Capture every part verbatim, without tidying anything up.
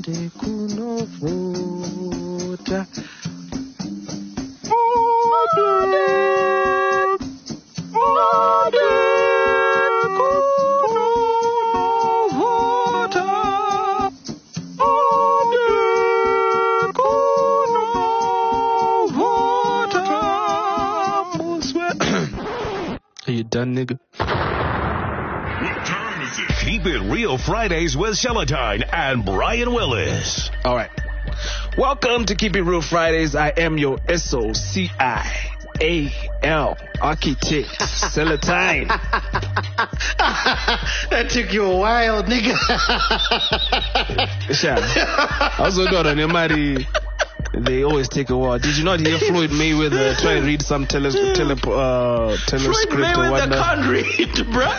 ode kunovota. Are you done, nigga? Keep It Real Fridays with Celatine and Brian Willis. All right. Welcome to Keep It Real Fridays. I am your S O C I A L architect, Celatine. That took you a while, nigga. I was going on your money. They always take a while. Did you not hear Floyd Mayweather try and read some tele, tele, uh, telescript Floyd Mayweather or whatnot? can't read, bro.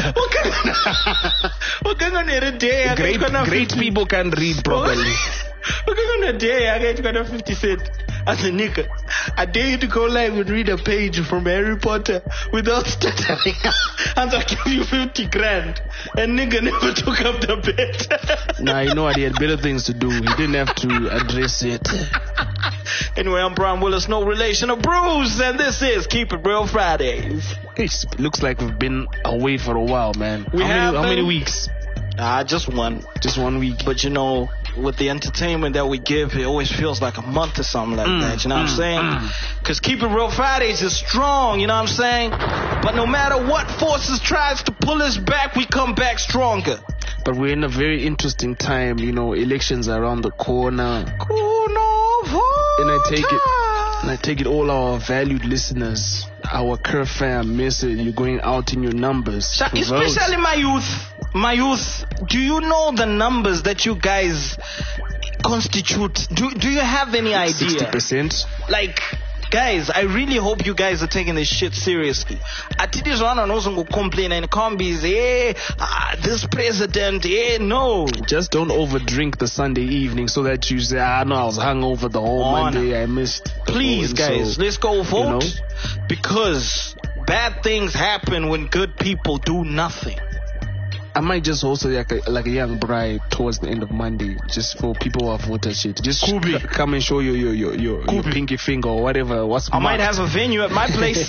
What kind of a day? Great, great people can read properly. What kind of a day? I got fifty cent as a nigga. I dare you to go live and read a page from Harry Potter without stuttering, and I'll give you fifty grand. And nigga never took up the bet. Nah, you know what? He had better things to do. He didn't have to address it. Anyway, I'm Brian Willis, no relation of Bruce, and this is Keep It Real Fridays. It looks like we've been away for a while, man. We how, have many, how many been? weeks? Ah, uh, just one. Just one week. But you know, with the entertainment that we give, it always feels like a month or something like mm, that. You know mm, what I'm saying? Because mm. Keep It Real Fridays is strong, you know what I'm saying? But no matter what forces tries to pull us back, we come back stronger. But we're in a very interesting time, you know, elections are around the corner. Corner and I take it, and I take it all our valued listeners, our Kerr fam, message, you're going out in your numbers. So, especially my youth, my youth, do you know the numbers that you guys constitute? Do, do you have any idea? sixty percent. Like, guys, I really hope you guys are taking this shit seriously. I did this one and also go complain and combies, eh, ah, this president, eh, no. Just don't overdrink the Sunday evening so that you say, ah, no, I was hungover the whole On. Monday, I missed. Please, guys, so, let's go vote. You know? Because bad things happen when good people do nothing. I might just also like a, like a young bride towards the end of Monday, just for people who have voted shit. Just c- come and show your your your, your, your pinky finger or whatever. What's I marked. might have a venue at my place.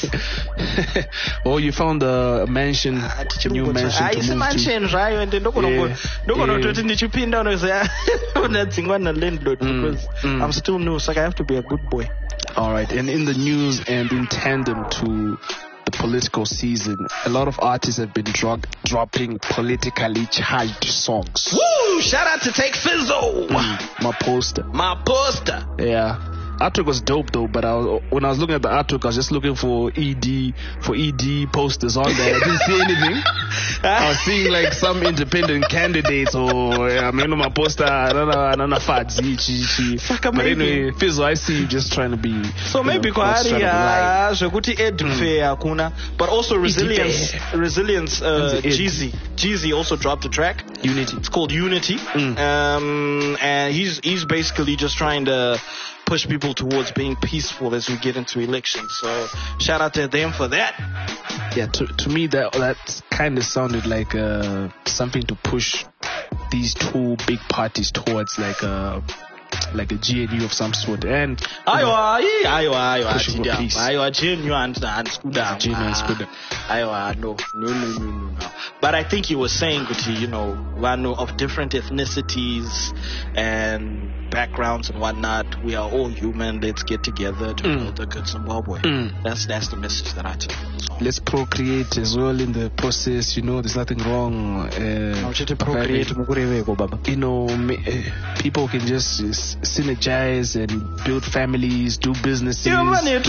Or you found a mansion, uh, a new mansion to move mansion, to. Right? And then don't go Yeah. don't go Yeah. to the chipin down and say that's in one landlord because mm. I'm still new, so I have to be a good boy. All right, and in the news and in tandem to the political season, a lot of artists have been dro- dropping politically charged songs. Woo! Shout out to Take Fizzo. Mm, my poster. My poster. Yeah. Artwork was dope though, but I was, when I was looking at the artwork, I was just looking for E D for E D posters on there. I didn't see anything. I was seeing like some independent candidates or I mean my poster. I don't know, I don't know, fads. But anyway, Fizzo, I see you just trying to be. So maybe Kwaria, Joguti Ed Fair Kuna, but also Resilience, Resilience, uh, Jeezy. Jeezy also dropped a track. Unity. It's called Unity. Mm. Um, and he's he's basically just trying to push people towards being peaceful as we get into elections. So shout out to them for that. Yeah, to to me that that kind of sounded like uh, something to push these two big parties towards like a like a G N U of some sort. And Aywa, aywa, aywa, pushing for peace. aywa, genuine and Scooter. Genuine Scooter. Aywa, no, no, no, no, no, no. But I think he was saying, you know, one of different ethnicities and backgrounds and whatnot. We are all human. Let's get together to mm. build a good Zimbabwe. Mm. That's that's the message that I took. So. Let's procreate as well in the process. You know, there's nothing wrong. Uh, procreate, you know, people can just synergize and build families, do businesses. It's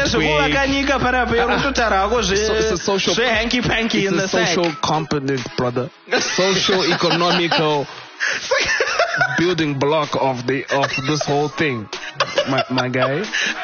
a social, hanky panky in the social component, brother. Social economical building block of the of this whole thing, my my guy.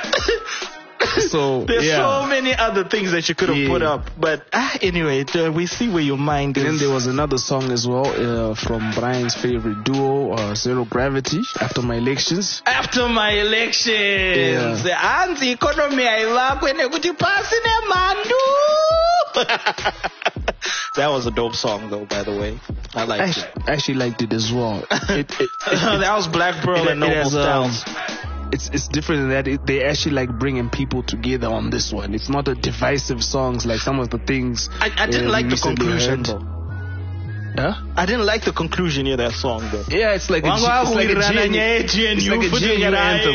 So there's yeah. so many other things that you could have yeah. put up, but ah, anyway, uh, we see where your mind is. And then there was another song as well uh, from Brian's favorite duo, uh, Zero Gravity. After my elections. After my elections, the anti economy I work when you put pass in a mandu. That was a dope song, though, by the way. I liked I actually, it. I actually liked it as well. It, it, it, that was Black Pearl it, and it Noble has, um, Styles. It's it's different in that it, they actually like bringing people together on this one. It's not a divisive songs like some of the things. I, I didn't uh, like we the recently conclusion, heard. though. Huh? I didn't like the conclusion of that song, though. Yeah, it's like a, G- it's like a G N U, it's like a G N U anthem.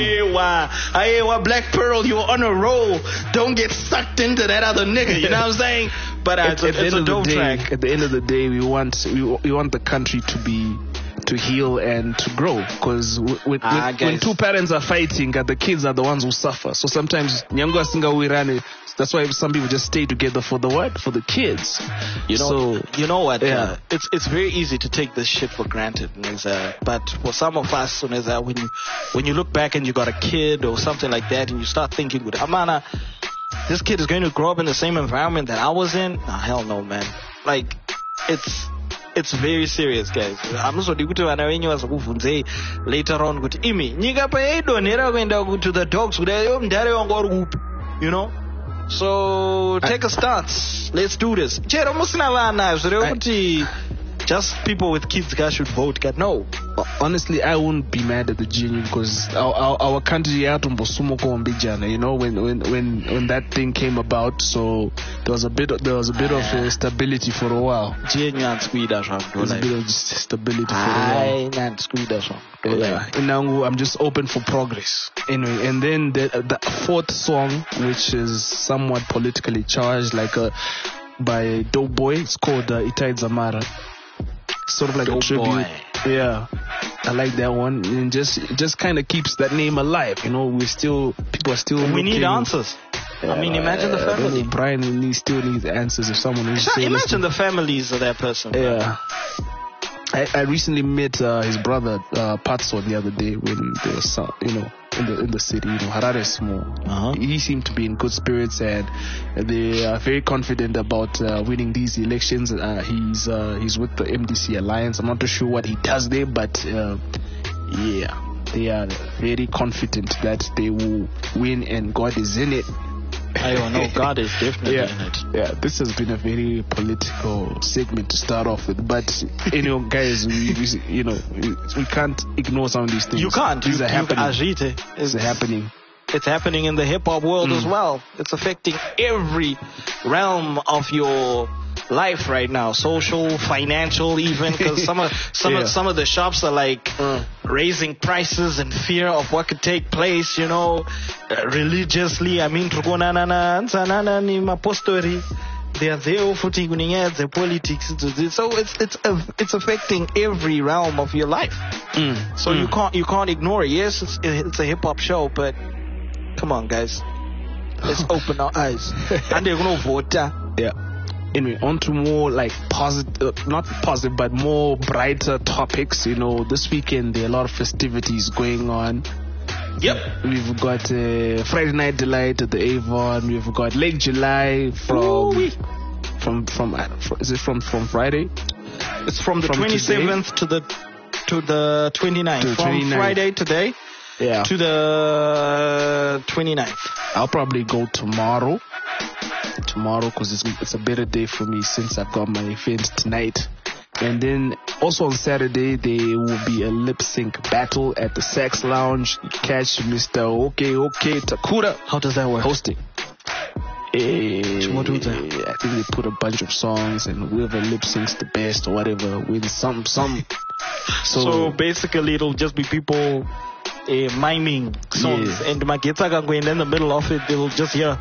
Ayewa, Black Pearl, you're on a roll. Don't get sucked into that other nigga. You know what I'm saying? But uh, At, it's a, at the it's end a of dope the day, track. at the end of the day, we want we, we want the country to be to heal and to grow. Because w- when, Ah, when, guys. when two parents are fighting, uh, the kids are the ones who suffer. So sometimes Nyango Asinga Wirani. That's why some people just stay together for the what? For the kids. You know, so, you know what? yeah. Uh, it's it's very easy to take this shit for granted, uh, but for some of us, uh, when you when you look back and you got a kid or something like that, and you start thinking, "With Amana, this kid is going to grow up in the same environment that I was in." Nah, hell no, man. Like, it's it's very serious, guys. I'm not kuti vana venyu vazokubvunzei later on kuti imi nyika payaidonhera kuenda to the dogs kuti yo mndare wangu uri kupi, you know. So take a stance. Let's do this. Chero musina vana zvireva kuti just people with kids guys should vote. No. Honestly, I wouldn't be mad at the G N U because our, our, our country, you know, when, when, when, when that thing came about, so there was a bit, of, there was a bit of uh, stability for a while. G N U and Squida, there was a bit of stability for a while. And Squida, yeah. Inangu, I'm just open for progress. Anyway, and then the, the fourth song, which is somewhat politically charged, like a by Dope Boy, it's called uh, Itai Zamara. Sort of like Dope a tribute. Boy. Yeah, I like that one. And just it just kind of keeps that name alive. You know, we still people are still. We looking, need answers. Yeah, I mean, imagine the uh, family. Brian needs, still needs answers if someone is. Sure, imagine the families of that person. Yeah. I, I recently met uh, his brother uh, Patso the other day when they were, so- you know, in the in the city. You know, Harare is small. Uh-huh. He seemed to be in good spirits and they are very confident about uh, winning these elections. Uh, he's uh, he's with the M D C Alliance. I'm not too sure what he does there, but uh, yeah, they are very confident that they will win and God is in it. I don't know. God is definitely yeah, in it. Yeah, this has been a very political segment to start off with, but you know, guys, we, we you know we, we can't ignore some of these things. You can't. These you, are happening. Agite. It's happening. It's happening in the hip hop world Mm. as well. It's affecting every realm of your life right now, social, financial, even because some of some Yeah. of some of the shops are like Mm. raising prices in fear of what could take place. You know, uh, religiously. I mean, tukonana nzanana ni mapostori. They are there for the politics. So it's it's it's affecting every realm of your life. Mm. So you can't you can't ignore it. Yes, it's, it's a hip hop show, but come on, guys, let's open our eyes. And they're gonna vote. Yeah. Anyway, on to more like positive, uh, not positive, but more brighter topics. You know, this weekend there are a lot of festivities going on. Yep. We've got uh, Friday Night Delight at the Avon. We've got Lake July from Ooh-wee. from from uh, fr- is it from from Friday? It's from the From twenty-seventh to the to the twenty-ninth. To the from twenty-ninth. Friday today Yeah. to the twenty-ninth. I'll probably go tomorrow. Tomorrow because it's it's a better day for me since I've got my event tonight. And then also on Saturday there will be a lip sync battle at the Sax Lounge. Catch Mister Okay Okay Takura How does that work? hosting. Eh, What do they- I think they put a bunch of songs and whoever lip syncs the best or whatever wins some some. So, So basically, it'll just be people uh, miming songs, Yeah. and Mageta can go in the middle of it. They'll just hear.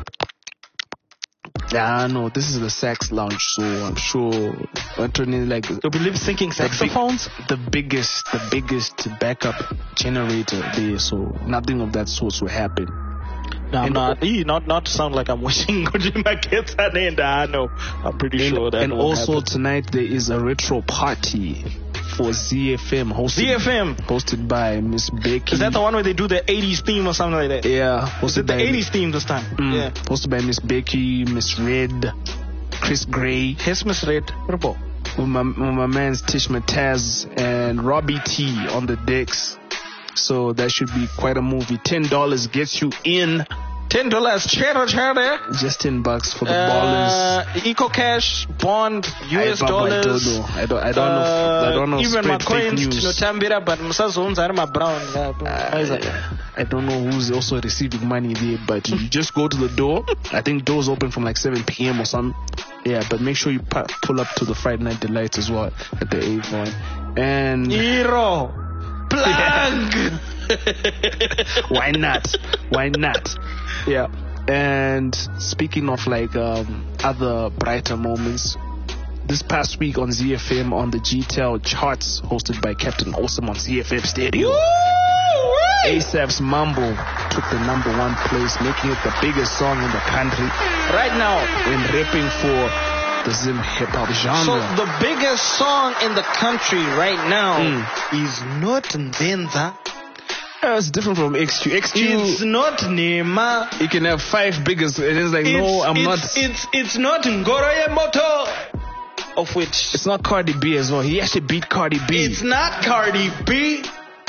yeah, no, this is the Sax Lounge, so I'm sure Anthony like They'll be lip syncing saxophones. the biggest, the biggest backup generator there, so nothing of that sort will happen. No, I'm And- not. eh, Not not to sound like I'm wishing Kojima gets an end. I know. I'm pretty And, sure that. and won't also happen. tonight there is a retro party for Z F M hosted, Z F M. hosted by Miss Becky. Is that the one where they do the eighties theme or something like that? Yeah, Is hosted it the by eighties theme this time? Mm, Yeah. hosted by Miss Becky, Miss Red, Chris Gray, Hesmus Red. Purple. with my, with my man's Tish Mataz and Robbie T on the decks. So that should be quite a movie. Ten dollars gets you in. ten dollars. Chero, chero. Just ten bucks for the Uh, ballers. Eco Cash, Bond, U S I, dollars. I don't know. I don't, I don't know. I don't know. Even my spread fake coins, news. Tinotambira, but Musazonza are my brown. Uh, I don't know who's also receiving money there, but you just go to the door. I think doors open from like seven p.m. or something. Yeah, but make sure you pu- pull up to the Friday Night Delights as well at the Avon. And Hero. Plug. why not? Why not? Yeah. And speaking of like um, other brighter moments, this past week on Z F M on the G T L charts hosted by Captain Awesome on Z F M Stereo, ASAP's Mambo took the number one place, making it the biggest song in the country Right now. when rapping for the Zim hip hop genre. So the biggest song in the country right now Mm. is not Ndenza. Uh, it's different from X Q. X Q, It's not Nema. you can have five biggest, and it's like, It's, no, I'm it's, not. It's it's not Ngoroye Moto. Of which It's not Cardi B as well. He actually beat Cardi B. it's not Cardi B.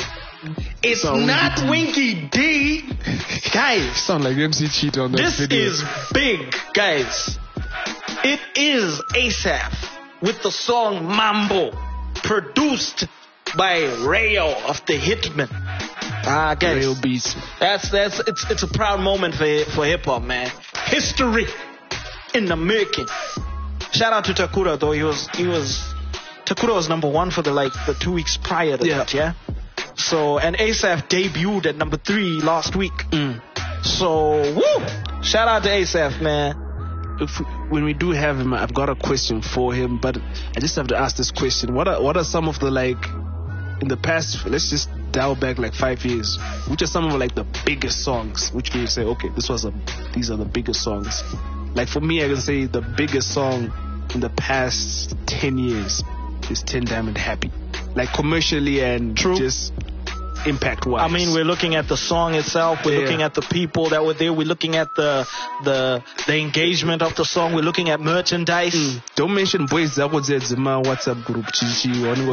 It's not not Winky D. Guys, Sound like M C Cheat on that this video. is big, guys. It is ASAP with the song Mambo, produced by Rayo of the Hitman. Ah, guys, Real beats. that's that's it's it's a proud moment for for hip hop, man. History in the making. Shout out to Takura though. He was he was Takura was number one for the like the two weeks prior to Yeah. that, yeah. So and ASAP debuted at number three last week. Mm. So woo! Shout out to ASAP, man. If we, when we do have him, I've got a question for him, but I just have to ask this question: What are what are some of the like in the past? Let's just dial back like five years. Which are some of like the biggest songs? Which you say, okay, this was a these are the biggest songs. Like for me, I can say the biggest song in the past ten years is Ten Diamond Happy, like commercially and True. just impact wise. I mean, we're looking at the song itself. We're Yeah. looking at the people that were there. We're looking at the the the engagement of the song. We're looking at merchandise. Mm. Don't mention boys that was at my WhatsApp group. Chichi,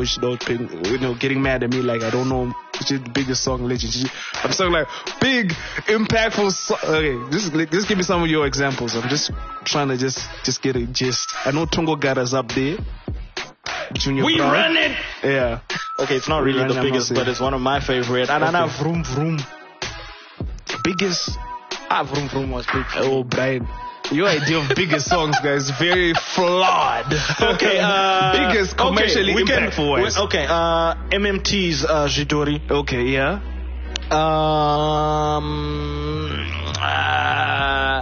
you know, getting mad at me like I don't know which is the biggest song legend. Chichi. I'm saying like big, impactful. So- okay, just just give me some of your examples. I'm just trying to just just get a gist. I know Tongo Gara's up there. Junior We Brown. run it. Yeah. Okay, it's not really Run, the I'm biggest, not but saying. it's one of my favorite. And Anana Okay. Vroom Vroom. Biggest. Ah, Vroom Vroom was big. Oh, Brian. Your idea of biggest songs, guys, very flawed. Okay, uh, biggest commercially okay, we can- impactful we- wise. Okay, uh, M M T's uh, Jidori. Okay, yeah. Um, uh,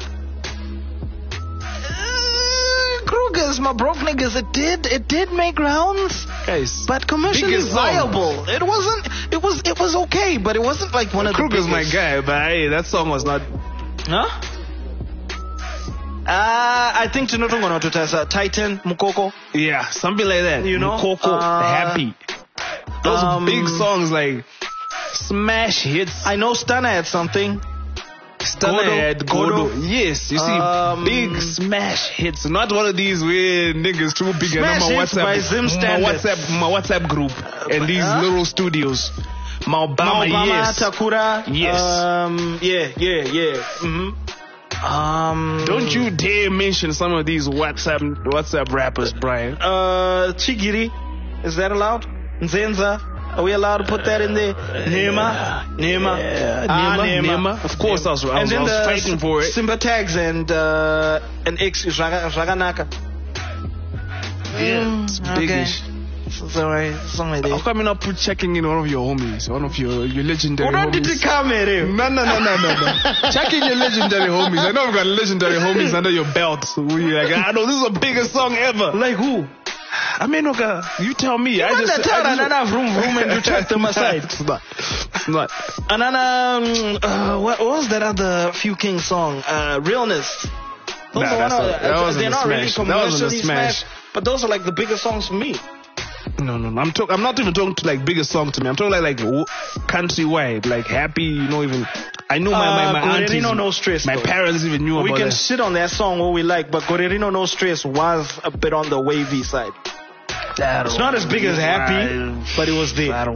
uh, Kruger's, my broke niggas. It did, it did make rounds, Guys, but commercially biggest song. viable. It wasn't. It was. It was okay, but it wasn't like one of Kruger's the my biggest. guy, but hey, that song was not. Huh? Uh, I think Tinotongo to Tessa Titan Mukoko. Yeah, something like that. You know, Coco, uh, Happy. Those um, big songs like smash hits. I know Stunner had something. Stunner Godo, had Godo. Godo. Yes, you see, Um, big smash hits. Not one of these where niggas too big and Smash on my hits WhatsApp, by Zim my standards. WhatsApp, my WhatsApp group, and these huh? little studios. Maobama, Obama, yes. Takura. Yes. Um, yeah, yeah, yeah. Mm-hmm. Um, Don't you dare mention some of these WhatsApp WhatsApp rappers, Brian. Uh, Chigiri. Is that allowed? Nzenza. Are we allowed to put that in there? Nema. Nema. Yeah, Ah, Nema, Nema. Nema. Of course, I was, I And was, then I was the fighting for it. Simba Tags and uh, and X Raga- Raganaka. Yeah, it's Mm, biggish. okay. It's alright. It's alright. How come you not put checking in one of your homies, one of your your legendary What did you homies? come here? No, no, no, no, no, no. Checking your legendary homies. I know we've got legendary homies under your belt. Who you like? I know this is the biggest song ever. Like who? I mean, okay, you tell me. I just, tell I just another vroom vroom and you track them aside. It's not. It's not. Another, um, uh, what, what was that other Few King song? Uh, Realness. Those Nah, are that's one not- of- that uh, wasn't they're a not really smash. That wasn't a commercially smash. smashed, but those are like the biggest songs for me. No, no, no. I'm talking. I'm not even talking to like biggest song to me. I'm talking like like w- countrywide, like happy. You know, even I know my my, my Uh, aunties, Gorerino No Stress, my though. parents even knew We about can that. shit on that song all we like, but Gorerino No Stress was a bit on the wavy side. It's not as big as Happy, but it was there. I don't.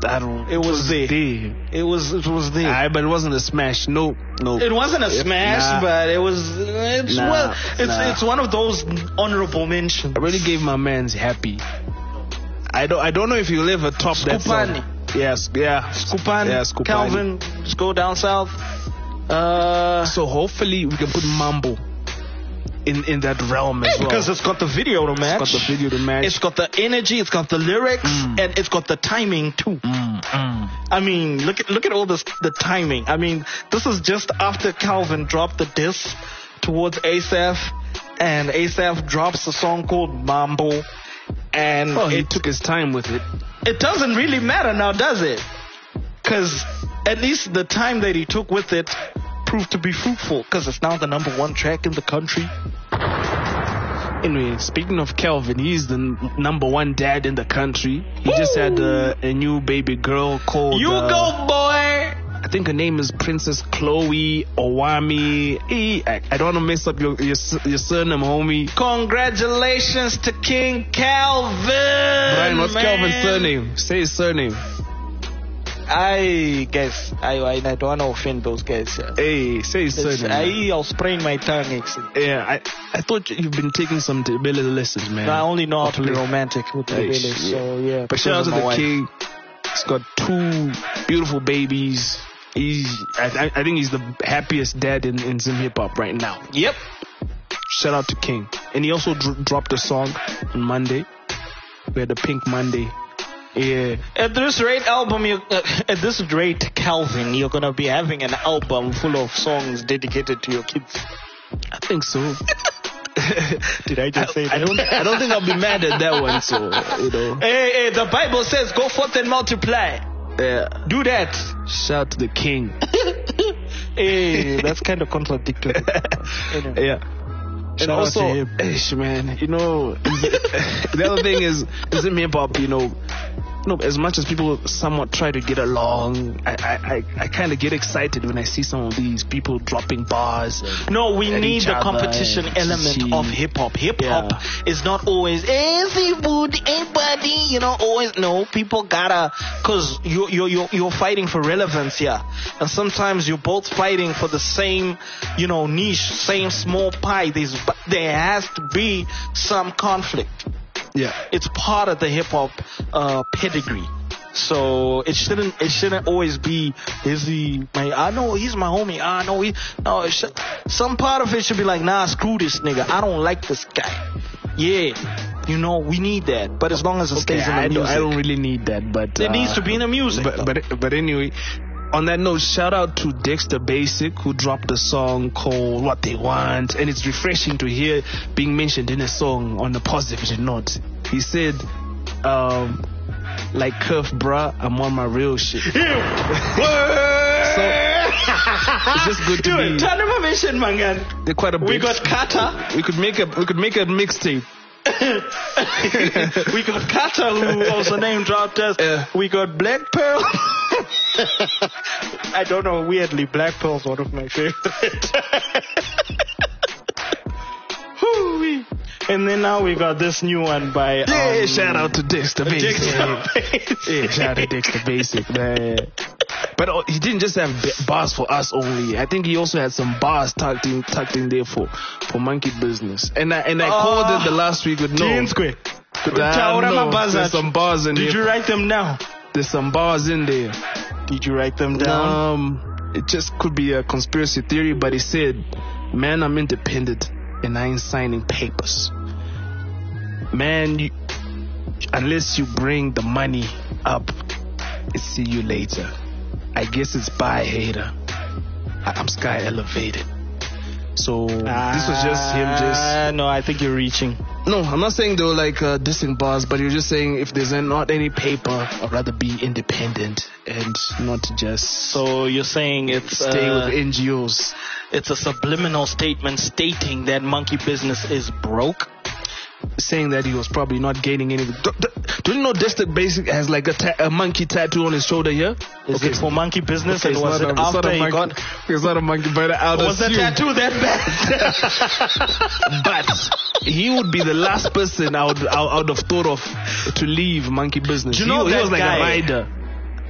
I don't. It was there. there. It was it was there. Aye, but it wasn't a smash. No, no. It wasn't a smash, Nah. but it was. It's Nah, well. It's nah. it's one of those honorable mentions. I really gave my man's happy. I don't. I don't know if you'll ever top that Skupani. song. Yes, yeah, Skupani, yeah, Skupani. Calvin, just go down south. Uh, So hopefully we can put Mambo in in that realm as well. because it's got the video to match. It's got the video to match. It's got the energy. It's got the lyrics, Mm. and it's got the timing too. Mm, mm. I mean, look at look at all this the timing. I mean, this is just after Calvin dropped the diss towards Asaph, and Asaph drops a song called Mambo, and Oh, he it took his time with it. it doesn't really matter now, does it? Because at least the time that he took with it proved to be fruitful, because it's now the number one track in the country. Anyway, speaking of Calvin, he's the n- number one dad in the country. He just had a, a new baby girl called. You uh, go, boy! I think her name is Princess Chloe Owami. Eh, I, I don't want to mess up your your, s- your surname, homie. Congratulations to King Calvin! Brian, what's man. Calvin's surname? Say his surname. I guess I I, I don't want to offend those guys. Yeah. Hey, say his It's- surname. I, I'll sprain my tongue. Actually. Yeah, I I thought you've been taking some ability lessons, man. I only know how to be Hopefully. romantic with the Hey, village, yeah. so yeah. But shout out because to of my the wife. king. He's got two beautiful babies. He's, I, I I think he's the happiest dad in, in some hip hop right now. Yep. Shout out to King. And he also dr- dropped a song on Monday. We had a Pink Monday. Yeah. At this rate, album, you, uh, at this rate, Calvin, you're gonna be having an album full of songs dedicated to your kids. I think so. Did I just say that? I don't I don't think I'll be mad at that one, so you know. Hey, hey, the Bible says, "Go forth and multiply." Yeah. Do that. Shout out to the King. Hey, that's kind of contradictory. Anyway. Yeah. Shout And out also, to him. ish, man, you know, the other thing is, is in hip hop, you know, you know, as much as people somewhat try to get along, I, I, I, I kind of get excited when I see some of these people dropping bars. and- No, we at need each the other competition and element see- of hip hop. Hip hop Yeah. is not always everybody, everybody, you know, always. No, people gotta, cause you you you you're fighting for relevance here, and sometimes you're both fighting for the same, you know, niche, same small pie. There's there has to be some conflict. Yeah. It's part of the hip hop uh, pedigree. So it shouldn't it shouldn't always be is he my I know he's my homie I know he no it should, some part of it should be like nah screw this nigga I don't like this guy yeah you know we need that but as long as it Okay, stays in the I, don't, music I don't really need that, but it uh, needs to be in the music But but but anyway, on that note, shout out to Dexter Basic who dropped a song called "What They Want," and it's refreshing to hear being mentioned in a song on a positive note. He said, um, "Like Curve, bruh, I'm on my real shit." So it's just good to Dude, be. turn him a mission man They're quite a bit. we got Kata We could make a we could make a mixtape. we got Kata who also name dropped us. Yeah. We got Black Pearl. I don't know. Weirdly, Black Pearl's one of my favorites. Whoo-wee. And then now we got this new one by Yeah, um, shout out to Dexter Basic. Dexter Basic. Yeah, shout out to Dexter Basic, man. But uh, he didn't just have b- bars for us only. I think he also had some bars tucked in, tucked in there for, for Monkey Business. And I and I Oh, called it the last week with no. Jean Square. With the- I don't know. There's some bars in Did there. you write them down? There's some bars in there. Did you write them down? Um, it just could be a conspiracy theory, but he said, "Man, I'm independent and I ain't signing papers. Man, you, unless you bring the money up, it's see you later. I guess it's bye, hater. I- I'm sky elevated." So this was just him just... Uh, no, I think you're reaching. No, I'm not saying they were like uh, dissing bars, but you're just saying if there's not any paper, I'd rather be independent and not just So you're saying it's stay uh, with N G Os. it's a subliminal statement stating that Monkey Business is broke. Saying that he was probably not gaining anything. Do, do, do you know Dexter Basic has like a, ta- a monkey tattoo on his shoulder here? Is Okay. it for Monkey Business? Okay, and it's was not it a- it's not after a he monkey, got? It's not a monkey, but I would Was the assume. tattoo that bad? But he would be the last person I would, I, I would have thought of to leave Monkey Business. Do you know he, he that was like guy? a rider.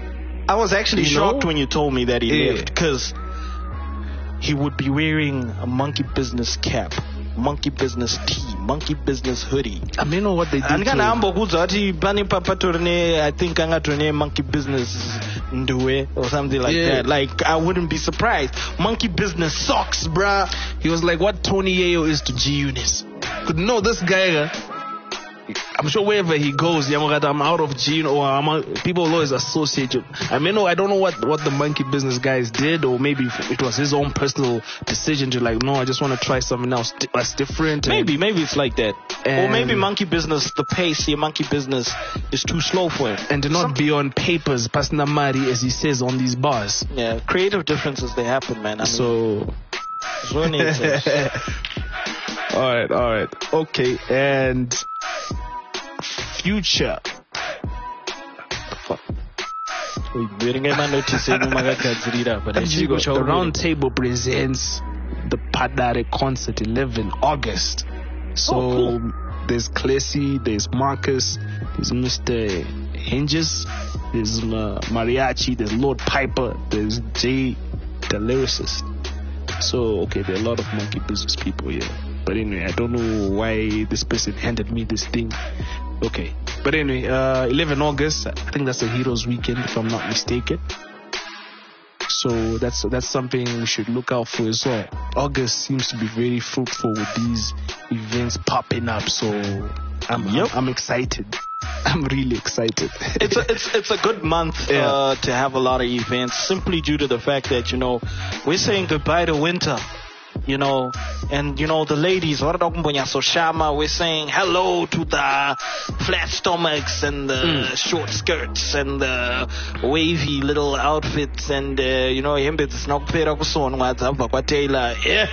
I was actually You shocked know? when you told me that he Yeah. left, because he would be wearing a monkey business cap, monkey business tee, monkey business hoodie. I mean, know what they did to him. Andikanaamba kuudza kuti pane papatori I think angatori ne monkey business nduwe or something like Yeah. that. Like, I wouldn't be surprised. Monkey business socks, bruh. He was like what Tony Yayo is to G Unis. Could know this guy. uh, I'm sure wherever he goes, Yamagata, I'm out of G or I'm out, people will always associate you. I mean, no, I don't know what, what the monkey business guys did, or maybe it was his own personal decision to like, no, I just want to try something else di- that's different. and- Maybe, maybe it's like that. Or And- maybe monkey business, the pace, your monkey business is too slow for him. and to not Some- be on papers, Pasnamari, as he says on these bars. Yeah, creative differences, they happen, man. I mean, So, so needs it. all right, all right, okay, and Future. Wearing my notice in Magagadzirira, but Actually, the Round Table presents the Padare concert eleven August. So Oh, cool. there's Clessy, there's Marcus, there's Mister Hinges, there's uh, Mariachi, there's Lord Piper, there's Jay the lyricist. So okay, there are a lot of monkey business people here. But anyway, I don't know why this person handed me this thing. Okay. But anyway, uh, eleven August, I think that's a Heroes Weekend, if I'm not mistaken. So that's that's something we should look out for as well. August seems to be very fruitful with these events popping up. So I'm Yep. I'm, I'm excited. I'm really excited. it's a it's it's a good month Yeah. uh, to have a lot of events, simply due to the fact that, you know, we're saying goodbye to winter, you know, and you know the ladies, we're saying hello to the flat stomachs and the Mm. short skirts and the wavy little outfits, and uh, you know, yeah.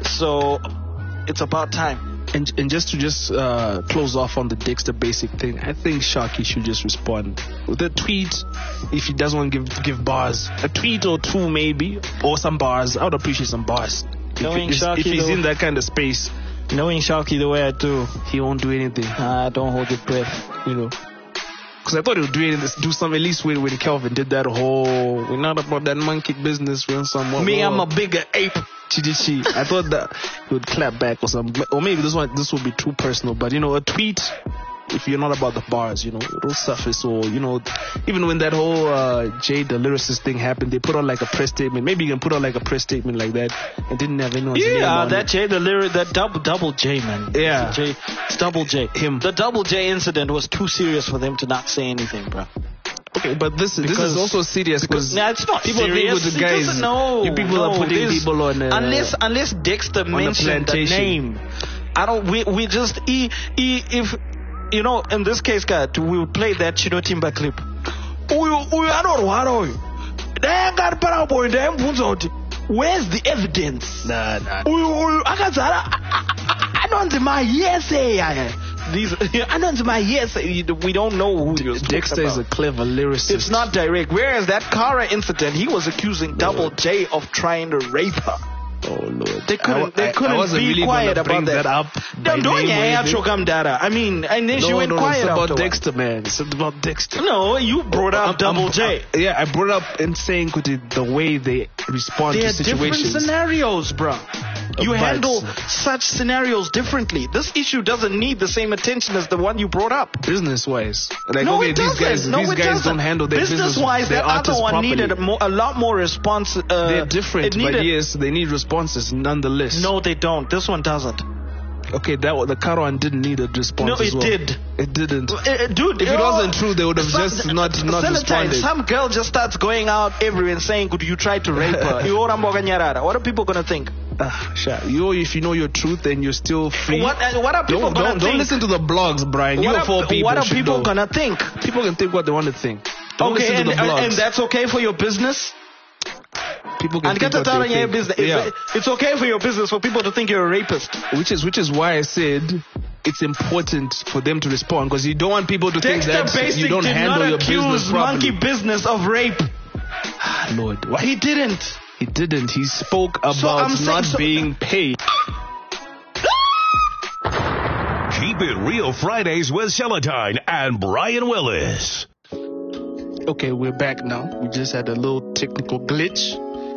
So it's about time. And and just to just uh, close off on the Dexter Basic thing, I think Sharky should just respond with a tweet if he doesn't want to give give bars, a tweet or two maybe, or some bars. I would appreciate some bars. Knowing if, Sharky if he's though- in that kind of space, Knowing Sharky the way I do, he won't do anything, uh, don't hold your breath. you know. Because I thought he would do it, do some at least when when Kelvin did that whole we're not about that monkey business. We're on some Me, I'm a bigger ape. Chidichi. I thought that he would clap back or something. Or maybe this one this would be too personal. But you know, a tweet, if you're not about the bars, you know, it'll surface. Or you know, even when that whole uh, Jay the lyricist thing happened, they put out like a press statement. Maybe you can put out like a press statement like that, and didn't have anyone's name Yeah, on that it. J, the lyric, that double double J, man. Yeah. It's, a J, it's double J. Him. The double J incident was too serious for them to not say anything, bro. Okay, but this this Because- is also serious because Nah, it's not people serious. think with the It guys, doesn't- no, you people no, are putting there's- people on uh, unless unless Dexter mentioned the plantation. name. I don't. We we just e, e, if you know, in this case, God, we will play that Chino Timber clip. Uyu uyu anorwara uyu. Danga para boy ndamubvunza kuti where's the evidence? Nah, nah. Uyu uyu akadzara anonzi mayese yaya. These anonzi mayese. We don't know who he was talking Dexter is a about. clever lyricist. It's not direct. Whereas that Kara incident, he was accusing Double J of trying to rape her. Oh Lord. They couldn't. I, They couldn't I wasn't be really quiet gonna bring about that. that up. by Don't name or anything. Kamdara. I mean, and then she No, went no, no, quiet it's about afterwards. Dexter, man. It's about Dexter. No, you brought up I'm- Double I'm- J. I- yeah, I brought up in saying kuti, the way they respond There to are different situations. scenarios, bro. You But- handle such scenarios differently. This issue doesn't need the same attention as the one you brought up. Business wise, like no, okay, it these doesn't. guys, no, these it guys doesn't. don't handle their business, Business-wise, their that other artists one properly. needed a, more, a lot more response. Uh, They're different, it needed, but yes, they need responses nonetheless. No, they don't. This one doesn't. Okay, that one- the Karo one didn't need a response. No, as it well. did. It didn't. Uh, uh, dude, If it you know, wasn't true, they would have some- just not not Celestine, responded. Some girl just starts going out everywhere and saying, "Could you try to rape her?" You ora mboga nyarara. What are people gonna think? Ah, sure. You, if you know your truth and you're still free. What? Uh, what are people don't gonna don't, think? don't listen to the blogs, Brian. What You are, are four people. what are should people know. gonna think? People can think what they want to think. Don't Okay, listen and, to the blogs. and that's okay for your business. people can And think get what it out they of your think. business. Yeah. It's, it's okay for your business for people to think you're a rapist. Which is which is why I said it's important for them to respond because you don't want people to think Dexter that Basic you don't did handle not your accuse business properly. Monkey Business of rape. Ah, Lord, why He didn't. he didn't? He spoke about So I'm saying- not so- being paid. Keep it real Fridays with Celatine and Brian Willis. Okay, we're back now. We just had a little technical glitch.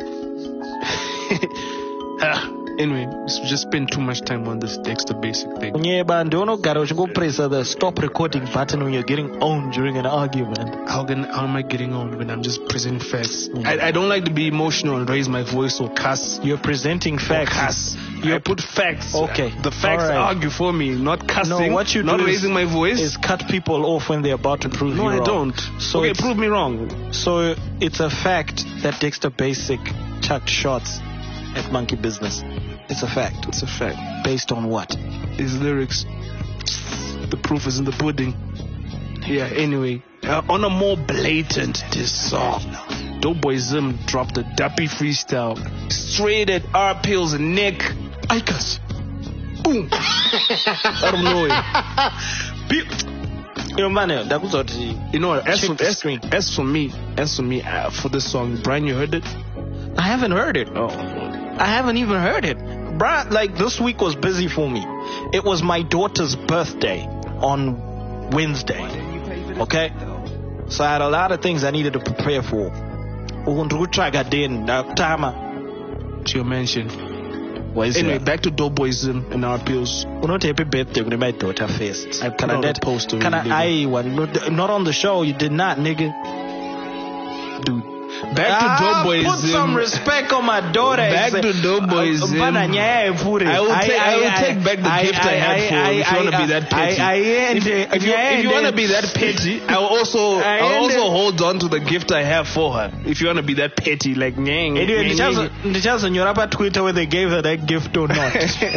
Ah, anyway, we just spent too much time on this Dexter Basic thing. Yeah, but don't go press the stop recording button when you're getting owned during an argument. How can how am I getting on when I'm just presenting facts? Mm. I, I don't like to be emotional and raise my voice or cuss. You're presenting facts. Cuss. I put facts. Okay. The facts All right. argue for me, not cussing. No, what you not do raising is, my voice. is cut people off when they're about to prove no, you I wrong. don't. So okay, it's- prove me wrong. So it's a fact that Dexter Basic chucked shots at Monkey Business. It's a fact. It's a fact. Based on what? His lyrics. The proof is in the pudding. Yeah, anyway. Uh, on a more blatant diss song, Doughboy Zim dropped a duppy freestyle straight at R Pill's neck. Icus. Boom. Out of nowhere. Yo, man, that was what he- You know what? As Check for, the as, screen. as for me, as for me, uh, for this song, Brian, you heard it? I haven't heard it. Oh. I haven't even heard it. Bruh, like this week was busy for me. It was my daughter's birthday on Wednesday. Okay? So I had a lot of things I needed to prepare for. To your mention. Anyway, back to Doughboy Zim and R Pills. Not happy birthday with my daughter first. I put out a post already, Can I, I one, not on the show, you did not, nigga. Dude. Back to Ah, Doughboy put Zim. some respect on my daughter. Back to Doughboy Uh, Zim. Bana nyaye pure. I will take, I, will take back the I- gift I, I- had for I- him if you want to I- be that petty. I- I- if, if you, if you want to be that petty, I will also, I- I'll also I- hold on to the gift I have for her. If you want to be that petty, like, nyang, Anyway, nyang, ndichazo nyang. ndichazo nyora pa Twitter whether they gave her that gift or not.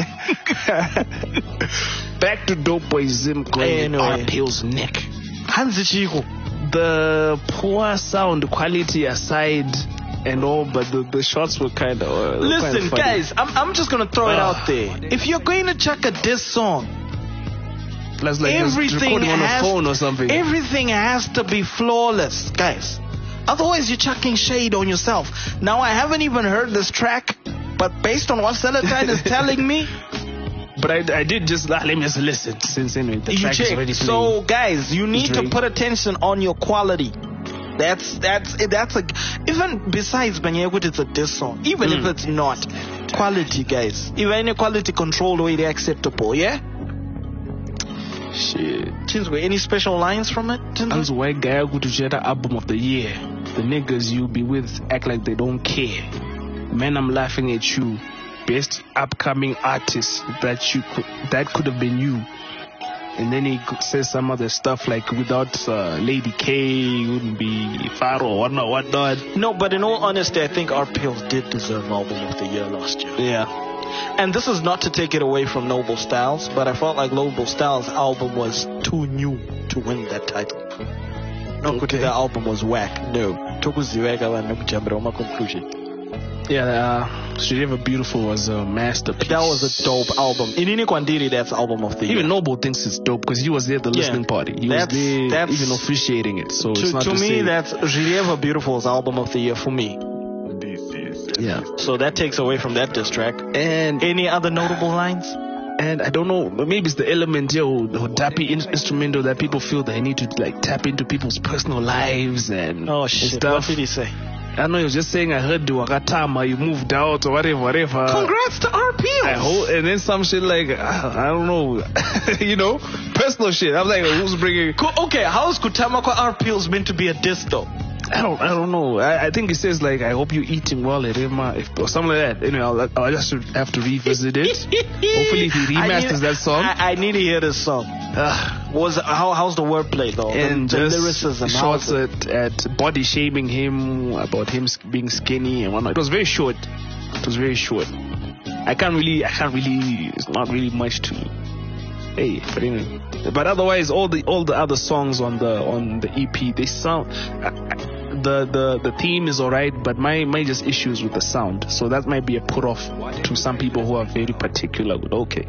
Back to Doughboy Zim going Anyway. R Pill's neck. Hansi Chico. The poor sound quality aside and all, but the, the shots were kind of uh, Listen, funny. guys, I'm I'm just gonna throw it Ah. out there. If you're going to chuck a diss song, Plus, like just everything recording on a has phone or something. everything has to be flawless, guys. Otherwise, you're chucking shade on yourself. Now, I haven't even heard this track, but based on what Celatine is telling me, But I, I did just ah, let me just listen since anyway the you track is check. already playing. So, guys, you need to Drink. put attention on your quality. That's that's that's a even besides Banyakut, it's a diss song. Even Mm. if it's not quality, guys. Even any quality control way they acceptable, yeah. Shit. Chinswe, any special lines from it? Chinswe? That's why guy go to Jetta album of the year. The niggas you be with act like they don't care. Man, I'm laughing at you. Best upcoming artist that you could that could have been you. And then he says some other stuff like without uh, Lady K wouldn't be Faro or whatnot, whatnot. No, but in all honesty, I think R Pills did deserve album of the year last year. Yeah. And this is not to take it away from Noble Styles, but I felt like Noble Styles' album was too new to win that title. No, Okay. the album was whack. No. Tokuziweka wa Nokujambira my conclusion. Yeah, uh, Should Ever Beautiful was a masterpiece. That was a dope album. Inini Kwandiri, that's album of the year. Even Noble thinks it's dope because he was there at the Yeah. listening party. He That's- was there that's- even officiating it. So it's to not to to me, say, that's Julieva Beautiful's album of the year for me. yeah. So that takes away from that diss track. And Any other notable lines? and I don't know, but maybe it's the element, yo, the dappy in- instrumental that people feel they need to like tap into people's personal lives and, Oh and shit! What stuff. did he say? I know he was just saying I heard the Wakatama, you moved out or whatever, whatever. Congrats to R Pills. I hope, and then some shit like I, I don't know, you know, personal shit. I'm like, who's bringing? Co- okay, how is Kutamakwa R Pills meant to be a diss though? I don't, I don't know. I, I think it says like, I hope you're eating well at Emma, if, or something like that. Anyway, I'll, I'll just have to revisit it. Hopefully, if he I remasters need- that song. I, I need to hear this song. Ah, Was how how's the wordplay though? and the, the just lyricism. shots how's it? at, at body shaming him about him sk- being skinny and whatnot. It was very short. It was very short. I can't really, I can't really. It's not really much to. Hey, but anyway. But otherwise, all the all the other songs on the on the E P, they sound. I, I, the the the theme is alright, but my my just issues with the sound. So that might be a put off to some people who are very particular with okay.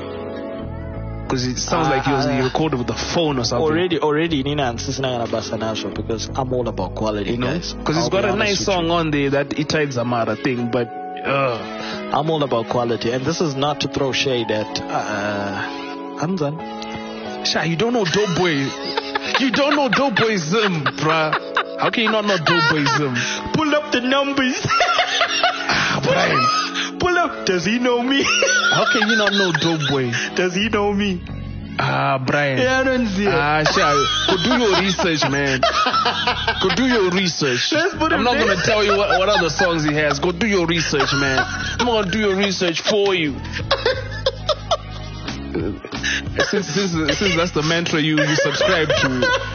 Because it sounds like he was he recorded with a phone or something. Already, already, Nina and Sisna Basanacho because I'm all about quality, You know, guys. because he's I'll got be a honest nice with song you. on there, that Itai Zamara thing, but uh, I'm all about quality, and this is not to throw shade at. Uh, Hamzan. Sha, you don't know Dope Boy. You don't know Dope Boy Zim, bruh. How can you not know Dope Boyism? Pull up the numbers. Ah, Brian. Pull up. Does he know me? How can you not know Dope Boy? Does he know me? Ah, Brian. Yeah, I don't see it. Ah, sure. Go do your research, man. Go do your research. Let's put him I'm not there. going to tell you what, what other songs he has. Go do your research, man. I'm going to do your research for you. Since, since, since that's the mantra you, you subscribe to,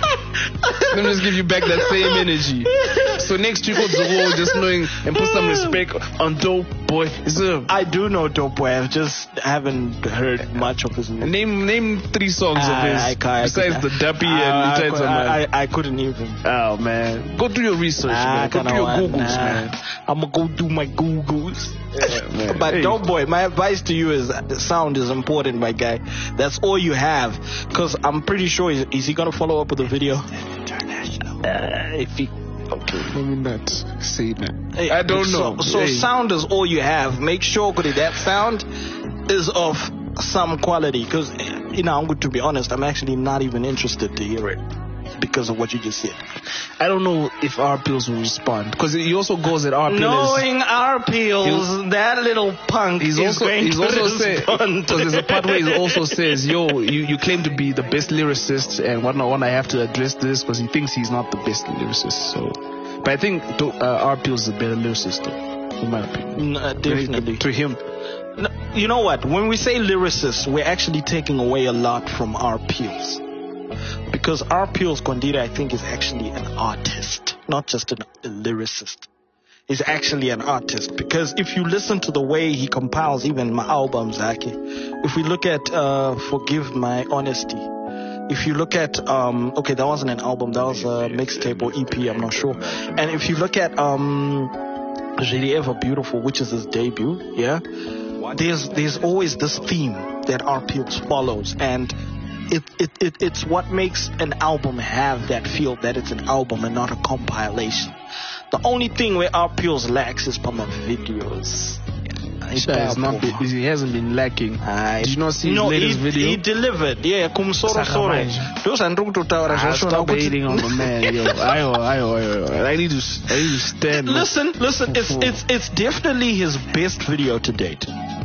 let me just give you back that same energy. So next week, we'll just knowing and put some respect on Dope Boyism. I do know Dope Boy. I just haven't heard much of his music. Name name three songs I- of his I can't- besides I the couldn't- Duppy I, and I, Lieutenant Man. I, I, I couldn't even. Oh man, go do your research, Nah, man. Go do kinda your what, Googles, nah. man. I'm gonna go do my Googles. Yeah, man. But Hey. Dope Boy, my advice to you is uh, sound is important, my guy. That's all you have. Because I'm pretty sure, is, is he gonna follow up with a video? International. Uh, if he. Okay, let me not say that. Hey, I don't so, know. So Hey. sound is all you have. Make sure that that sound is of some quality. Because, you know, I'm going to be honest, I'm actually not even interested to hear it because of what you just said. I don't know if R Pills will respond because he also goes at R Pills. Knowing our peels, He'll- that little punk He's is also going he's to also saying respond. because there's a part where he also says, "Yo, you, you claim to be the best lyricist, and whatnot. One, I have to address this because he thinks he's not the best lyricist." So, but I think uh, R Pills is a better lyricist, though, in my opinion. No, definitely. To him. No, you know what? When we say lyricist, we're actually taking away a lot from our peels. Because our peels Kwandile, I think, is actually an artist, not just an, a lyricist. He's actually an artist. Because if you listen to the way he compiles even my albums, Aki, if we look at uh, Forgive My Honesty, if you look at, um, okay, that wasn't an album, that was a mixtape or E P, I'm not sure. And if you look at um, Really Ever Beautiful, which is his debut, yeah, there's there's always this theme that R Pills follows, and it, it, it it's what makes an album have that feel that it's an album and not a compilation. The only thing where R Pills lacks is from the videos. Sure, it's not been, he hasn't been lacking. Aye. Did you not see his No, latest he, video? he delivered, yeah, kumsoro soro. Sakamanje. Those are ndruku tutaura Ah, zvashona stop kuti- hating on the man, yo. Ayo, ayo, ayo. I need to, I need to stand. Listen, listen, it's it's it's definitely his best video to date.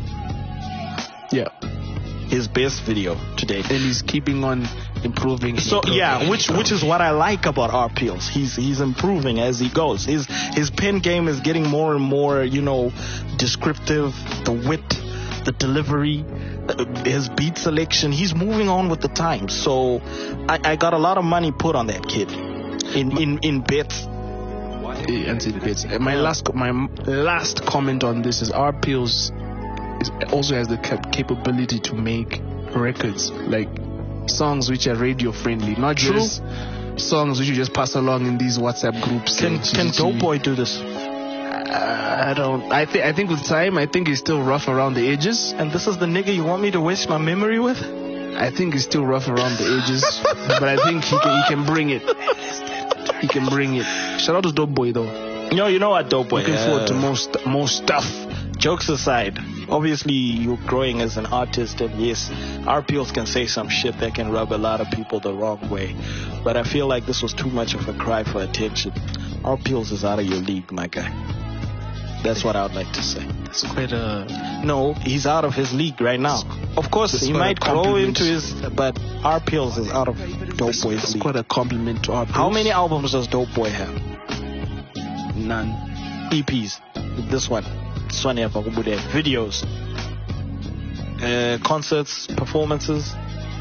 Yeah, His best video to date. and he's keeping on improving. So improving, yeah, which which is improving. what I like about R Pills. He's he's improving as he goes. His his pen game is getting more and more, you know, descriptive. The wit, the delivery, uh, his beat selection. He's moving on with the times. So I, I got a lot of money put on that kid in in in bits. Yeah, until it gets- My last, co- my last comment on this is R Pills is, also has the cap- capability to make records like songs which are radio friendly, not True. just songs which you just pass along in these WhatsApp groups. Can and can G G T V. Dope Boy do this? Uh, I don't. I think. I think with time, I think he's still rough around the edges. And this is the nigga you want me to waste my memory with? I think he's still rough around the edges, but I think he can. He can bring it. He can bring it. Shout out to Dope Boy though. No, you know what, Dope Boy? Looking uh, forward to more st- more stuff. Jokes aside, obviously you're growing as an artist, and yes, R Pills can say some shit that can rub a lot of people the wrong way. But I feel like this was too much of a cry for attention. R Pills is out of your league, my guy. That's what I would like to say. It's quite a. No, he's out of his league right now. Of course, It's he quite a might grow compliment. into his, but R Pills is out of Dope It's, Boy's it's league. quite a compliment to our. How many albums does Dope Boy have? None. E Ps. This one. This one here, Pakubude. Videos. Uh, concerts, performances.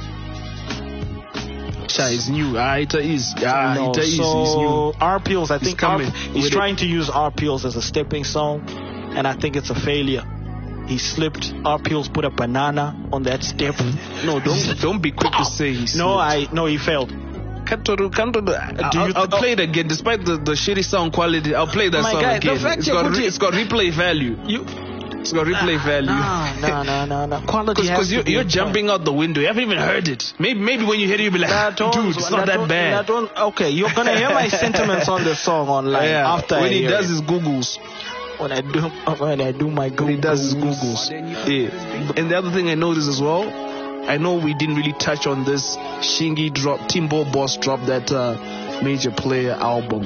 Sha is new. Ah, it is. Ah, No, it is. so He's new. R Pills, I He's think R- coming he's with trying to use R Pills as a stepping stone, and I think it's a failure. He slipped. R Pills put a banana on that step. No, don't don't be quick to say he's. No, I no, he failed. Can't do, can't do, Do I'll, you- I'll play it again, despite the, the shitty sound quality. I'll play that My song guy, the again. fact It's you got, put re- it- it's got replay value. You It's got replay value. No, no, no, no, no. Quality has Because to you're, be you're on jumping out the window. You haven't even heard it. Maybe maybe when you hear it, you'll be like, point. Nah, dude, don't- it's not nah, that don't- bad. nah, don't- okay, you're gonna hear my sentiments on the song online Yeah, after when I he hear does it. his Googles. when I do when I do my When he does his Googles. Googles. Yeah. And the other thing I noticed as well, I know we didn't really touch on this. Shingy drop, Timbo Boss dropped that uh, Major Player album.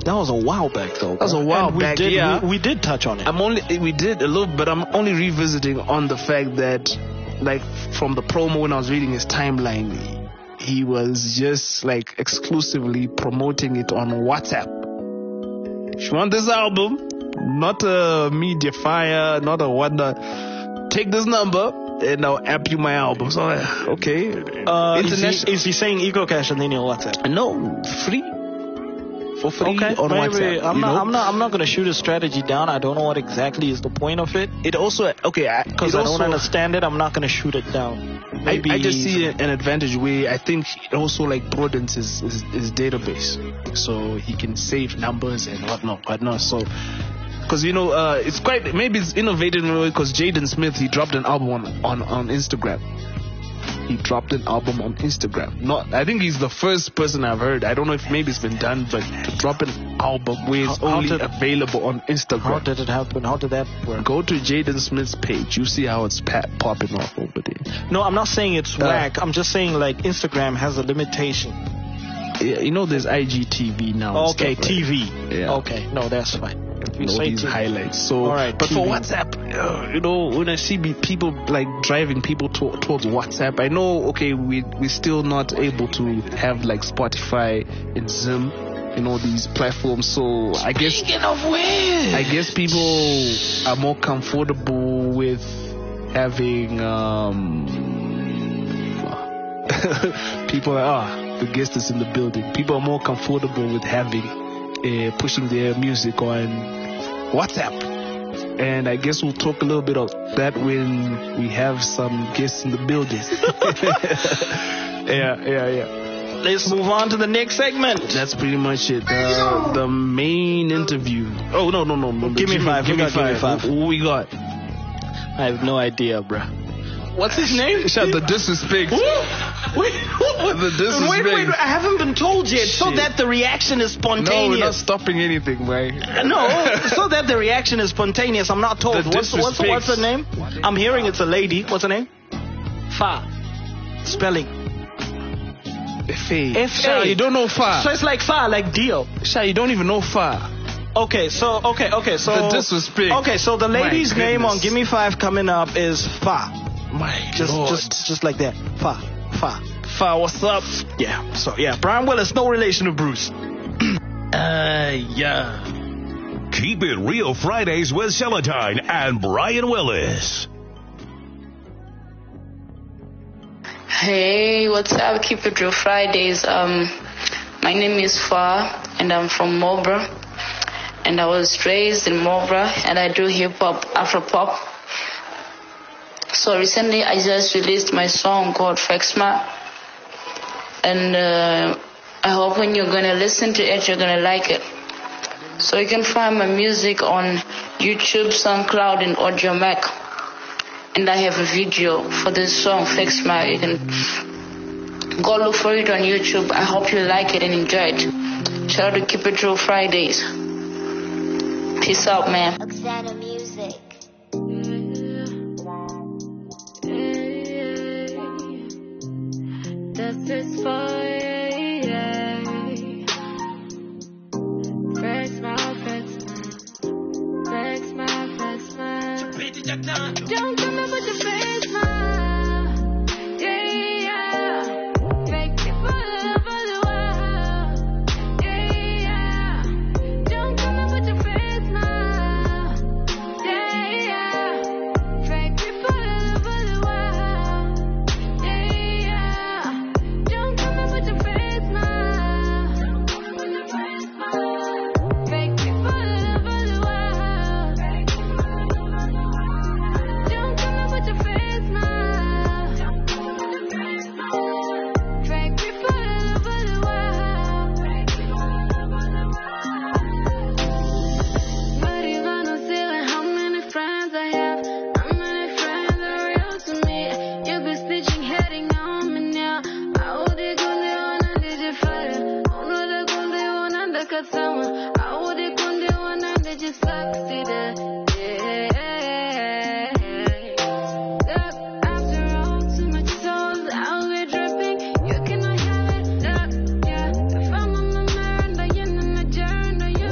That was a while back, though. That was a while and we back, Did, yeah. We, we did touch on it. I'm only, we did a little, but I'm only revisiting on the fact that, like, from the promo when I was reading his timeline, he was just, like, exclusively promoting it on WhatsApp. If you want this album, not a media fire, not a whatnot, take this number and I'll app you my album. So, okay. Uh, International. Is he, is he saying EcoCash and then your WhatsApp? No, free. For free okay, on maybe. WhatsApp. I'm not, know? I'm not. I'm not going to shoot a strategy down. I don't know what exactly is the point of it. It also okay because I also, don't understand it. I'm not going to shoot it down. Maybe I, I just see an advantage where I think it also like broadens his, his his database, so he can save numbers and whatnot, whatnot. So. Because, you know, uh, it's quite, maybe it's innovative because Jaden Smith, he dropped an album on, on, on Instagram. He dropped an album on Instagram. Not, I think he's the first person I've heard. I don't know if maybe it's been done, but to drop an album where it's how, only how did, available on Instagram. How did it happen? How did that work? Go to Jaden Smith's page. You see how it's pat, popping off over there. No, I'm not saying it's uh, whack. I'm just saying, like, Instagram has a limitation. Yeah, you know, there's I G T V now. Okay, stuff, T V. Right? Yeah. Okay, no, that's fine. You know, these highlights. So, all right, but T V. for WhatsApp, uh, you know, when I see people like driving people to, towards WhatsApp, I know, okay, we we're still not able to have like Spotify and Zim, you know, these platforms. So I guess, speaking of which, I guess people are more comfortable with having um people are ah, the guest is in the building. People are more comfortable with having. Uh, pushing their music on WhatsApp, and I guess we'll talk a little bit of that when we have some guests in the building. yeah, yeah, yeah. Let's move on to the next segment. That's pretty much it. Uh, the main interview. Oh no, no, no, no. Give me five. Give me five. five. Give me five. What we got? I have no idea, bruh. What's his name? Shut the disrespect. Wait, the disrespect. wait, wait, I haven't been told yet. Shit. So that the reaction is spontaneous. No, we're not stopping anything, right? No, so that the reaction is spontaneous. I'm not told. What's, what's, what's her name? I'm hearing it's a lady. What's her name? Fa. Spelling. F A. F A. You don't know Fa. So it's like Fa, like deal. Sha, you don't even know Fa. Okay, so, okay, okay, so. The disrespect. Okay, so the lady's name on Gimme Five coming up is Fa. My just, God. Just, just like that. Fa. Fa. Fa, what's up? Yeah, so, yeah, Brian Willis, no relation to Bruce. uh, yeah. Keep It Real Fridays with Celatine and Brian Willis. Hey, what's up? Keep It Real Fridays. Um, my name is Fa, and I'm from Marlborough. And I was raised in Marlborough, and I do hip-hop, Afro-pop. So recently, I just released my song called Fexma. And uh, I hope when you're going to listen to it, you're going to like it. So you can find my music on YouTube, SoundCloud, and Audio Mac. And I have a video for this song, Fexma. You can go look for it on YouTube. I hope you like it and enjoy it. Shout out to Keep It Real Fridays. Peace out, man. Oxana Music. This is for don't come up with your face, smile. Yeah, yeah. Fake people all over the world. Yeah, yeah. Don't come up with your face, smile. Yeah, yeah. Fake people all over the world. Yeah, yeah. Don't come up with your face, smile. Fake people all over the world. Your face now. Fake people all over the world. But you gonna see like how many friends I have. How many friends are real to me? You be snitching, heading on me now. How they gonna wanna did you fire? Oh no, they gonna wanna the katama. How they gonna wanna did you succeed? Yeah.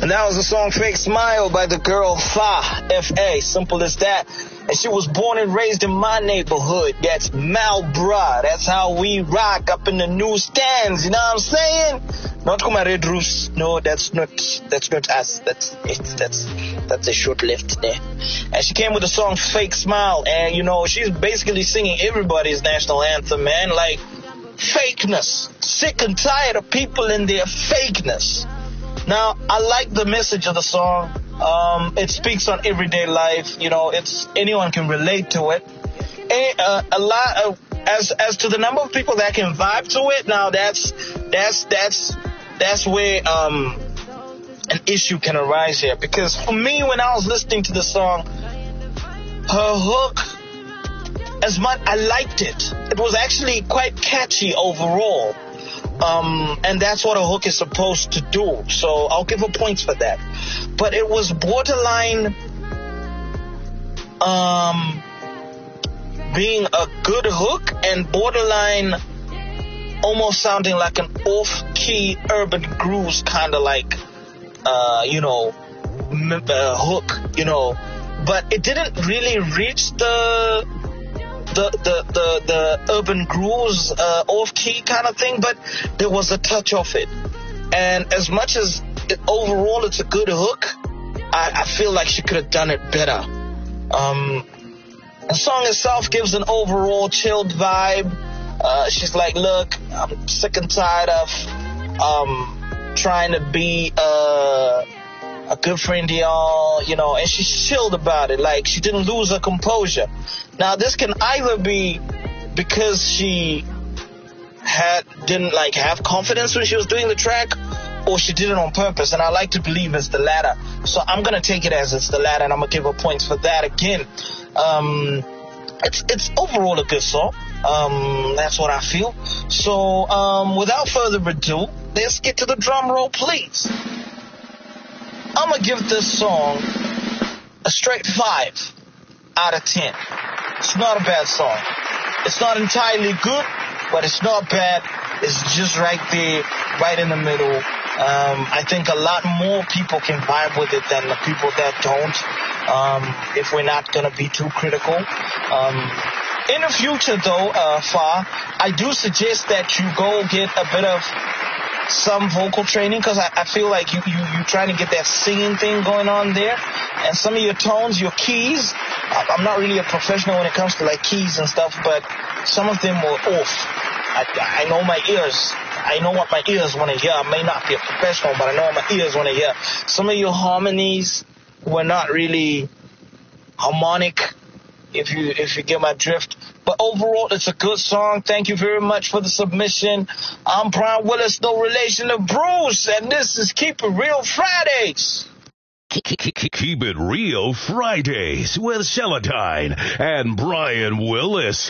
And that was the song Fake Smile by the girl Fa, F A, simple as that. And she was born and raised in my neighborhood. That's Malbra. That's how we rock up in the newsstands. You know what I'm saying? Not Kuma Red Roos. No, that's not, that's not us. That's, it's, that's, that's a short lift there. And she came with the song Fake Smile. And, you know, she's basically singing everybody's national anthem, man. Like, fakeness. Sick and tired of people and their fakeness. Now, I like the message of the song. Um, it speaks on everyday life. You know, it's anyone can relate to it. And, uh, a lot of, as as to the number of people that can vibe to it. Now, that's that's that's that's where um an issue can arise here. Because for me, when I was listening to the song, her hook, as much I liked it, it was actually quite catchy overall. Um, and that's what a hook is supposed to do. So I'll give her points for that. But it was borderline um, being a good hook and borderline almost sounding like an off-key urban grooves kind of like, uh, you know, m- uh, hook, you know. But it didn't really reach the... The, the, the, the urban grooves, uh, off-key kind of thing, but there was a touch of it. And as much as it, overall it's a good hook, I, I feel like she could have done it better. Um, the song itself gives an overall chilled vibe. Uh, she's like, look, I'm sick and tired of um, trying to be uh, a good friend to y'all, you know, and she's chilled about it. Like, she didn't lose her composure. Now, this can either be because she had didn't like have confidence when she was doing the track, or she did it on purpose, and I like to believe it's the latter. So I'm gonna take it as it's the latter, and I'm gonna give her points for that again. Um, it's it's overall a good song. Um, that's what I feel. So um, without further ado, let's get to the drum roll, please. I'm gonna give this song a straight five out of ten. It's not a bad song. It's not entirely good, but it's not bad. It's just right there, right in the middle. Um, I think a lot more people can vibe with it than the people that don't, um, if we're not going to be too critical. Um, in the future, though, uh, Fa, I do suggest that you go get a bit of some vocal training, because I, I feel like you, you, you're trying to get that singing thing going on there. And some of your tones, your keys, I'm not really a professional when it comes to like keys and stuff, but some of them were off. I, I know my ears. I know what my ears want to hear. I may not be a professional, but I know what my ears want to hear. Some of your harmonies were not really harmonic, if you if you get my drift. But overall, it's a good song. Thank you very much for the submission. I'm Brian Willis, no relation to Bruce, and this is Keep It Real Fridays. Keep It Real Fridays with Celatine and Brian Willis.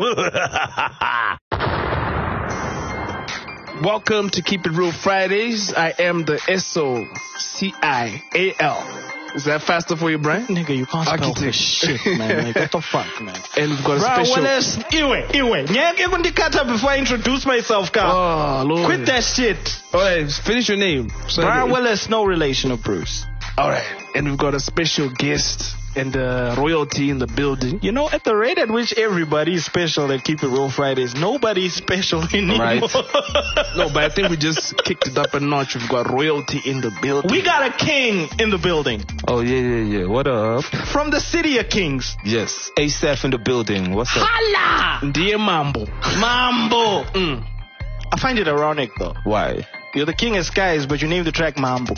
Welcome to Keep It Real Fridays. I am the S O C I A L. Is that faster for you, Brian? Nigga, you can't spell for shit, man. Like, what the fuck, man? And we've got a Brian special... Willis, iwe, iwe. Nyake kundikata before I introduce myself, Ka. Oh, Lord. Quit that shit. All right, finish your name. So Brian I- Willis, no relation of Bruce. All right, and we've got a special guest and uh, royalty in the building. You know, at the rate at which everybody is special at Keep It Real Fridays, nobody's special anymore. Right. No, but I think we just kicked it up a notch. We've got royalty in the building. We got a king in the building. Oh, yeah, yeah, yeah. What up? From the city of kings. Yes. A$AP in the building. What's up? Hala! Dear Mambo. Mambo. Mm. I find it ironic, though. Why? You're the king of skies, but you named the track Mambo.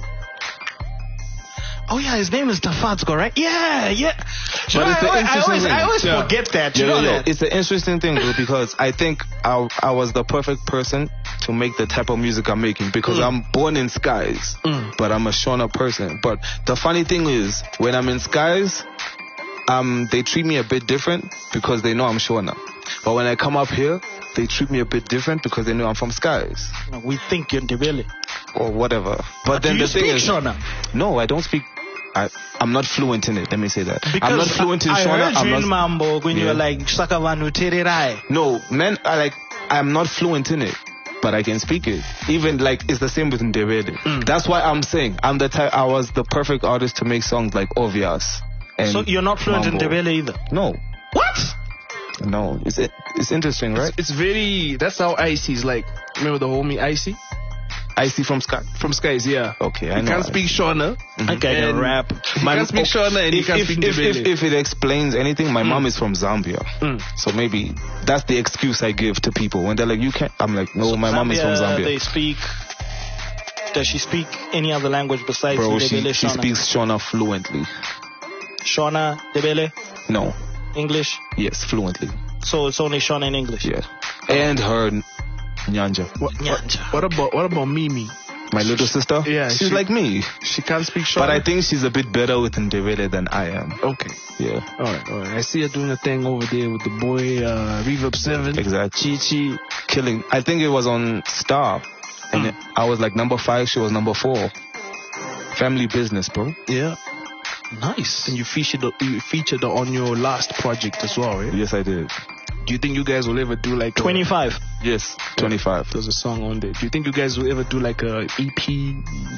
Oh, yeah, his name is Tafatsko, right? Yeah, yeah. But You know, it's the I, I interesting always, thing. I always Yeah. forget that. You Yo, know yo, yo, that? it's an interesting thing, bro, because I think I, I was the perfect person to make the type of music I'm making, because Mm. I'm born in skies, Mm. but I'm a Shona person. But the funny thing is, when I'm in skies, um, they treat me a bit different because they know I'm Shona. But when I come up here, they treat me a bit different because they know I'm from skies We think you're Ndebele. or whatever. But then Do you the thing speak is, Shona? no, I don't speak. I, I'm not fluent in it. Let me say that. Because I'm not fluent in I Shona. heard I'm you not, in Mambo when you Yeah. were like, Sakavanu Tererai. No, man, I like, I'm not fluent in it. but I can speak it. Even like it's the same with Ndebele. Mm. That's why I'm saying I'm the type. I was the perfect artist to make songs like Obvious. And So you're not fluent Mambo. in Ndebele either? No, What? no. It's it, it's interesting, right? It's very. That's how Icy is like. Remember the homie Icy I see from Sky. from Skies? Yeah. Okay, I He know. can't I speak see. Shona. I can And rap. He can't speak Shona and he If, can't if, speak if, if, Ndebele. if it explains anything, my mom is from Zambia. Mm. So maybe that's the excuse I give to people when they're like, you can't. I'm like, no, my mom is from Zambia. They speak. Does she speak any other language besides Bro, Ndebele? she, she Shona? speaks Shona fluently. Shona, Ndebele, No, English. yes, fluently. So it's only Shona in English. Yeah. And her Nyanja. What, what, Nyanja. what about what about Mimi? My little sister? Yeah, She's she- like me. She can't speak Shona. But I think she's a bit better with Ndebele than I am. Okay. Yeah. All right, all right. I see her doing a thing over there with the boy uh, Reverb Seven. Exactly. Chi Chi. Killing. I think it was on Star. And Mm. I was like number five, she was number four. Family business, bro. Yeah. Nice. And you featured you featured on your last project as well, right? Yes, I did. Do you think you guys will ever do like a- twenty-five. Yes, twenty-five. There's a song on there. Do you think you guys will ever do like a E P,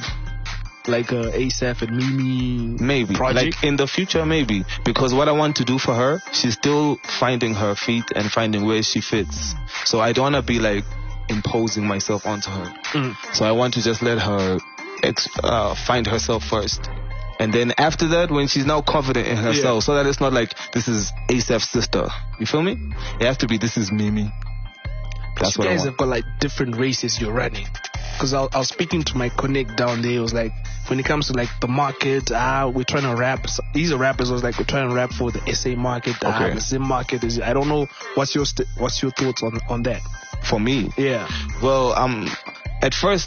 like a ASAP and Mimi? Maybe. Project? Like in the future, maybe. Because what I want to do for her, she's still finding her feet and finding where she fits. So I don't want to be like imposing myself onto her. Mm. So I want to just let her ex- uh, find herself first. And then after that, when she's now confident in herself, Yeah. so that it's not like, this is ASAP's sister. You feel me? It has to be, this is Mimi. That's you what I guys want. have got like different races you're running. Because I, I was speaking to my connect down there. It was like, when it comes to like the market, ah, we're trying to rap. So these are rappers. I was like, we're trying to rap for the S A market. Ah, Okay. the Zim market is. I don't know. What's your st- what's your thoughts on on that? For me, Yeah. well, um, at first,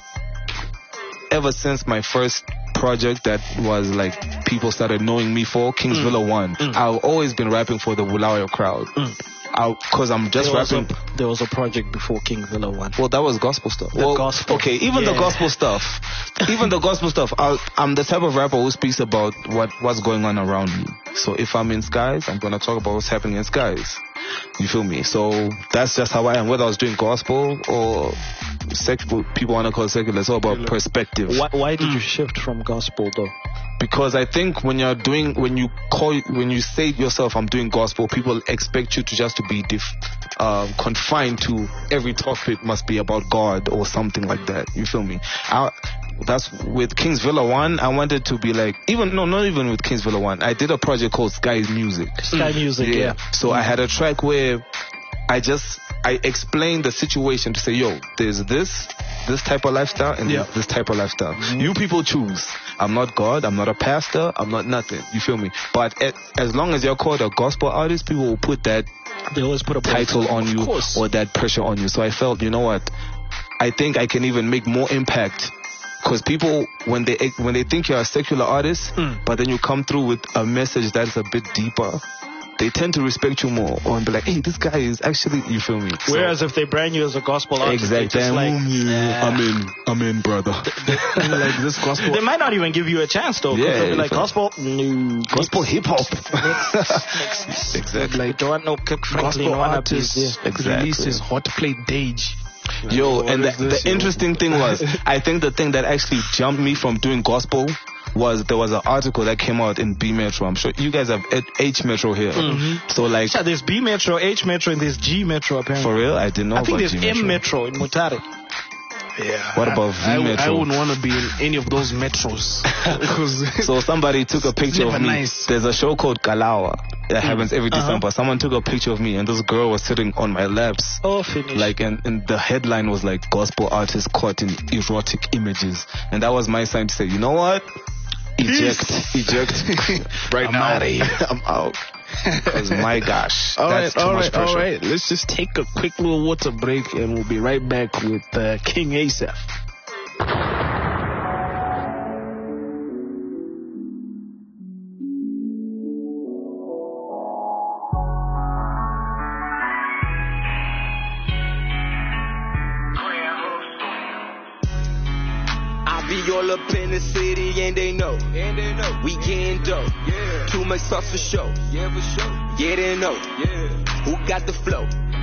ever since my first project that was like people started knowing me for, Kings Villa One, I've always been rapping for the Bulawayo crowd. Because I'm just There was, a, rapping. there was a project before King Villa one. Well, that was gospel stuff. The well, gospel. Okay, even the Yeah. gospel stuff. Even the gospel stuff. I'll, I'm the type of rapper who speaks about what, what's going on around me. So if I'm in Skies, I'm going to talk about what's happening in Skies. You feel me? So that's just how I am. Whether I was doing gospel or secular, people want to call it secular, it's all about perspective. Why, why did you shift from gospel though? Because I think when you're doing, when you call, when you say yourself, I'm doing gospel, people expect you to just to be def, uh, confined to every topic must be about God or something like that. You feel me? I, that's with Kings Villa One. I wanted to be like, even no, not even with Kings Villa One. I did a project called Sky's Music. Sky Music, yeah. So I had a track where I just I explained the situation to say, yo, there's this this type of lifestyle and Yeah. there's this type of lifestyle. You people choose. I'm not God. I'm not a pastor. I'm not nothing. You feel me? But a- as long as you're called a gospel artist, people will put that They always put a title on you course. or that pressure on you. So I felt, you know what? I think I can even make more impact. Because people, when they when they think you're a secular artist, Mm. but then you come through with a message that's a bit deeper, they tend to respect you more and be like, hey, this guy is actually, you feel me? So- Whereas if they brand you as a gospel artist, they exactly. just like, I'm in, I'm in, brother. Like this gospel. they might not even give you a chance though. 'cause Yeah, they'll be like, if- gospel? No. Gospel hip hop. Exactly. Like, don't want no Kirk Franklin Gospel wannabe. artist Yeah. Exactly. released his hot plate Dage. Yo, What and the, is this, the yo? interesting thing was, I think the thing that actually jumped me from doing gospel was there was an article that came out in B Metro. I'm sure you guys have H Metro here. So like, Yeah, there's B Metro, H Metro, and there's G Metro apparently. for real, I didn't know I think about there's G M Metro. Metro in Mutare. Yeah. What about V I, I, Metro? I wouldn't want to be in any of those metros. Because So somebody took a picture never of me. nice. There's a show called Kalawa that happens every Uh-huh. December. Someone took a picture of me and this girl was sitting on my laps. Oh, finish. Like, and, and the headline was like, gospel artist caught in erotic images. And that was my sign to say, you know what? Eject. Eject. right I'm now. outta here. I'm out. Because my gosh, all that's right, too all much right, pressure. all right. Let's just take a quick little water break and we'll be right back with uh, King Asaph. I be all up in the city and they know. And they know. We getting dope. Yeah. Too much sauce for show. Yeah, for sure. Yeah, they know. Yeah. Who got the flow?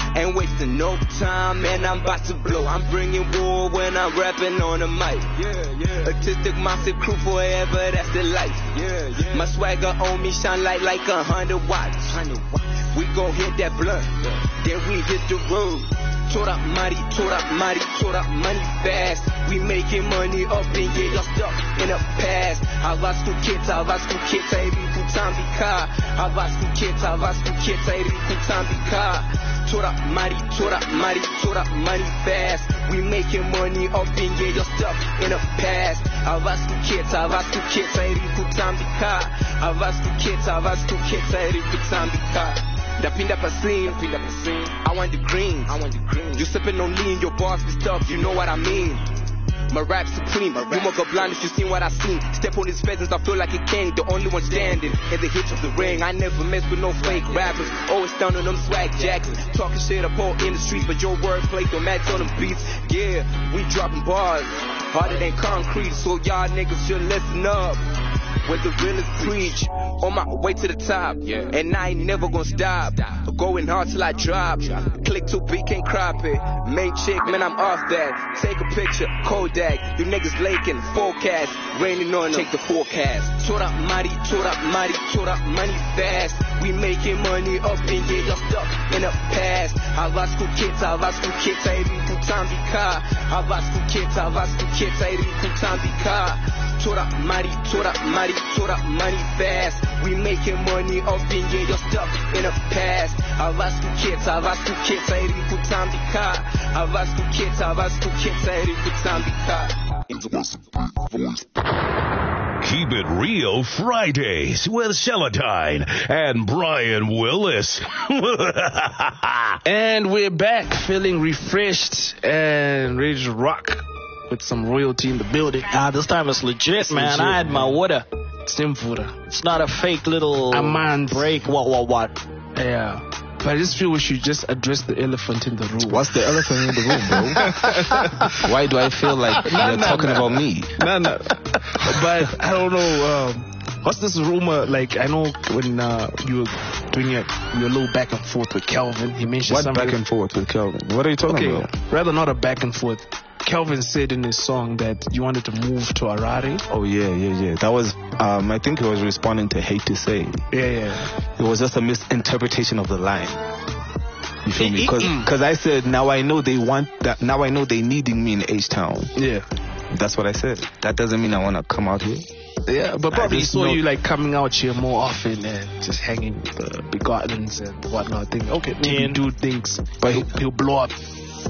Ain't wasting no time, man, I'm about to blow. I'm bringing war when I'm rapping on the mic. Yeah, yeah. Artistic massive crew forever, that's the life. Yeah, yeah. My swagger on me shine like like a hundred watts. We gon' hit that blunt, then we hit the road. Told up money, told up money, told up money fast. We making money up and yeah, you're stuck in the past. Avastuketa, avastuketa, eri kutambika. Avastuketa, avastuketa, eri kutambika. Told up money, told up money, told up money fast. We making money up and yeah, you're stuck in the past. Avastuketa, avastuketa, eri kutambika. Avastuketa, avastuketa, eri kutambika. Dapinda pasin, dapinda pasin. I want the greens, I want the greens. You sipping on lean, your bars be stuff, you know what I mean. My rap supreme, my you won't go blind if you seen what I seen. Step on his pheasants, I feel like a king, the only one standing in the hits of the ring. I never mess with no fake rappers, always down on them swag jackets. Talking shit up all in the streets, but your wordplay don't match on them beats. Yeah, we dropping bars, harder than concrete, so y'all niggas should listen up. Where the realest preach, on my way to the top, yeah. And I ain't never gonna stop. Going hard till I drop. Click too big, can't crop it. Main chick, man, I'm off that. Take a picture, Kodak. You niggas laking, forecast, raining on them. Take the forecast. Told up money, told up money, told up money fast. We making money up and yeah, you're stuck in the past. Avastuketa, avastuketa, eri kutambika. Avastuketa, avastuketa, eri kutambika. Told up money, told up money, told up money fast. We making money up and yeah, you're stuck in the past. Avastuketa, avastuketa, eri kutambika. Avastuketa, avastuketa, eri kutambika. Keep It Real Fridays with Celatine and Brian Willis. And we're back feeling refreshed and ready to rock with some royalty in the building. Ah, this time it's legit, It's man. legit, I had my man. water. Simfura. It's not a fake little Amand. break. What, what, what? Yeah. But I just feel we should just address the elephant in the room. What's the elephant in the room, bro? Why do I feel like you're no, talking no. about me? No, no. But I don't know. Um, what's this rumor? Like, I know when uh, you were doing your, your little back and forth with Kelvin, he mentioned What something. back and forth with Kelvin? What are you talking Okay, about? rather not a back and forth. Kelvin said in his song that you wanted to move to Harare. Oh yeah, yeah, yeah. That was, um, I think he was responding to Hate to Say. Yeah, yeah. It was just a misinterpretation of the line. You feel me? Mm-mm. Because I said, now I know they want that. Now I know they needing me in H-Town. Yeah. That's what I said. That doesn't mean I want to come out here. Yeah, but I probably he just saw know- you like coming out here more often and just hanging with the big gardens and whatnot. Think, okay, maybe And- dude thinks, But but he- he'll, he'll blow up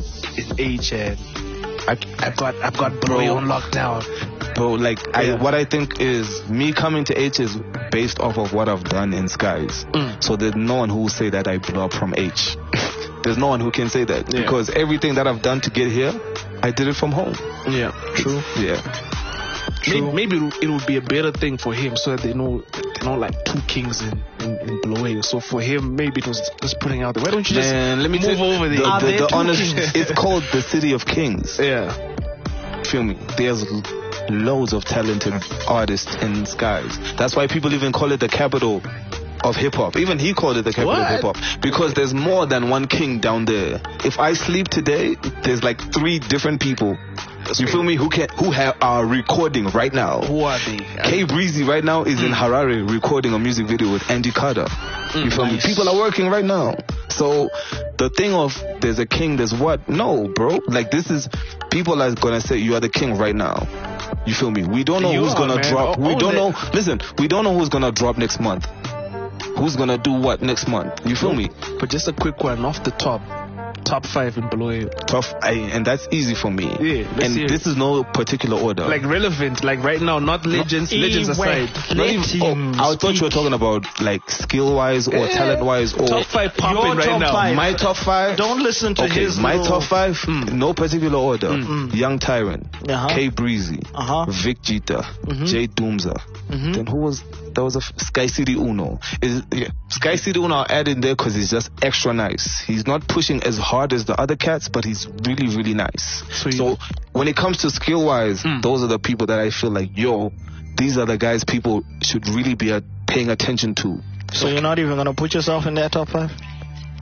in H and I, I've got I've got Bro Bro. on lockdown. Bro, like, I, Yeah. what I think is me coming to H is based off of what I've done in Skies. Mm. So there's no one who will say that I blew up from H. There's no one who can say that. Yeah. Because everything that I've done to get here, I did it from home. Yeah, true. Yeah. Maybe, maybe it would be a better thing for him so that they know they know like two kings in in, in Bulawayo. So for him, maybe it was just putting out there. Why don't you just Man, let me move tell you, over there? the, Are the, there the two honest, kings? it's called the City of Kings. Yeah. Feel me? There's l- loads of talented artists in Skies. That's why people even call it the capital of hip hop. Even he called it the capital What? of hip hop because there's more than one king down there. If I sleep today, there's like three different people. You feel me? Who can who ha- are recording right now? Who are they? K Breezy right now is in Harare recording a music video with Andy Carter. You feel me? nice. People are working right now. So the thing of there's a king, there's what? No, bro. Like this is people are gonna say you are the king right now. You feel me? We don't know You who's are, gonna man. drop. O- we own don't it. know. Listen, we don't know who's gonna drop next month. Who's gonna do what next month? You feel me? But just a quick one off the top. Top five in Bulawayo. Tough, I, and that's easy for me. Yeah, let's and hear it. this is no particular order. Like relevant, like right now, not legends, legends Anyway, aside. Not let even- him oh, I thought you were speak. talking about like skill wise or Yeah. talent wise or Top five popping Your right top now. five. my top five. Don't listen to Okay, his my little- top five, Mm. no particular order. Mm. Young Tyrant, Uh-huh. K Breezy, Uh-huh. Vic Jeter, Mhm. Jay Doomza. Mhm. Then who was that? Was a f- Sky City Uno. Is yeah, Sky City Uno I added there because he's just extra nice. He's not pushing as hard as the other cats, but he's really really nice. Sweet. So when it comes to skill wise, Mm. those are the people that I feel like yo, these are the guys people should really be uh, paying attention to. So you're not even gonna put yourself in that top five?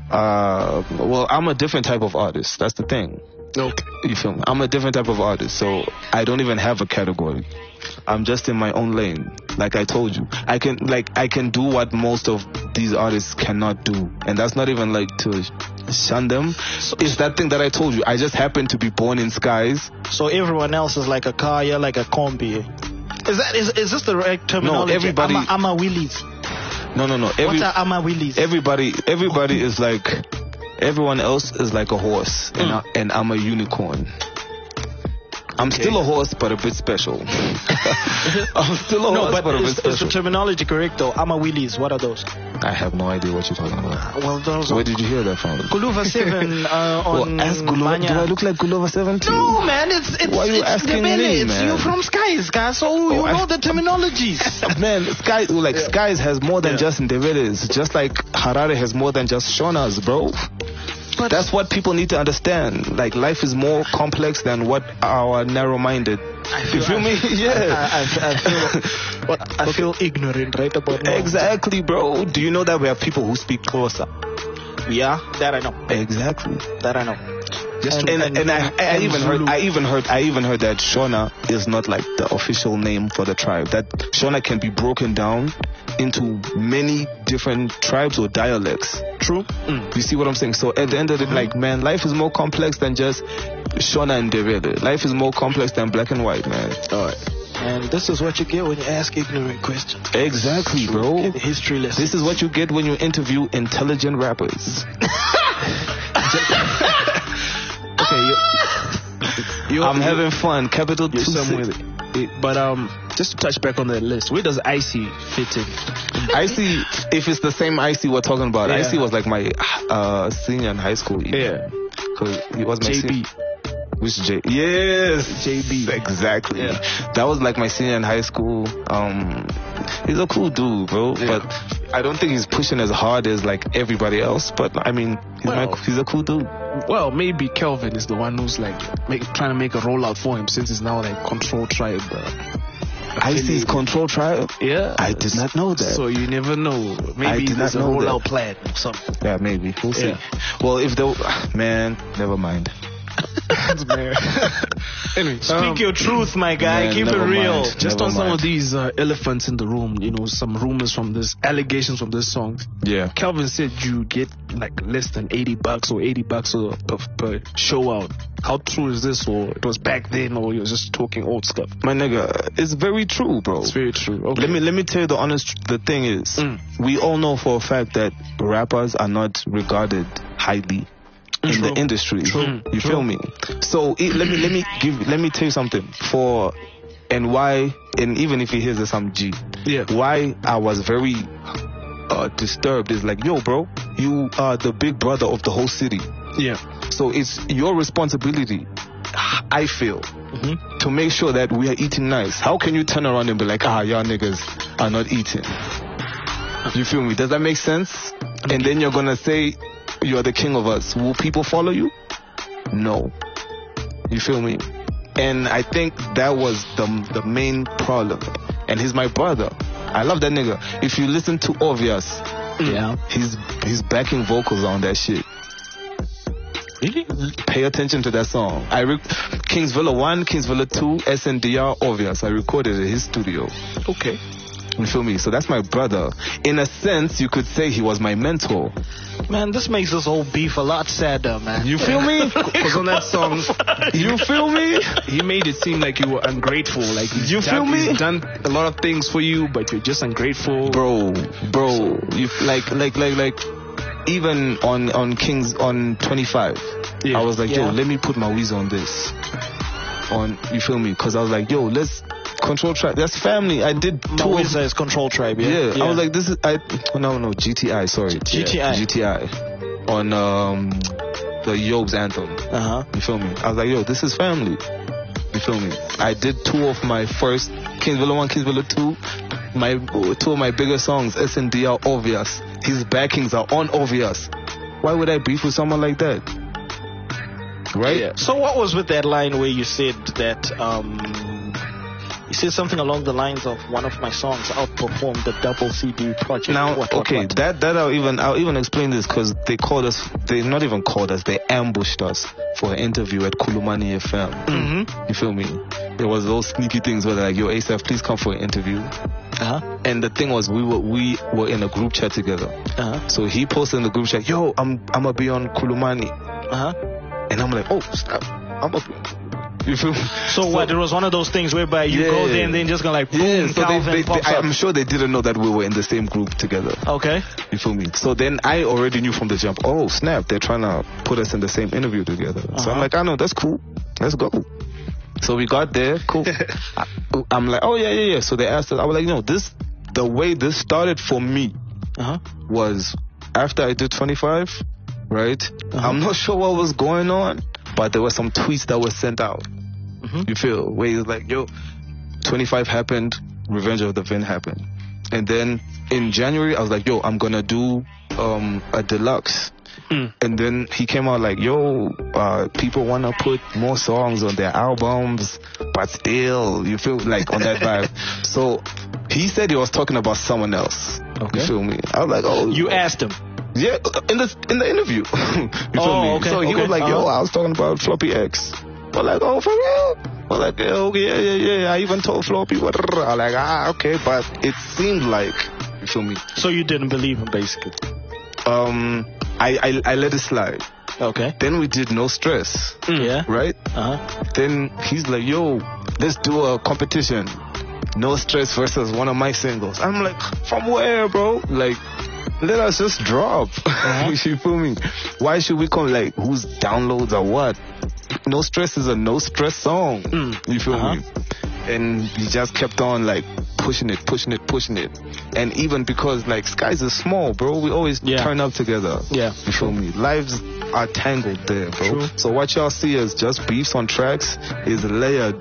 Uh, well, I'm a different type of artist. That's the thing. Okay. You feel me? I'm a different type of artist, so I don't even have a category. I'm just in my own lane. Like I told you, I can like I can do what most of these artists cannot do, and that's not even like to shun them. It's that thing that I told you. I just happen to be born in skies. So everyone else is like a car, you're like a combi. Is that is is this the right terminology? everybody- I'm a, I'm a Willies. No, no, no. Every, What are I'm a Willies? everybody, everybody is like, everyone else is like a horse, and, I, and I'm a unicorn. I'm still a horse, but a bit special. I'm still a no, horse, but but, a bit is, is the special. terminology correct though? I'm a Willies. What are those? I have no idea what you're talking about. Well, those Where are did you hear that from? Guluva Seven uh, on Well, ask Gulova. Manya. Do I look like Gulova seven too? No, man, it's it's Why are you it's asking the belly. me, It's man? you from Skies, guys. So you I- know the terminologies. Man, Sky, like Skies has more than just Ndeveles, just like Harare has more than just Shonas, bro. But That's what people need to understand. Like, life is more complex than what our narrow-minded. You feel me? Yeah. I, I, I feel what, I feel ignorant right about now. Exactly, bro. Do you know that we have people who speak Xhosa? Yeah, that I know. Exactly. That I know. And, and, and, I, I even Zulu. heard, I even heard, I even heard that Shona is not like the official name for the tribe. That Shona can be broken down into many different tribes or dialects. True. You see what I'm saying? So at the end of it, like, man, life is more complex than just Shona and Ndebele. Life is more complex than black and white, man. All right. And this is what you get when you ask ignorant questions. Exactly, bro. History lesson. This is what you get when you interview intelligent rappers. Okay, you, you, I'm you- having fun. Capital you're two somewhere six. with it. But um, just to touch back on that list, where does Icy fit in? Icy, if it's the same Icy we're talking about, Yeah. Icy was like my uh, senior in high school. Yeah, Because he was my J senior. B. Which J? Yes, J B. Exactly. Yeah. That was like my senior in high school. Um, he's a cool dude, bro. Yeah. But I don't think he's pushing as hard as like everybody else. But I mean, he's, Well. my, he's a cool dude. Well, maybe Kelvin is the one who's like make, trying to make a rollout for him since he's now like control tribe. Uh, Icy's control tribe. yeah, I did not know that. So you never know. I Maybe did there's a not know rollout that. plan or something. Yeah, maybe. We'll see. Yeah. Well, if the man, never mind. Anyway, Speak um, your truth, my guy. man, Keep it never real. mind. just Never on some mind. of these uh, elephants in the room, you know, some rumors from this, allegations from this song. Yeah. Calvin said you get like less than eighty bucks or eighty bucks a- per, per show out. How true is this? Or it was back then, or you're just talking old stuff? My nigga, it's very true, bro. It's very true. Okay. Let me let me tell you the honest. The thing is, Mm. we all know for a fact that rappers are not regarded highly in True. the industry. True. You True. feel me? So it, let me let me give let me tell you something for and why, and even if he hears this, I'm G. Yeah. Why I was very uh, disturbed is like, yo, bro, you are the big brother of the whole city. Yeah. So it's your responsibility, I feel, to make sure that we are eating nice. How can you turn around and be like, ah, y'all niggas are not eating? You feel me? Does that make sense? And then you're gonna say you're the king of us. Will people follow you? No. You feel me? And I think that was the the main problem. And he's my brother. I love that nigga. If you listen to Obvious, Yeah. he's he's backing vocals on that shit. Really? Pay attention to that song. I re- Kingsvilla one, Kingsvilla two, S N D R, Obvious. I recorded at his studio. Okay. You feel me? So that's my brother. In a sense, you could say he was my mentor. Man, this makes this whole beef a lot sadder, man. You feel me? Because on that song, You feel me? he made it seem like you were ungrateful. Like he's You done, feel me? He's done a lot of things for you, but you're just ungrateful. Bro, bro, you like, like, like, like, even on on Kings on twenty-five, Yeah. I was like, yo, Yeah. let me put my Weezy on this. On, you feel me? Because I was like, yo, let's control track. That's family. I did two of Mawisa is Control Tribe, yeah? Yeah, I was like, this is I. oh, No, no, G T I. Sorry, G T I. G T I on um the Yob's anthem. uh huh. You feel me? I was like, yo, this is family. You feel me? I did two of my first Kingsvilla one, Kingsvilla two. My two of my bigger songs, S N D R, Obvious. His backings are on Obvious. Why would I beef with someone like that? Right? Yeah. So what was with that line where you said that um You said something along the lines of one of my songs outperformed the double C D project. Now, What, what, okay, what? that that I'll even I'll even explain this because they called us. They not even called us. They ambushed us for an interview at Kulumani F M. Mm-hmm. You feel me? There was those sneaky things where they're like, "Yo, ASAP, please come for an interview." Uh-huh. And the thing was, we were we were in a group chat together. Uh-huh. So he posted in the group chat, "Yo, I'm I'm gonna be on Kulumani," Uh-huh. and I'm like, "Oh, snap! I'm a." You feel me? So, what? It was one of those things whereby you Yeah. go there and then just go like, boom, Yeah, so they, Calvin they, they, pops up. I'm sure they didn't know that we were in the same group together. Okay. You feel me? So then I already knew from the jump, oh snap, they're trying to put us in the same interview together. So Uh-huh. I'm like, I know, that's cool. Let's go. So we got there, cool. I, I'm like, oh yeah, yeah, yeah. So they asked us, I was like, no, this, the way this started for me Uh-huh. was after I did twenty-five, right? Uh-huh. I'm not sure what was going on, but there were some tweets that were sent out. Mm-hmm. You feel? Where it's like, yo, twenty-five happened, Revenge of the Vin happened. And then in January, I was like, yo, I'm gonna do um, a deluxe. Mm. And then he came out like, yo, uh, people wanna put more songs on their albums, but still, you feel like on that vibe. So he said he was talking about someone else. Okay. You feel me? I was like, oh. You asked him. Yeah, in the in the interview. You feel Oh, me? okay, So he okay. was like, yo, Uh-huh. I was talking about Floppy X. We're like, oh, for real? We're like, yeah, okay, yeah, yeah, yeah. I even told Floppy. I'm like, ah, okay, but it seemed like, you feel me? So you didn't believe him, basically. Um, I, I, I let it slide. Okay. Then we did No Stress, Yeah. right? Uh-huh. Then he's like, yo, let's do a competition. No Stress versus one of my singles. I'm like, from where, bro? Like, let us just drop. Uh-huh. You feel me? Why should we come, like, whose downloads or what? No Stress is a no stress song. Mm. You feel Uh-huh. me? And he just kept on, like, pushing it, pushing it, pushing it. And even because, like, skies is small, bro, we always Yeah. turn up together. Yeah. You feel me? Lives are tangled there, bro. True. So what y'all see as just beefs on tracks is layered.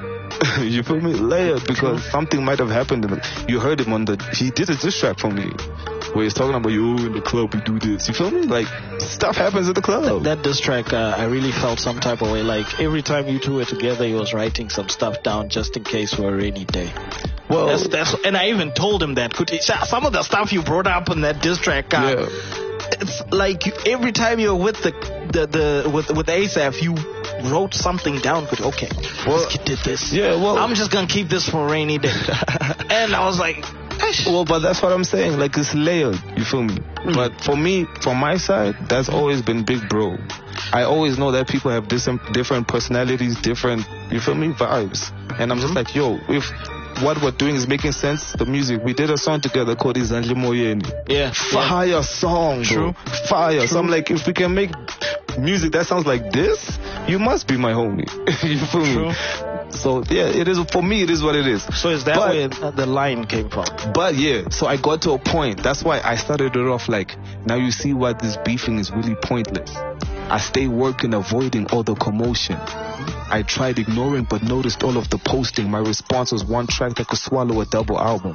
You feel me? Layered because something might have happened. In the, you heard him on the. He did a diss track for me, where he's talking about you in the club. We do this. You feel me? Like stuff happens at the club. That diss track, uh, I really felt some type of way. Like every time you two were together, he was writing some stuff down just in case for a rainy day. well, That's, that's, and I even told him that. Could he, some of the stuff you brought up in that diss track, uh, yeah. it's like you, every time you're with the the, the with with ASAP, you wrote something down. But okay, Well, this kid did this. Yeah, well, I'm just gonna keep this for a rainy day. And I was like, well, but that's what I'm saying. Like it's layered. You feel me? Mm. But for me, from my side, that's always been big bro. I always know that people have different different personalities, different, you feel me, vibes. And I'm just like, yo, if what we're doing is making sense, the music. We did a song together called Izandle Moyeni. yeah, Fire song, bro. True. Fire. So I'm like, if we can make music that sounds like this, you must be my homie. You feel True. me? So yeah, it is, for me, it is what it is. So is that But- where the line came from? But yeah, so I got to a point. That's why I started it off like, now you see why this beefing is really pointless. I stay working, avoiding all the commotion. I tried ignoring, but noticed all of the posting. My response was one track that could swallow a double album.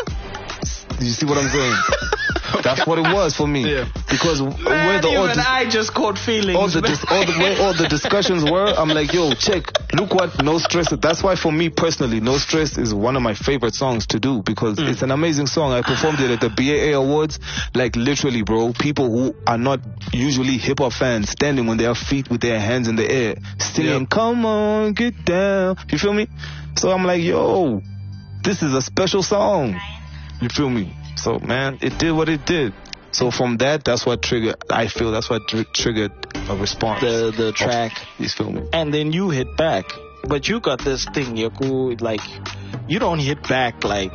Do you see what I'm saying? That's what it was for me. Yeah. Because Man, where the all even dis- I just caught feelings. all the man. dis- all the way all the discussions were, I'm like, yo, check, look what No Stress. That's why for me personally, No Stress is one of my favorite songs to do because Mm. it's an amazing song. I performed it at the B A A Awards, like literally, bro. People who are not usually hip hop fans standing on their feet with their hands in the air, singing, Yep. "Come on, get down." You feel me? So I'm like, yo, this is a special song. You feel me? So man, it did what it did. So from that, that's what triggered. I feel that's what tr- triggered a response. the the track, You feel me? and then you hit back. But you got this thing, Yaku, like you don't hit back like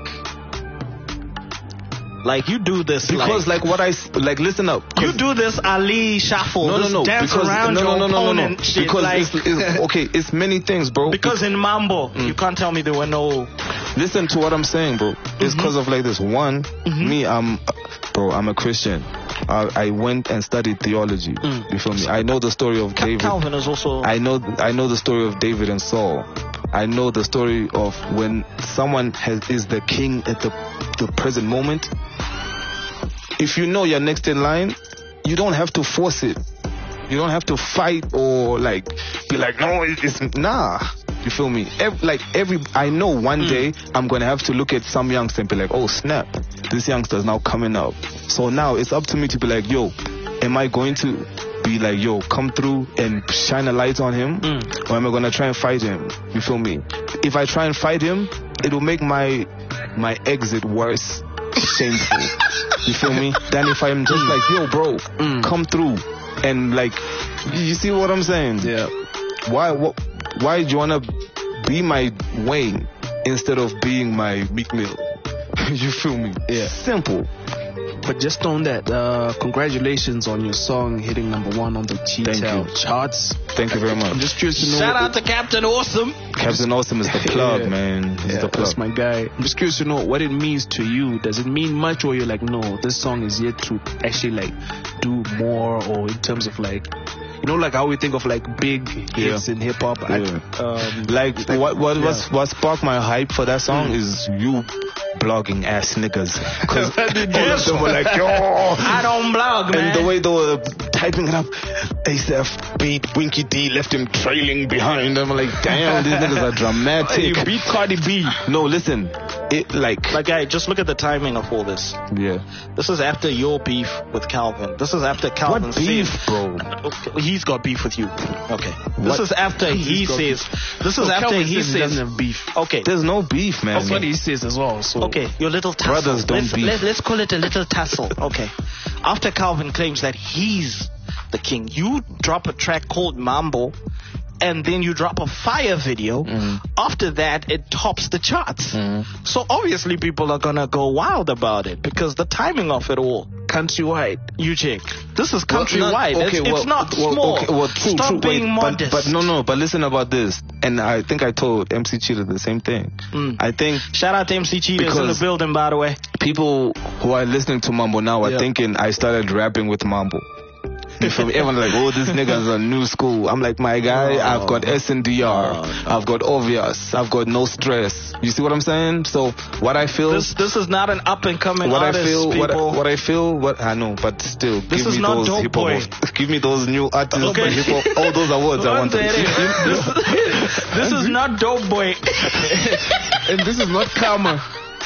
like you do this Because like, like what I s- like, listen up. 'cause- you do this Ali shuffle, no, no, this no. dance Because around no, your no, no, no, no, opponent no. shit. Because like, it's, it's okay. It's many things, bro. because in Mambo, you can't tell me there were no. Listen to what I'm saying, bro. It's because of like this. One, Mhm. me, I'm, bro, I'm a Christian. I, I went and studied theology. Mm. You feel me? I know the story of Ca- David. Calvin is also. I know I know the story of David and Saul. I know the story of when someone has, is the king at the the present moment. If you know you're next in line, you don't have to force it. You don't have to fight or like be like, no, it's nah. You feel me? Ev- like every, I know one Mm. day I'm gonna have to look at some youngster and be like, oh snap, this youngster is now coming up. So now it's up to me to be like, yo, am I going to be like, yo, come through and shine a light on him, Mm. or am I gonna try and fight him? You feel me? If I try and fight him, it will make my my exit worse, shameful. You feel me? Than if I'm just like, yo, bro, Mm. come through and like, you see what I'm saying? Yeah. Why? What? Why do you wanna be my Wayne instead of being my Meek Mill? You feel me? Yeah. Simple. But just on that, uh, congratulations on your song hitting number one on the T Thank T L you. charts. Thank you very I'm much. just curious to know. Shout out to Captain Awesome. Captain Awesome is the plug, Yeah. man. He's Yeah, the plug. that's my guy. I'm just curious to know what it means to you. Does it mean much, or you're like, no, this song is yet to actually like do more, or in terms of like, you know, like how we think of like big hits in hip hop. I- Yeah. Um, Like, what what yeah. was what sparked my hype for that song Mm. is you blogging ass niggas. Because all of Yes. them were like, yo. I don't blog, man. And the way they were typing it up, A$AP beat Winky D, left him trailing behind. I'm like, damn, these niggas are dramatic. you beat Cardi B. No, listen, it like, Like, guy, just look at the timing of all this. yeah. This is after your beef with Calvin. This is after Calvin What beef, says, bro? Okay, he's got beef with you. Okay. This What? is after he He's got says. This is No, after Calvin he says he says. doesn't have beef. Okay. There's no beef, man. That's what he says as well. So Okay, your little tussle. Brothers don't let's, beef. Let, let's call it a little tussle. Okay. After Calvin claims that he's the king, you drop a track called Mambo, and then you drop a fire video. Mhm. After that, it tops the charts. Mhm. So obviously people are gonna go wild about it because the timing of it all. countrywide. You check. This is Well, countrywide. not- it's, well, it's not well, small. Okay, well, true, Stop true. being Wait, modest. but, but no, no. But listen about this, and I think I told M C Cheetah the same thing. Mm. I think Shout out to M C Cheetahs in the Because- building, by the way. people who are listening to Mambo now are Yeah. thinking I started rapping with Mambo. You feel me? Everyone's like, oh, this nigga's a new school. I'm like, my guy, Oh. I've got S N D R, Oh, no. I've got Obvious, I've got No Stress. You see what I'm saying? So what I feel, This this is not an up and coming what I artist, feel, what, I- people. what I feel, what I know, but still, This give is me not those Dope hip hop, Boy. give me those new artists, Okay. hip hop, all those awards I One want. second. this, this is not Dope Boy. And this is not karma.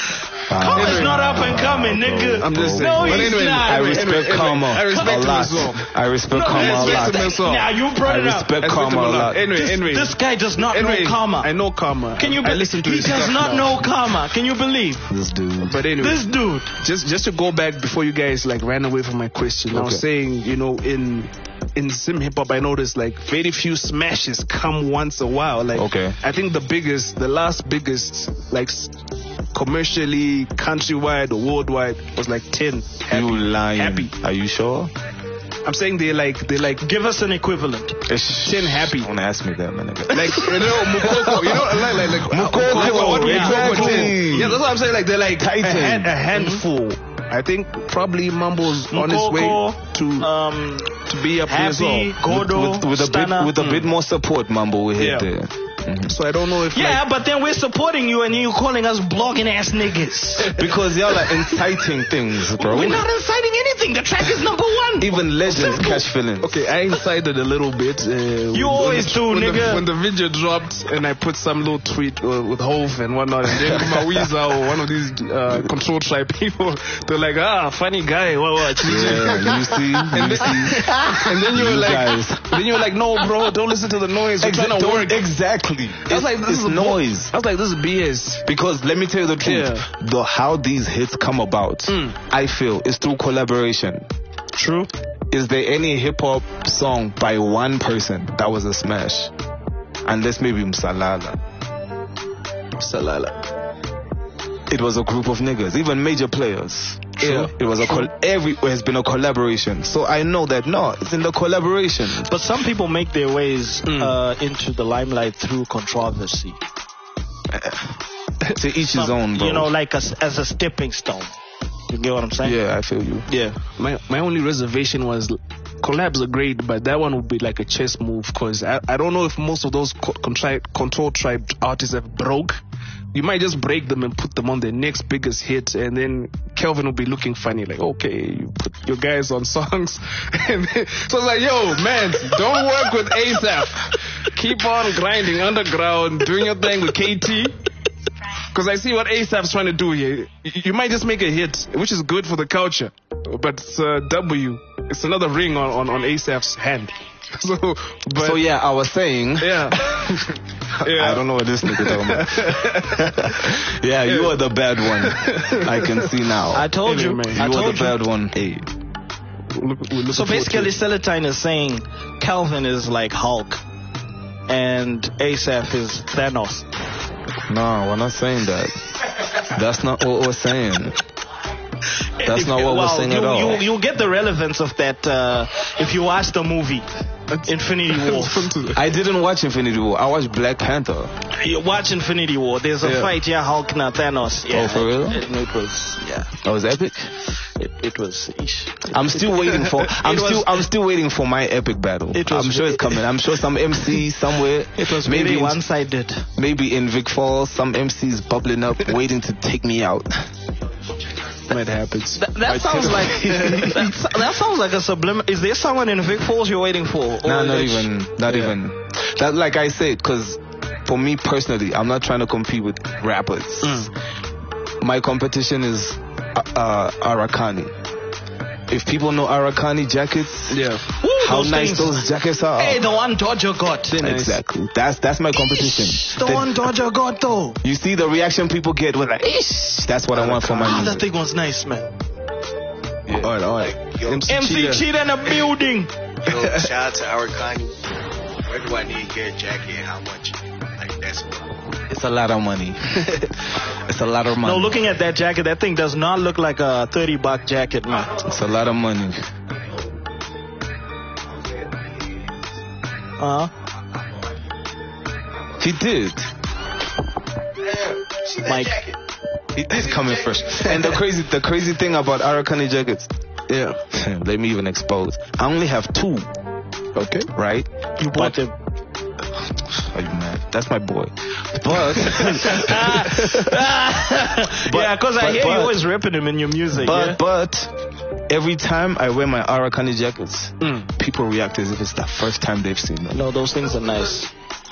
Ah. It's not up and coming, nigga. I'm just saying. No, But he's anyway, not. I respect anyway, Karma I respect a him lot. as well. I respect Karma a respect lot. him as well. Now you brought I it up. respect I Karma a respect him a lot. lot. Anyway, This, anyway. this guy does not Anyway, know karma. I know karma. Can you? I be- listen to he his does stuff not now. know karma. Can you believe This dude. But anyway, this dude? just just to go back before you guys like ran away from my question, I was Okay. saying, you know, in in sim hip hop, I noticed like very few smashes come once a while. Like, Okay. I think the biggest, the last biggest, like s- commercially, countrywide or worldwide was like ten. Happy. You lying? Happy. Are you sure? I'm saying they like they like Give us an equivalent. Ten happy. Don't ask me that, man. nigga. like you know Mukoko, you know like like, like Mukoko, Mukoko, what we exactly. Mukoko ten. Yeah, that's what I'm saying. Like they're like a, Titan. hand, a handful. I think probably Mambo's on his way Mukoko, to Um, to be up there as Happy, well. Godo, with, with a bit Stunner. with a bit more support, Mambo will hit Yeah. there. So I don't know if Yeah, like, but then we're supporting you and you calling us blogging ass niggas. Because y'all are inciting things, bro. We're not inciting anything. The track is number one. Even legends catch feelings. okay, I incited a little bit. Uh, You when- always do, when nigga. The, when the video dropped and I put some little tweet uh, with Hove and whatnot, and then Mawiza or one of these uh, control tribe people, they're like, ah, funny guy, what, what? Yeah, you see, And you then, see. and then you were You like, guys. then you were like, no, bro, don't listen to the noise. We're trying to Don't- work. Exactly. I was like, this it's is a noise. I was like, this is B S. Because let me tell you the truth, Yeah. the how these hits come about, Mm. I feel, is through collaboration. True. Is there any hip hop song by one person that was a smash? Unless maybe Msalala. Salala. It was a group of niggas, even major players. True. It was a col- every it has been a collaboration. So I know that no, it's in the collaboration. But some people make their ways Mm. uh, into the limelight through controversy. To each his Some- own, bro. You know, like a, as a stepping stone. You get what I'm saying? Yeah, I feel you. Yeah. My my only reservation was collabs are great, but that one would be like a chess move because I, I don't know if most of those co- contri- control tribe artists have broke, you might just break them and put them on their next biggest hit, and then Kelvin will be looking funny, like, okay, you put your guys on songs. And then, so it's like, yo, man, don't work with ASAP. Keep on grinding underground, doing your thing with K T. Because I see what ASAP's trying to do here. You, you might just make a hit, which is good for the culture, but it's uh, W. It's another ring on, on, on ASAP's hand. So, but, So yeah, I was saying. yeah. Yeah. I don't know what this nigga talking about. yeah, you are the bad one. I can see now. I told you. Anyway, you I are told the you. bad one. Hey. Look, we're looking So forward to basically, it. Celatine is saying Calvin is like Hulk, and ASAP is Thanos. No, we're not saying that. That's not what we're saying. That's not what we're well, saying you, at all. You, you get the relevance of that uh, if you watch the movie Infinity War. I didn't watch Infinity War. I watched Black Panther. You watch Infinity War. There's a Yeah. fight, yeah, Hulk and Thanos. Yeah, Oh, for real? It, it was, yeah, That was epic. it, it was. Ish. I'm still waiting for. I'm It was- still. I'm still waiting for my epic battle. It was I'm sure it's coming. I'm sure some M C somewhere. It was maybe maybe in, one-sided. maybe in Vic Falls, some M C's bubbling up, waiting to take me out. That happens. That, that sounds like that, that sounds like a subliminal. Is there someone in Vic Falls you're waiting for? Or Nah, not that- even. Not Yeah. even. That, like I said, because for me personally, I'm not trying to compete with rappers. Mm. My competition is uh, uh, Arakani. If people know Arakani jackets, Yeah. Woo, how those nice things. those jackets are. Hey, the one Dodger got. Exactly. That's that's my competition. The The- one Dodger got though. You see the reaction people get with like, Ish! That's what I want for my Ah, that music. thing was nice, man. Alright, alright. Yo, M C M C Cheetah. Cheetah in the building. yo, shout out to Arakani. Where do I need to get a jacket and how much? Like, that's It's a lot of money. It's a lot of money. No, looking at that jacket, that thing does not look like a thirty buck jacket, man. It's a lot of money. Uh huh. He did. Mike. He did come in first. And the crazy, the crazy thing about Arakani jackets, Yeah. let me even expose. I only have two. Okay. Right? You bought them. Are you mad? That's my boy. But Yeah, because I but- hear you but- always ripping him in your music. but yeah? but every time I wear my Arakani jackets, Mm. people react as if it's the first time they've seen them. No, those things are nice.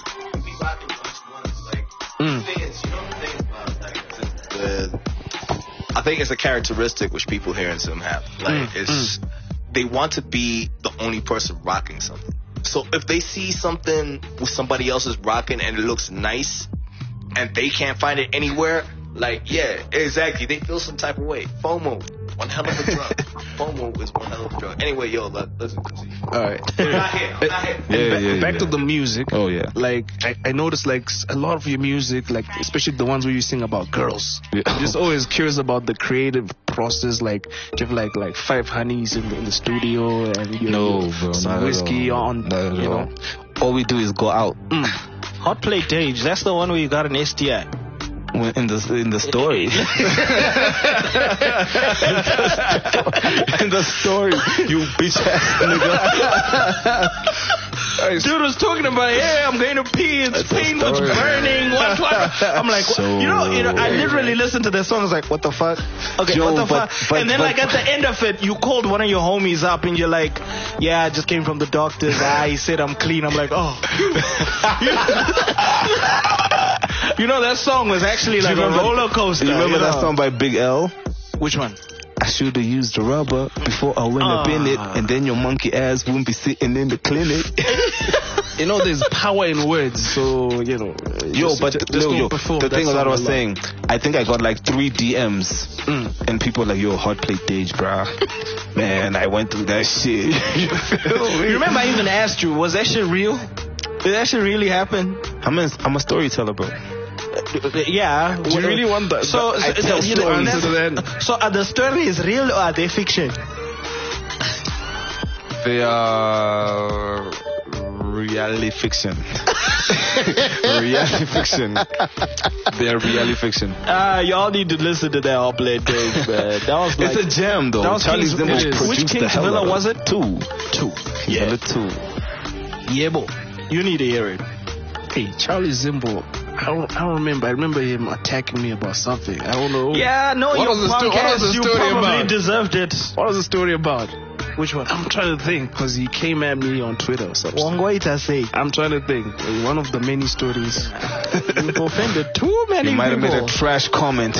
Mm. The, I think it's a characteristic which people here in Sim have. Like, Mm, it's they want to be the only person rocking something. So if they see something with somebody else is rocking and it looks nice, and they can't find it anywhere, like, yeah, exactly, they feel some type of way. FOMO, one hell of a drug. FOMO is one hell of a drug. Anyway, yo, let, let's continue. All right. I'm not here. I'm not here. Yeah, back, yeah, back yeah. to the music. Oh yeah. Like I, I noticed, like s- a lot of your music, like especially the ones where you sing about girls. Yeah. I'm just always curious about the creative process. Like, do you have like like five honeys in the, in the studio and you No, know, bro. some not at whiskey all. on, Not at you all. know. All we do is go out. Hot plate Dage, that's the one where you got an S T I. When- in the in the story. in the story, you bitch ass nigga. Dude was talking about, yeah, I'm going to pee, it's That's a pain, what's story. burning, what, what? I'm like, what? So- you know, you know, I literally listened to the song, I was like, what the fuck? Okay, Yo, what the but- fuck? but- and then but- like at the end of it, you called one of your homies up and you're like, yeah, I just came from the doctor's, ah, he said I'm clean. I'm like, oh. You know, that song was actually like a remember- roller coaster. You remember you that know? song by Big L? Which one? I should have used the rubber before I went up in it, and then your monkey ass wouldn't be sitting in the clinic. You know, there's power in words, so you know. uh, Yo, just- but just yo, don't yo, perform the thing song that I was a lot. saying, I think I got like three D Ms, Mm. and people like, yo, hot plate Dage, bruh. Man, I went through that shit. You feel me? You remember I even asked you, was that shit real? Did that shit really happen? I'm a, I'm a storyteller, bro. Yeah. Do you really want that? So, I so- tell you- stories that's- to that. So are the stories real or are they fiction? They are reality fiction. reality fiction. They are reality fiction. Ah, y'all need to listen to that Hot Plate Dage, man. That was like, It's a jam, though. that was Charlie King's- Zimbo it is. produced Which the King's hell Villa out of was it? Two. two. Yeah. Yeah. Two. Yeah, boy. You need to hear it. Hey, Charlie Zimbo. I I don't, I don't remember. I remember him attacking me about something. I don't know. Yeah, no, What you was the sto- punk what was ass, the you story probably about? deserved it. What was the story about? Which one? I'm trying to think because he came at me on Twitter or something. Wangwaita say. I'm trying to think. One of the many stories. You've offended too many You might have people. made a trash comment.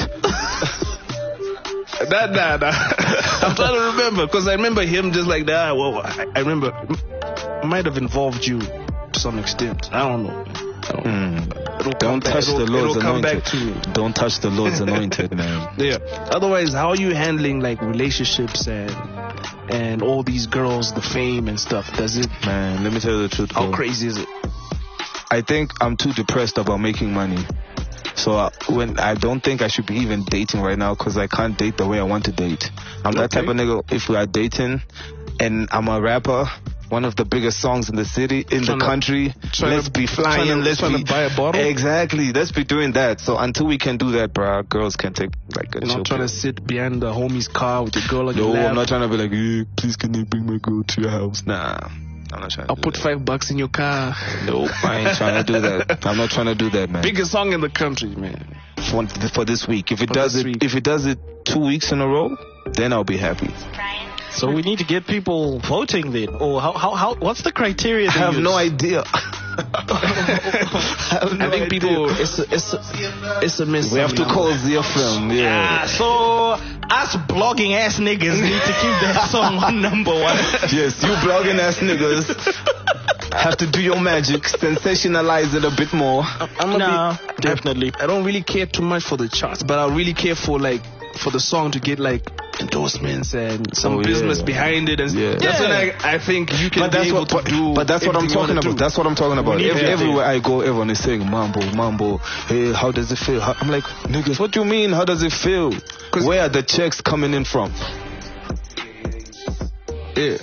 That, that, that. I'm trying to remember because I remember him just like that. Well, I, I remember it might have involved you to some extent. I don't know. I don't, Mm. it'll come Don't back- touch the it'll- Lord's it'll come anointed. back to me. Don't touch the Lord's anointed, man. Yeah. Otherwise, how are you handling like relationships and and all these girls, the fame and stuff? Does it? Man, let me tell you the truth. How bro. crazy is it? I think I'm too depressed about making money. So uh, when I don't think I should be even dating right now because I can't date the way I want to date. I'm that Okay. type of nigga. If we are dating and I'm a rapper, one of the biggest songs in the city, in Tryna- the country, tryna- let's be flying. tryna- let's tryna be buy a bottle? Exactly. Let's be doing that. So until we can do that, bro, girls can take like a You're chill not trying pill. to sit behind the homie's car with your girl on your No, lap. I'm not trying to be like, hey, please can you bring my girl to your house? Nah, I'm not trying to I'll do put that. five bucks in your car. Nope, I ain't trying to do that. I'm not trying to do that, man. Biggest song in the country, man. For, for this week. If it For does this it, week. if it does it two weeks in a row, then I'll be happy. So we need to get people voting then. Or how, how, how what's the criteria? I they have use? no idea. I think people, it's a, it's a, it's a miss. We have to call Zia Film. Ah, Yeah. so us blogging ass niggas need to keep that song on number one. Yes, you blogging ass niggas have to do your magic, sensationalize it a bit more. I'm a No, bit, definitely. I don't really care too much for the charts, but I really care for like for the song to get like endorsements and some Oh, yeah. business behind it, and Yeah. that's when I, I think you can But that's be able what, to but, do. but that's what I'm everything you talking wanna about. do. That's what I'm talking about. need Every, that. everywhere I go, everyone is saying mambo, mambo. Hey, how does it feel? How, I'm like, niggas, what do you mean? How does it feel? Where are the checks coming in from? Yeah.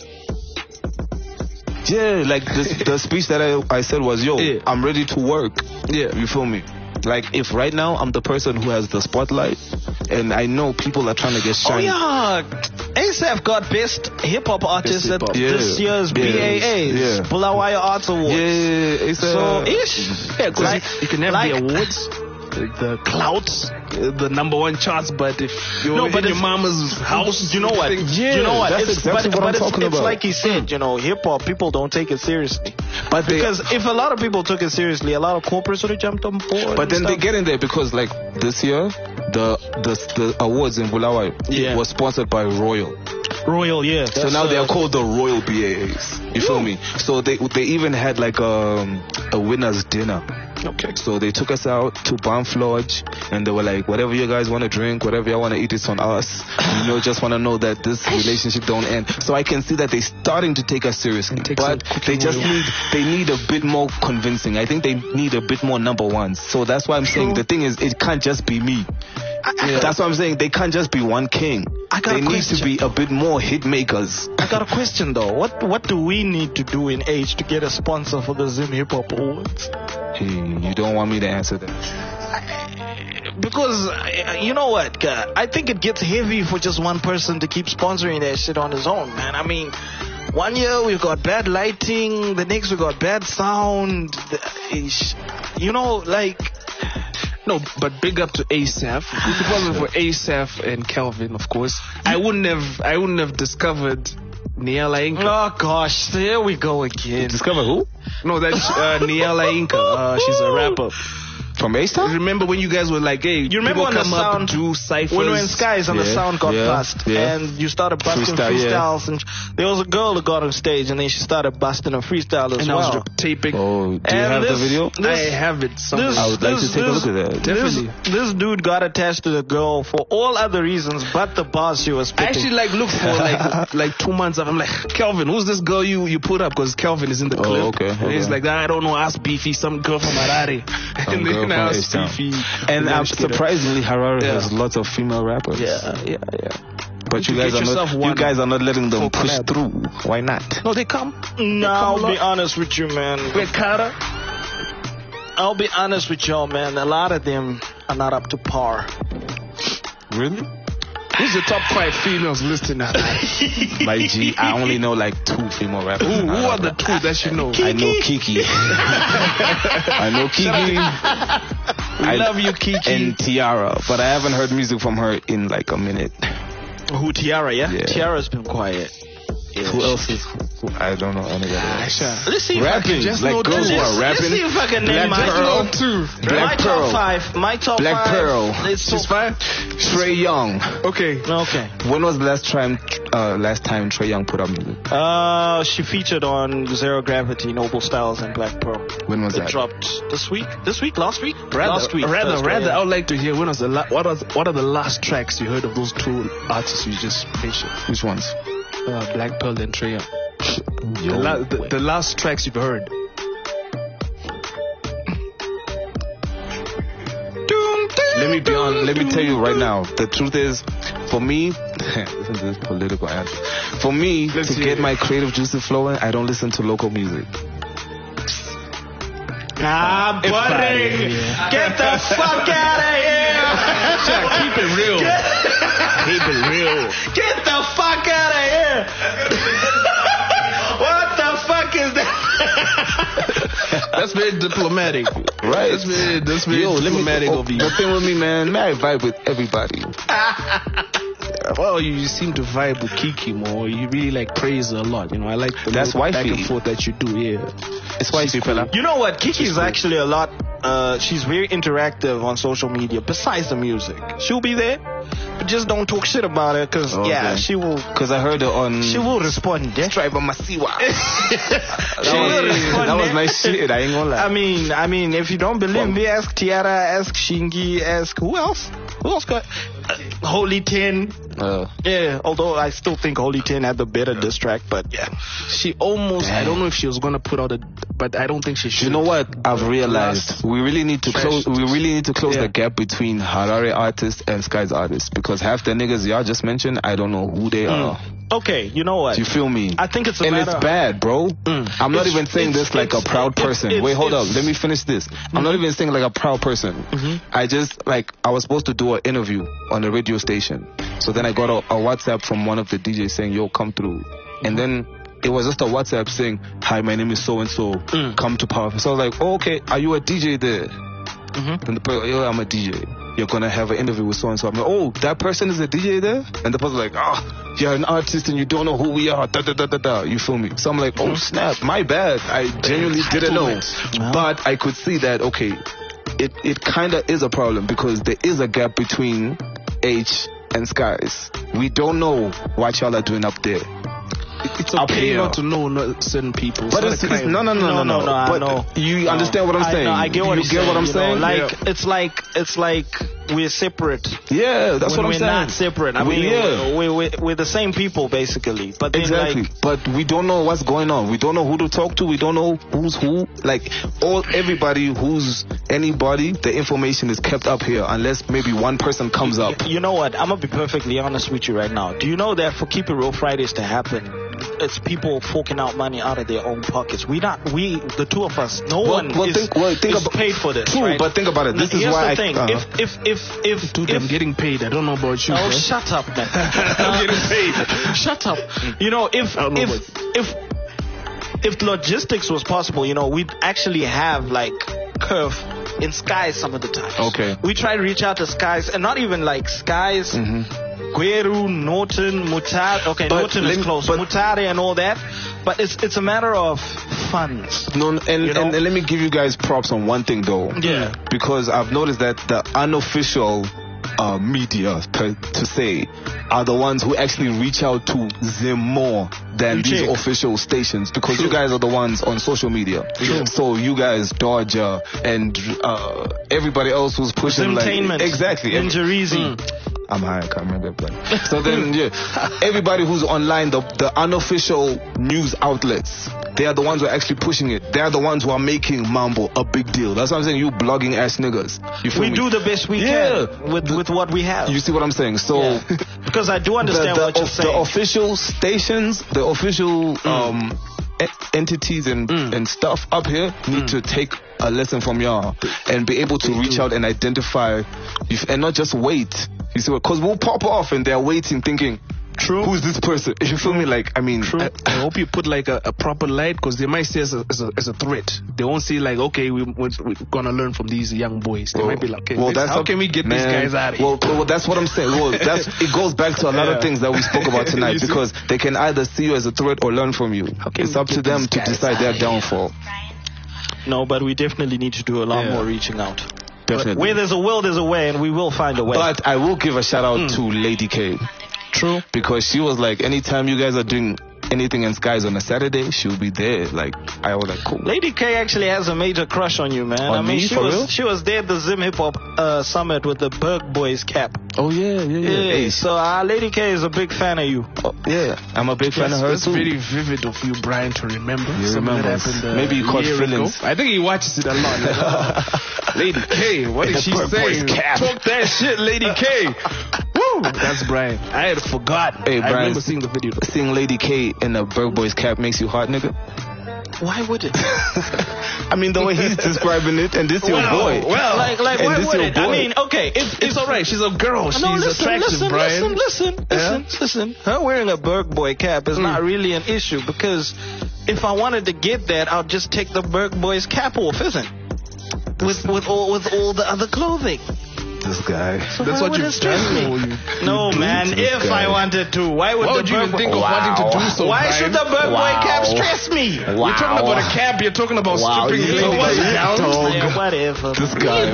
Yeah, like this, the speech that I, I said was, yo, Yeah. I'm ready to work. Yeah. You feel me? Like, if right now I'm the person who has the spotlight and I know people are trying to get Oh shine. yeah, ASAP got best hip hop artist Best at hip-hop. this Yeah. year's Yeah. B A As, Yeah. Bulawayo Arts Awards. Yeah, it's So uh, ish. Yeah, because Like- you, you can have like- the awards, the, the clouts, uh, the number one charts, but if you're No, in but your it's- mama's house, You know what? Yeah, you know what? that's It's, exactly but, what but I'm it's, talking it's about. like he said, you know, hip hop people don't take it seriously. but they, Because if a lot of people took it seriously, a lot of corporates would have jumped on board. But then and they stuff. get in there because, like, this year, the the, the awards in Bulawayo Yeah. was sponsored by Royal. Royal, yeah. So That's, now they uh, are called the Royal B A As. You feel me? So they they even had like um, a winner's dinner. Okay. So they took us out to Banff Lodge and they were like, whatever you guys want to drink, whatever you want to eat, it's on us. You know, just want to know that this relationship don't end. So I can see that they're starting to take us seriously. Take But some they just cooking need, they need a bit more convincing. I think they need a bit more number ones. So that's why I'm saying the thing is, it can't just be me. That's what I'm saying. They can't just be one king. I got They a need to question. be a bit more hit makers. I got a question though. What what do we need to do in age to get a sponsor for the Zim Hip Hop Awards? Hey, you don't want me to answer that. Because uh, you know what, uh, I think it gets heavy for just one person to keep sponsoring that shit on his own, man. I mean, one year we've got bad lighting, the next we got bad sound. the- ish. You know, like no, but big up to ASAP. If it wasn't for ASAP and Kelvin, of course, I wouldn't have, I wouldn't have discovered Niela Inca. oh gosh, there we go again. Discover who? No, that's uh, Niela Inca. Uh, she's a rapper. From A-Star? Remember when you guys were like, hey, You remember people when the come up, sound- do ciphers? When when Skies and the Yeah, sound got yeah, bust, yeah. and you started busting Freestyle, yeah. freestyles, and there was a girl that got on stage, and then she started busting a freestyle as and I well. was taping. Oh, do you And have this- the video? this- I have it somewhere. This, I would like this, to take a this- look at that. Definitely. This, this dude got attached to the girl for all other reasons but the bars she was I spitting. actually like looked for like like two months of. I'm like, Kelvin, who's this girl you you put up? Because Kelvin is in the Oh, clip. okay, And he's okay. like, I don't know, ask Beefy, some girl from Harare. Some And girl then from I asked H-Town. Beefy. And then um, she did it. surprisingly, Harare Yeah. has lots of female rappers. Yeah, yeah, yeah. But you You guys get are yourself not. one You guys are not letting them full push collab. through. Why not? No, they come. no, come I'll be along. honest with you, man. With Carter. I'll be honest with y'all, man. A lot of them are not up to par. Really? Who's your top five females listed now? My G, I only know like two female rappers. Who, who are the two that you know? I know Kiki. I know Kiki. We I love you, Kiki. And Tiara, but I haven't heard music from her in like a minute. Who, Tiara, yeah? Yeah. Tiara's been quiet. Yeah, Who else is? Who, I don't know anybody else. Let's see if I Rapping, can just like know girls two. who are Let's- rapping. Let's see if I can name Black my Pearl. top two. Black my Pearl. top five. My top Black five. Pearl. It's She's fine? Trey Young. Okay. Okay. When was the last time? Uh, last time Trey Young put up music? Uh, she featured on Zero Gravity, Noble Styles, and Black Pearl. When was It that? dropped this week. This week? Last week? Rather, Last week. rather, Thursday, rather, yeah. I would like to hear when was the la- what are what are the last tracks you heard of those two artists you just mentioned? Which ones? Uh, Black Pearl and Trey Young. The, No la- the, way. the last tracks you've heard. Let me be on. Let me tell you right now. The truth is, for me, listen to this political answer. For me, Let's to hear get it. my creative juices flowing, I don't listen to local music. Ah, buddy. Yeah. Get the fuck out of here. Keep it real. Keep it real. Get the fuck out of here. What the fuck is that? That's very diplomatic. Right? That's very, that's very Yo, let me. diplomatic Oh, of you. the thing with me, man, may I vibe with everybody. Well, you seem to vibe with Kiki more. You really like praise her a lot. You know, I like the That's little back wifey. and forth that you do. Yeah. It's why she fella. You know what? Kiki is actually a lot. Uh, she's very interactive on social media. Besides the music, she'll be there, but just don't talk shit about her, cause Okay. yeah, she will. Cause I heard her on. She will respond. Yeah? Stripe on my Siwa. She will respond. That was yeah? my shit. I ain't gonna lie. I mean, I mean, if you don't believe me, ask Tiara, ask Shingy, ask who else? Who else got? Uh, Holy Ten. Uh, Yeah, although I still think Holy Ten had the better diss track, but yeah. She almost. I don't know if she was gonna put out a, but I don't think she should. you know what? I've realized Last we really need to trash close. We really need to close Yeah. the gap between Harare artists and Sky's artists, because half the niggas y'all just mentioned, I don't know who they are. Okay, you know what? You feel me? I think it's a and matter it's bad, bro. Mm. I'm not It's- even saying it's- this like a it's- proud it- person. it's- Wait, hold up. it's- Let me finish this. I'm not even saying like a proud person. Mhm. I just like I was supposed to do an interview on a radio station. So then I got a, a WhatsApp from one of the D Js saying, "Yo, come through." And then it was just a WhatsApp saying, "Hi, my name is so and so. Mm. Come to Power." So I was like, oh, "Okay, are you a D J there?" Mhm. And the person, "Yeah, I'm a D J. You're gonna have an interview with so and so." I'm like, "Oh, that person is a D J there?" And the person like, "Ah, you're an artist and you don't know who we are." Da da da da da. You feel me? So I'm like, "Oh snap, my bad. I genuinely didn't know." But I could see that okay, it it kind of is a problem because there is a gap between H and Skies. We don't know what y'all are doing up there. it's up okay here. not to know no- certain people. But not it's, a it's crime. no no no no no. no, no, I but know. you No. understand what I'm I saying? know, I get what you he's get saying, what I'm you know, saying? Like Yeah. it's like it's like we're separate. Yeah, that's when what I'm we're saying. not separate. I We- mean, yeah. we're, we're, we're the same people basically. But then Exactly, like, but we don't know what's going on. We don't know who to talk to. We don't know who's who. Like all everybody who's anybody, the information is kept up here unless maybe one person comes up. you know what? I'm gonna be perfectly honest with you right now. Do you know that for Keep It Real Fridays to happen, it's people forking out money out of their own pockets. We not we the two of us. No Well, one well, is, think- well, think is about- paid for this. True, right? but think about it. This Now, is here's why the I- thing. uh-huh. If if if if Dude, if I'm getting paid. I don't know about you. Oh, bro. shut up, man. I'm getting paid. Shut up. You know, if I don't know if if if logistics was possible, you know, we'd actually have like Curve in Skies some of the time. Okay. We try to reach out to Skies, and not even like Skies, Mhm. Gweru, Norton, Mutare. Okay, But Norton let is me- close. but- Mutare and all that. But it's it's a matter of funds. No, and, You know? and, and let me give you guys props on one thing though. Yeah. Because I've noticed that the unofficial uh, media, per, to say, are the ones who actually reach out to them more than You these check. official stations. Because you guys are the ones on social media. True. So you guys, Dodger, and uh, everybody else who's pushing like Zimtainment. exactly. every- Ninjarizi. I'm high, I can't remember that. So then, yeah, everybody who's online, the, the unofficial news outlets, they are the ones who are actually pushing it. They are the ones who are making Mambo a big deal. That's what I'm saying. You blogging ass niggas. You feel We me? do the best we Yeah. can with with what we have. You see what I'm saying? So Yeah. Because I do understand the, the, what you're of- saying. the official stations, the official um, e- entities and Mm. and stuff up here need to take a lesson from y'all and be able to reach out and identify, if, and not just wait You see what? Because we'll pop off and they're waiting, thinking, True. who's this person? You feel me? Like, I mean, True. I, I hope you put like a, a proper light because they might see us as a, as a as a threat. They won't see like, okay, we, we're, we're gonna learn from these young boys. They well, might be like, okay, well, this- that's how a- can we get man, these guys out of here? Well, well, that's what I'm saying. Well, that's it goes back to a lot Yeah. of things that we spoke about You tonight see? because they can either see you as a threat or learn from you. can It's we up to get them these to guys decide out their of here? downfall. No, but we definitely need to do a lot Yeah. more reaching out. Definitely. Where there's a will, there's a way, and we will find a way. But I will give a shout out Hmm. to Lady K. True. Because she was like, anytime you guys are doing anything in Skies on a Saturday, she'll be there. Like, I was like, cool. Lady K actually has a major crush on you, man. On I mean, me, she for was real? she was there at the Zim Hip Hop uh, Summit with the Berg Boys cap. Oh, yeah, yeah, yeah. Yeah, Hey, so uh, Lady K is a big fan of you. oh, yeah, I'm a big fan That's, of her that's too. very vivid of you, Brian, to remember. You Something that remembers. happened, uh, Maybe you a caught year feelings. ago. I think he watches it a lot. Like, oh, Lady K, what did The she Berg say? Boys cap. Talk that shit, Lady K. Woo! That's Brian. I had forgotten. Hey, I Brian. remember seeing the video. Seeing Lady K in a Berg Boys cap makes you hot, nigga? Why would it? I mean, the way he's describing it, and this your Well, boy. well, like, like, and why this would your it? I boy. mean, okay, if It's alright. She's a girl. She's no, listen, attractive, listen, Brian. listen, listen, listen, listen. Her wearing a Berg Boy cap is not really an issue because if I wanted to get that, I'll just take the Berg Boys cap off, isn't it? With with all with all the other clothing. This guy. So That's why what would you've it stress done, me? or you- No, you man. bleed this If guy. I wanted to, why would Why the would you Berg even Boy- think of Wow. wanting to do so, Why Brian? should the Berg Boy Wow. cap stress me? You're talking about a cap. You're talking about Wow, stripping you ladies know what? down. Dog. Yeah, whatever. This guy,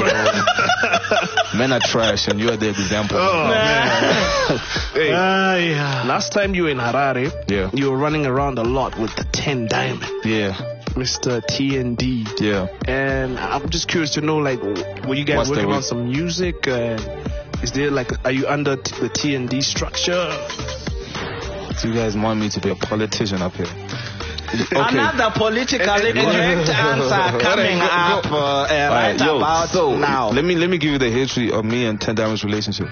bro. Men are trash, and you are the example. Oh, man. Hey, Ah, yeah. last time you were in Harare, Yeah. you were running around a lot with the ten Diamond, Yeah, Mister T N D. yeah. And I'm just curious to know, like, were you guys What's the working re- on some music? Uh, is there like, are you under t- the T N D structure? So you guys want me to be a politician up here? Another politically correct answer coming Go- go- up uh, uh, right Alright, yo, about so now. let me let me give you the history of me and Ten Diamonds relationship.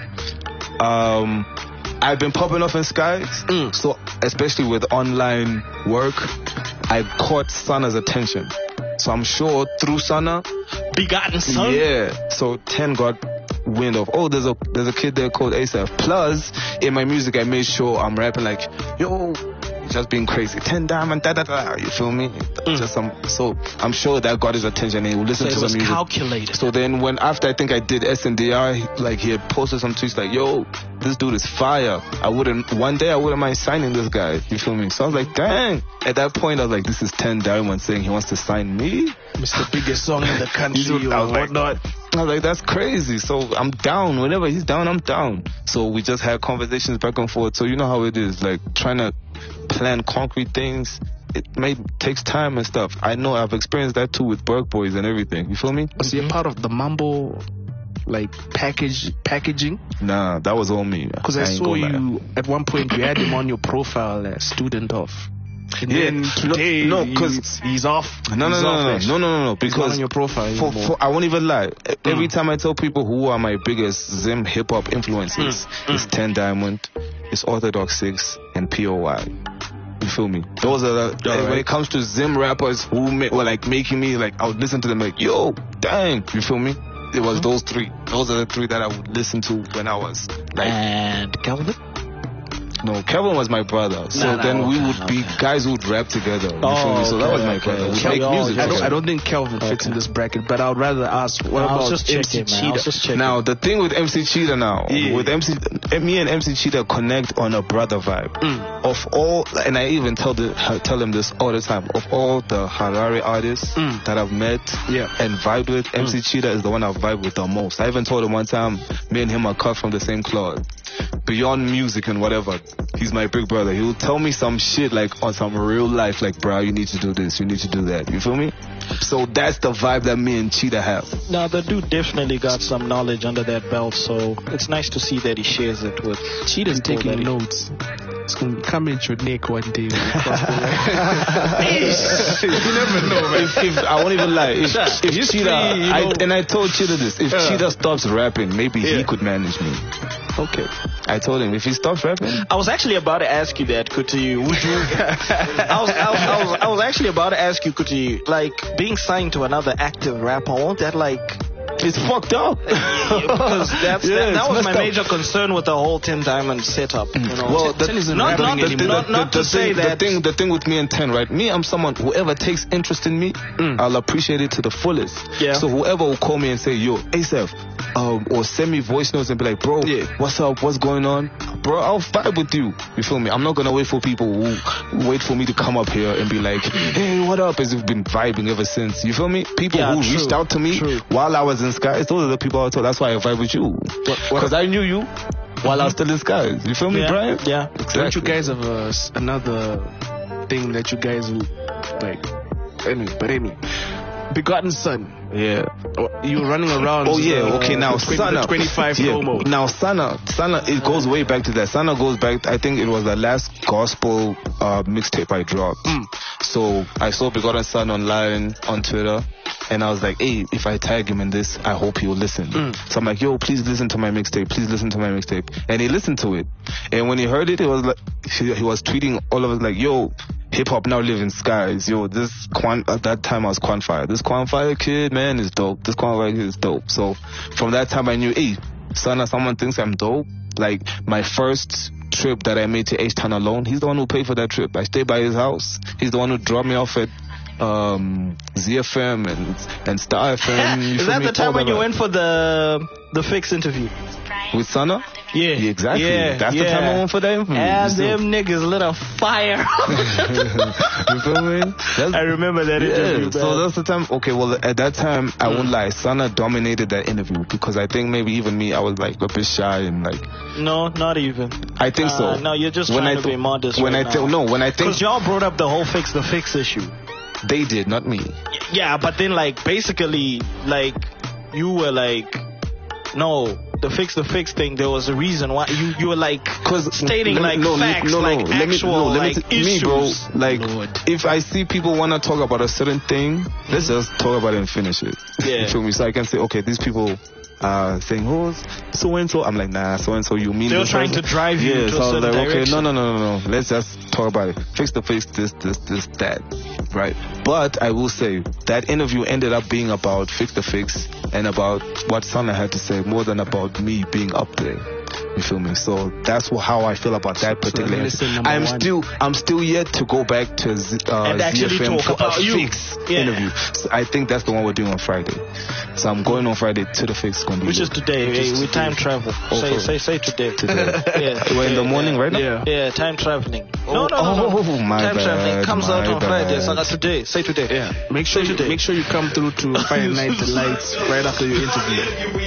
Um, I've been popping off in Skies, Mm. so especially with online work, I caught Sana's attention. So I'm sure through Sana, Begotten son. yeah. So Ten got wind of, oh, there's a there's a kid there called Asaph. Plus, in my music, I made sure I'm rapping like, yo, just being crazy. Ten Diamond, da da da. You feel me? Just some. So I'm sure that got his attention and he would So listen it to was the music. calculated. So then when after I think I did S N D R, he- like he had posted some tweets like, yo, this dude is fire. I wouldn't, one day I wouldn't mind signing this guy. You feel me? So I was like, dang. At that point I was like, this is Ten Diamond saying he wants to sign me? Mister Biggest song in the country He's- or I was like, whatnot. I was like, that's crazy. So I'm down. Whenever he's down, I'm down. So we just had conversations back and forth. So you know how it is, like trying to plan concrete things. It may takes time and stuff. I know I've experienced that too with Berg Boys and everything. You feel me? Was he a part of the Mambo, like, package packaging? Nah, that was all me. Because I, ain't saw gonna lie. you, at one point, you had him on your profile as student of. And Yeah, then no- today, no, he- 'cause- he's off. No, no, He's no, off no, no, that no, no, no, no. He's not Because on your profile for, anymore. for, I won't even lie. Every Mm. time I tell people who are my biggest Zim hip hop influences, Mm. it's Ten Diamond, it's Orthodox Six, and P O Y. You feel me? Those are the, Alright. when it comes to Zim rappers who ma- were like making me like, I would listen to them like, yo, dang. You feel me? It was those three. Those are the three that I would listen to when I was like, And Calvin? no, Kevin was my brother. So No, no, then we okay, would be okay. guys who would rap together. You Oh, feel me? So that okay, was my okay. brother. We So make y'all- music I don't, together. I don't think Kelvin fits in Okay. this bracket, but I would rather ask, what I about was just M C checking, man. I was Cheetah? just checking. Now the thing with M C Cheetah now, Yeah. with M C, me and M C Cheetah connect on a brother vibe. Mm. Of all, and I even tell the tell him this all the time. Of all the Harare artists Mm. that I've met Yeah. and vibed with, M C Cheetah is the one I've vibed with the most. I even told him one time, me and him are cut from the same cloth. Beyond music and whatever, he's my big brother. He'll tell me some shit like on some real life, like, bro, you need to do this, you need to do that. You feel me? So that's the vibe that me and Cheetah have. Now, the dude definitely got some knowledge under that belt, so it's nice to see that he shares it with Cheetah's people taking that he- notes. It's going to come into your neck one day. when you cross the line. You never know, man. If, if I won't even lie, if, if History, Cheetah, you I, know. and I told Cheetah this, if Yeah. Cheetah stops rapping, maybe he Yeah. could manage me. Okay. I told him if he stops rapping, I was actually about to ask you that, Kuti. Would you? I was, I was, I was, I was actually about to ask you, Kuti. Like being signed to another active rapper, won't that like It's fucked up. Because that's, Yeah, that, it's that was my messed up. major concern with the whole Ten Diamond setup. You know, Well, Ten- the, isn't not, rapping not, anymore. not, not the, to say thing, that. the thing, the thing with me and Ten, right? Me, I'm someone whoever takes interest in me, I'll appreciate it to the fullest. Yeah. So whoever will call me and say, "Yo, ASAP," um, or send me voice notes and be like, "Bro, Yeah. what's up? What's going on?" Bro, I'll vibe with you. You feel me? I'm not gonna wait for people who wait for me to come up here and be like, "Hey, what up?" As if we've been vibing ever since. You feel me? People Yeah, who true, reached out to me true. while I was in Skies, those are the people I told. That's why I vibe with you, because I knew you while I was still in Skies. You feel me, Yeah, Brian? yeah. Don't you guys have a, s- another thing that you guys will, like, anyway, but anyway, Begotten Son. Yeah. Oh, you were running around. Oh yeah, uh, okay. Now the twenty, Sana, the twenty-five yeah, promo. Now Sana, Sana, it goes way back to that. Sana goes back. I think it was the last gospel uh, mixtape I dropped. Mm. So I saw Begotten Son online on Twitter, and I was like, hey, if I tag him in this, I hope he'll listen. Mm. So I'm like, yo, please listen to my mixtape. Please listen to my mixtape. And he listened to it. And when he heard it, it was like he, he was tweeting all of us like, yo, hip hop now live in skies. Yo, this Quan, at that time I was Quanfire. This Quanfire kid, man, is dope. This Quanfire kid is dope. So from that time I knew, hey, son, if someone thinks I'm dope. Like my first trip that I made to H-Town alone, he's the one who paid for that trip. I stayed by his house. He's the one who dropped me off at um, Z F M and and Star F M. You Is feel that me? the time All when that. you went for the the fix interview? with Sana? Yeah, Yeah, exactly. Yeah, That's the yeah. time I went for that interview. And You still- them niggas lit a fire. you feel me? That's, I remember that yeah, interview. so man. that's the time. Okay, well, at that time, I won't lie. Sana dominated that interview because I think maybe even me, I was like a bit shy and like. No, not even. I think so. Uh, no, you're just when trying I to be modest When right I think now. no, when I think Because y'all brought up the whole fix the fix issue. they did, not me. Yeah, but then like basically like you were like, no, the fix the fix thing. There was a reason why you you were like Cause stating let me- like no, facts, no, no, like let me, actual no, let me like t- issues. me, bro. Like, Lord. if I see people wanna talk about a certain thing, let's just talk about it and finish it. Yeah. You feel me? So I can say, okay, these people are saying, oh, so and so. I'm like, nah, so and so. You mean They were this trying person? to drive you Yeah. to So a I was certain like, okay, direction. no, no, no, no, no. Let's just talk about it. Fix the fix, this, this, this, that. Right. But I will say that interview ended up being about Fix the Fix and about what Sana had to say more than about me being up there. You feel me? So that's wh- how I feel about that particular. listen, interview. number I'm one. still, I'm still yet to go back to Z, uh, And actually Z F M talk for about a you. Fix Yeah. interview. So I think that's the one we're doing on Friday. So I'm going on Friday to the Fix. Gonna be Which is lit. today. Which is Hey, we today. time travel. Oh, say, for- say, say today. Today. yeah. We're in the yeah, morning yeah. right now. Yeah. Yeah, time traveling. No, no, Oh, no, no. oh, my time traveling bad, comes out my on Friday. So bad. that's today. Say today. Yeah. Make sure Say you today. make sure you come through to Friday Night Delights right after your interview.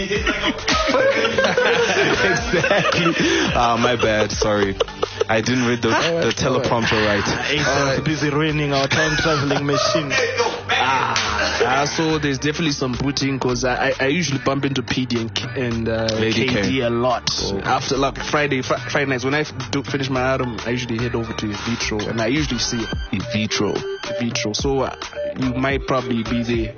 Exactly. Ah, my bad. Sorry. I didn't read the, the teleprompter right. Ace busy ruining our time traveling machine. Ah, so there's definitely some booting because I, I I usually bump into P D and, K- and uh, Lady K D K. a lot. Oh. After like Friday fr- Friday nights when I f- do finish my album, I usually head over to Vitro and I usually see Vitro. Vitro. So uh, you might probably be there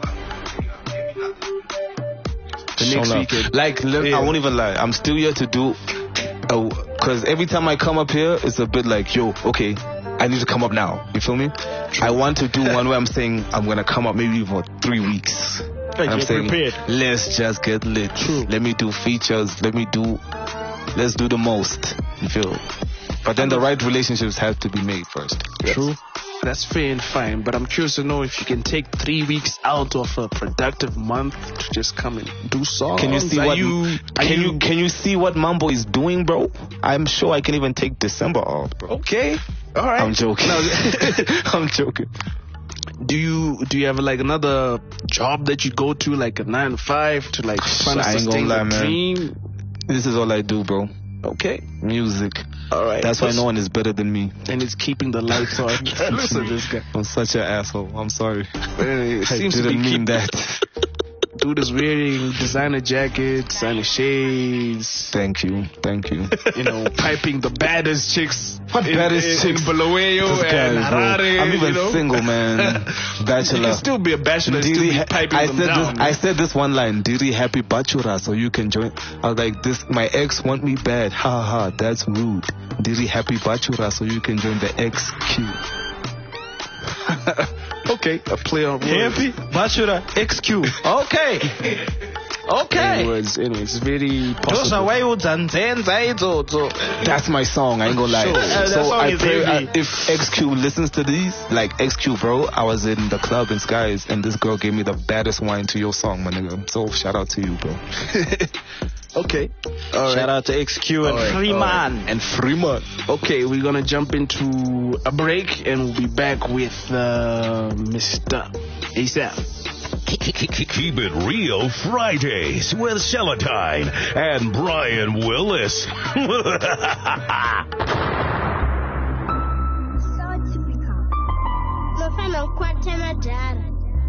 the Show next love. weekend. Like, let- Yeah. I won't even lie. I'm still yet to do, because every time I come up here, it's a bit like, yo, okay, I need to come up now. You feel me? I want to do one where I'm saying I'm gonna come up maybe for three weeks. And I'm get saying, prepared. let's just get lit. True. Let me do features. Let me do, let's do the most. You feel? But then the right relationships have to be made first. True. That's fair and fine, but I'm curious to know if you can take three weeks out of a productive month to just come and do songs. Can you see Are what? you? Are can you? you can you see what Mambo is doing, bro? I'm sure I can even take December off, bro. Okay. All right. I'm joking. I'm joking. Do you do you have like another job that you go to, like a nine to five, to like trying to I ain't sustain gonna lie, the man. dream? This is all I do, bro. Okay. Music. All right. That's why no one is better than me. And it's keeping the lights on. Listen to this guy. I'm such an asshole. I'm sorry. It I seems to didn't be mean keep- that. Dude is wearing designer jackets, designer shades. Thank you. Thank you. You know, piping the baddest chicks. What in, baddest in, chicks? In Bulawayo This guy, and bro. Harare. I'm even you know? single, man. Bachelor. You can still be a bachelor and still Diri be ha- piping I them said down. this. I said this one line. Diri happy bachura, so you can join. I was like, this. My ex want me bad. Ha ha ha. That's rude. Diri happy bachura, so you can join the X Q. Okay, a play on words. Happy Bachura X Q. Okay. Okay. Anyways, anyways, it's very possible. That's my song. I ain't gonna lie. Sure. Uh, that so song I is pray heavy. uh, if X Q listens to these, like X Q, bro. I was in the club in Skies, and this girl gave me the baddest wine to your song, my nigga. So shout out to you, bro. Okay. All right. Shout out to X Q and All right, Freeman. all right. And Freeman. Okay, we're gonna jump into a break and we'll be back with uh, Mister ASAP. Keep it real Fridays with Celatine and Brian Willis. So typical. Mufano kwate madara.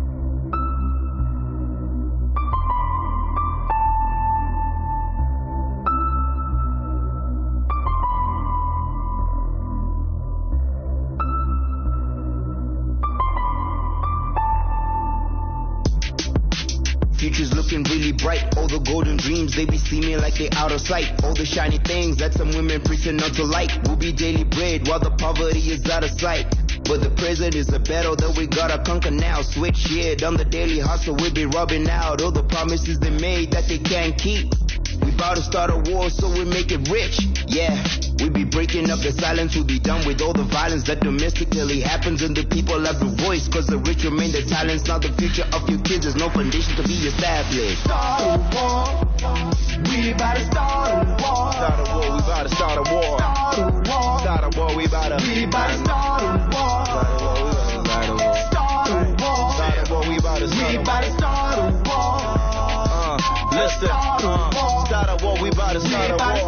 Future's looking really bright. All the golden dreams, they be seeming like they out of sight. All the shiny things that some women preaching not to like will be daily bread while the poverty is out of sight. But the present is a battle that we gotta conquer now. Switch, yeah, on the daily hustle, we be rubbing out all the promises they made that they can't keep. We bout to start a war so we make it rich, yeah. We be breaking up the silence, we be done with all the violence that domestically happens and the people have the voice. Cause the rich remain the talents, now the future of your kids is no foundation to be established. Start a war, we about to start a war. Start a war, we about to start a war. Start a war, start a war, we about to. We about to start a war. Start a war, start a war, we about to. We about to start a war. Uh, listen, uh, start a war, we about to start a war.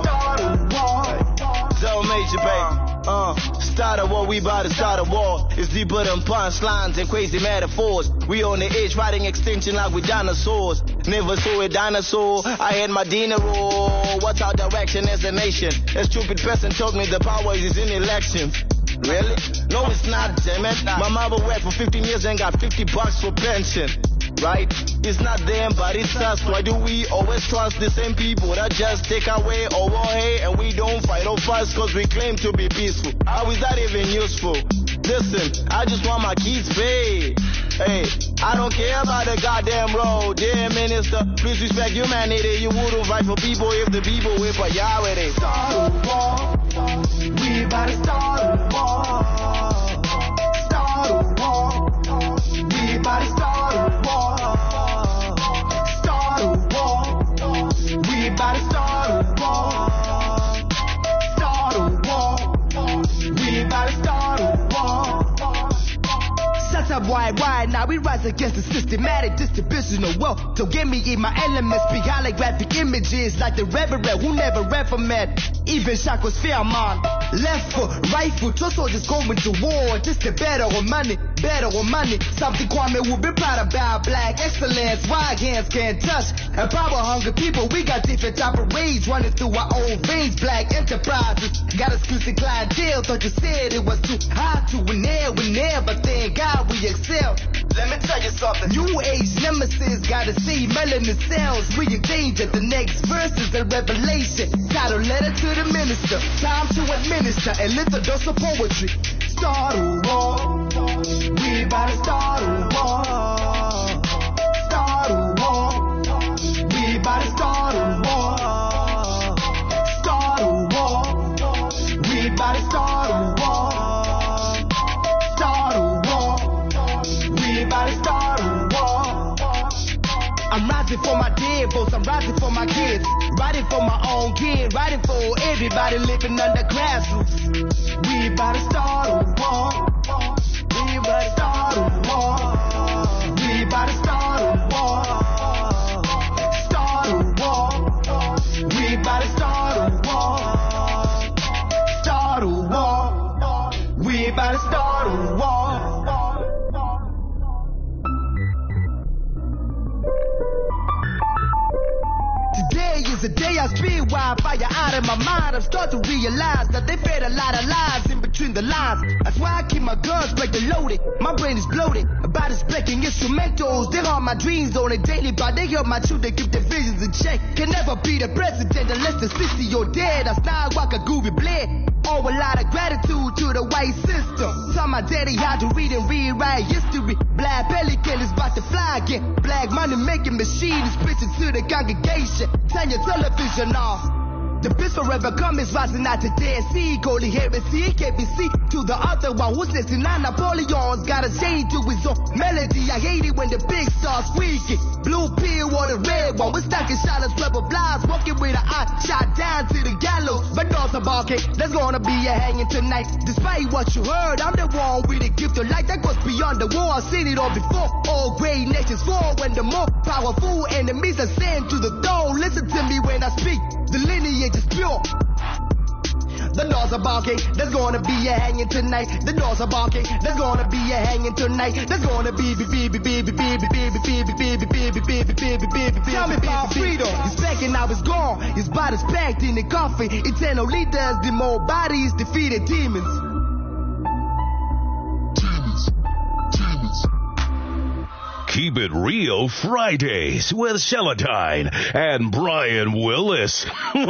Don't major, baby. Uh, start a war, we about to start a war. It's deeper than punchlines and crazy metaphors. We on the edge, riding extinction like we dinosaurs. Never saw a dinosaur, I had my dinner roll. What's our direction as a nation? A stupid person told me the power is in elections. Really? No, it's not, damn it. My mother worked for fifteen years and got fifty bucks for pension. Right? It's not them, but it's us. Why do we always trust the same people that just take away our hate and we don't fight or fuss cause we claim to be peaceful? How is that even useful? Listen, I just want my kids paid. Hey, I don't care about the goddamn road. Dear minister, please respect humanity. You wouldn't fight for people if the people were priority. Start a war. We about to start a war. Start a war. We about to start a war. Start a war. We about to start a war. Start a war. We about to start a war. Shut up, wide, wide, now we rise against the systematic distribution of wealth. So get me in my elements, be holographic images like the reverend who never ever met. Even Shackles Fairmont. Left foot, right foot, two soldiers going to war. Just to better on money, better on money. Something Kwame will be proud about. Black excellence, wide hands can't touch. And power hungry people, we got different type of rage running through our own veins. Black enterprises, got exclusive clientele. Thought you said it was too hard to win there, we never thank God we excel. Let me tell you something. New age nemesis, gotta see melanin cells. We in danger, the next verse is a revelation. Title letter to the minister, time to administer a little dose of poetry. Start a war, we about to start a war. Start a war, we about to start a war. Start a war, we about to start a war. Start a war, we about to start a war. I'm rising for my dead folks, I'm rising for my kids. Riding for my own kid, riding for everybody living under grassroots. We about to start a war. We about to start a war. We about to start a war. Start a war. We about to start a war. Start a war. We about to start a war. Today is the day I speed wildfire out of my mind. I'm starting to realize that they fed a lot of lies in between the lines. That's why I keep my guns break loaded. My brain is bloated about expecting instrumentals. They harm my dreams on a daily, but they help my children keep their visions in check. Can never be the president unless the sixty or dead. That's not Waka Gooby Blair. Owe a lot of gratitude to the white system. Tell my daddy how to read and rewrite history. Black pelican is about to fly again. Black money making machine is preaching to the congregation. Turn your television off. The peace forever come is rising out to Dead Sea. Holy heresy, K B C to the other one who's listening. Now Napoleon's got a shade to his own melody. I hate it when the big stars squeaking. Blue pill or the red one. We're stuck in Charlotte's Web of Blinds. Walking with an eye shot down to the gallows. But doors are barking. There's gonna be a hanging tonight. Despite what you heard, I'm the one with the gift of light that goes beyond the wall. I've seen it all before. All great nations fall when the more powerful enemies are sent to the throne. Listen to me when I speak. The lineage is pure. The doors are barking. There's gonna be a hanging tonight. The doors are barking. There's gonna be a hanging tonight. There's gonna be be be be be be be be be be be be be be be be be be. Tell me about freedom. He's back and now it's gone. His body's packed in the coffin. Eternal leaders, the more bodies defeated demons. Demons. Demons. Keep It Real Fridays with Celadine and Brian Willis.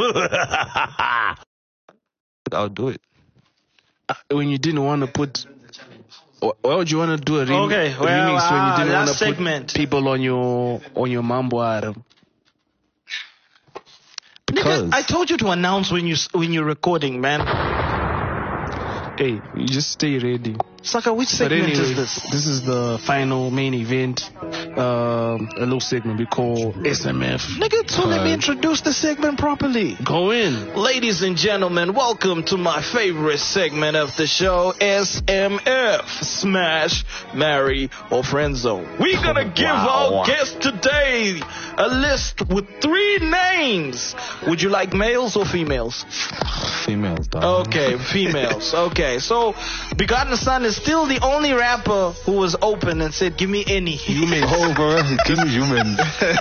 I'll do it. When you didn't want to put, why would you want to do a rem- Okay, well, remix when you uh, didn't want last to put segment. people on your on your mambo album? Because Nigga, I told you to announce when you s- when you're recording, man. Hey, you just stay ready. Sucker, which But segment anyways, is this? this is the final main event. Um, a little segment we call S M F. Nigga, so let me introduce the segment properly. Go in. Ladies and gentlemen, welcome to my favorite segment of the show, S M F, Smash, Marry, or Friend Zone. We're gonna give Wow. our guest today a list with three names. Would you like males or females? females, dog. Okay, females. Okay, so Begotten Son is still the only rapper who was open and said, give me any. Human. Oh, bro, give me human.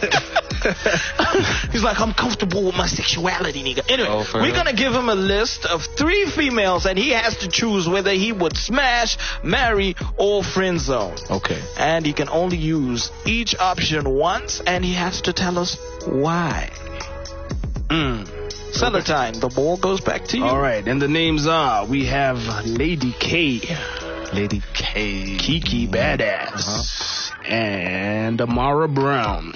He's like, I'm comfortable with my sexuality, nigga. Anyway, Oh, for we're real? gonna give him a list of three females and he has to choose whether he would smash, marry, or friend zone. Okay. And he can only use each option once and he has to tell us why. Mm. Celatine, the ball goes back to you. All right, and the names are, we have Lady K, Lady K. Kiki Badass, and Amara Brown.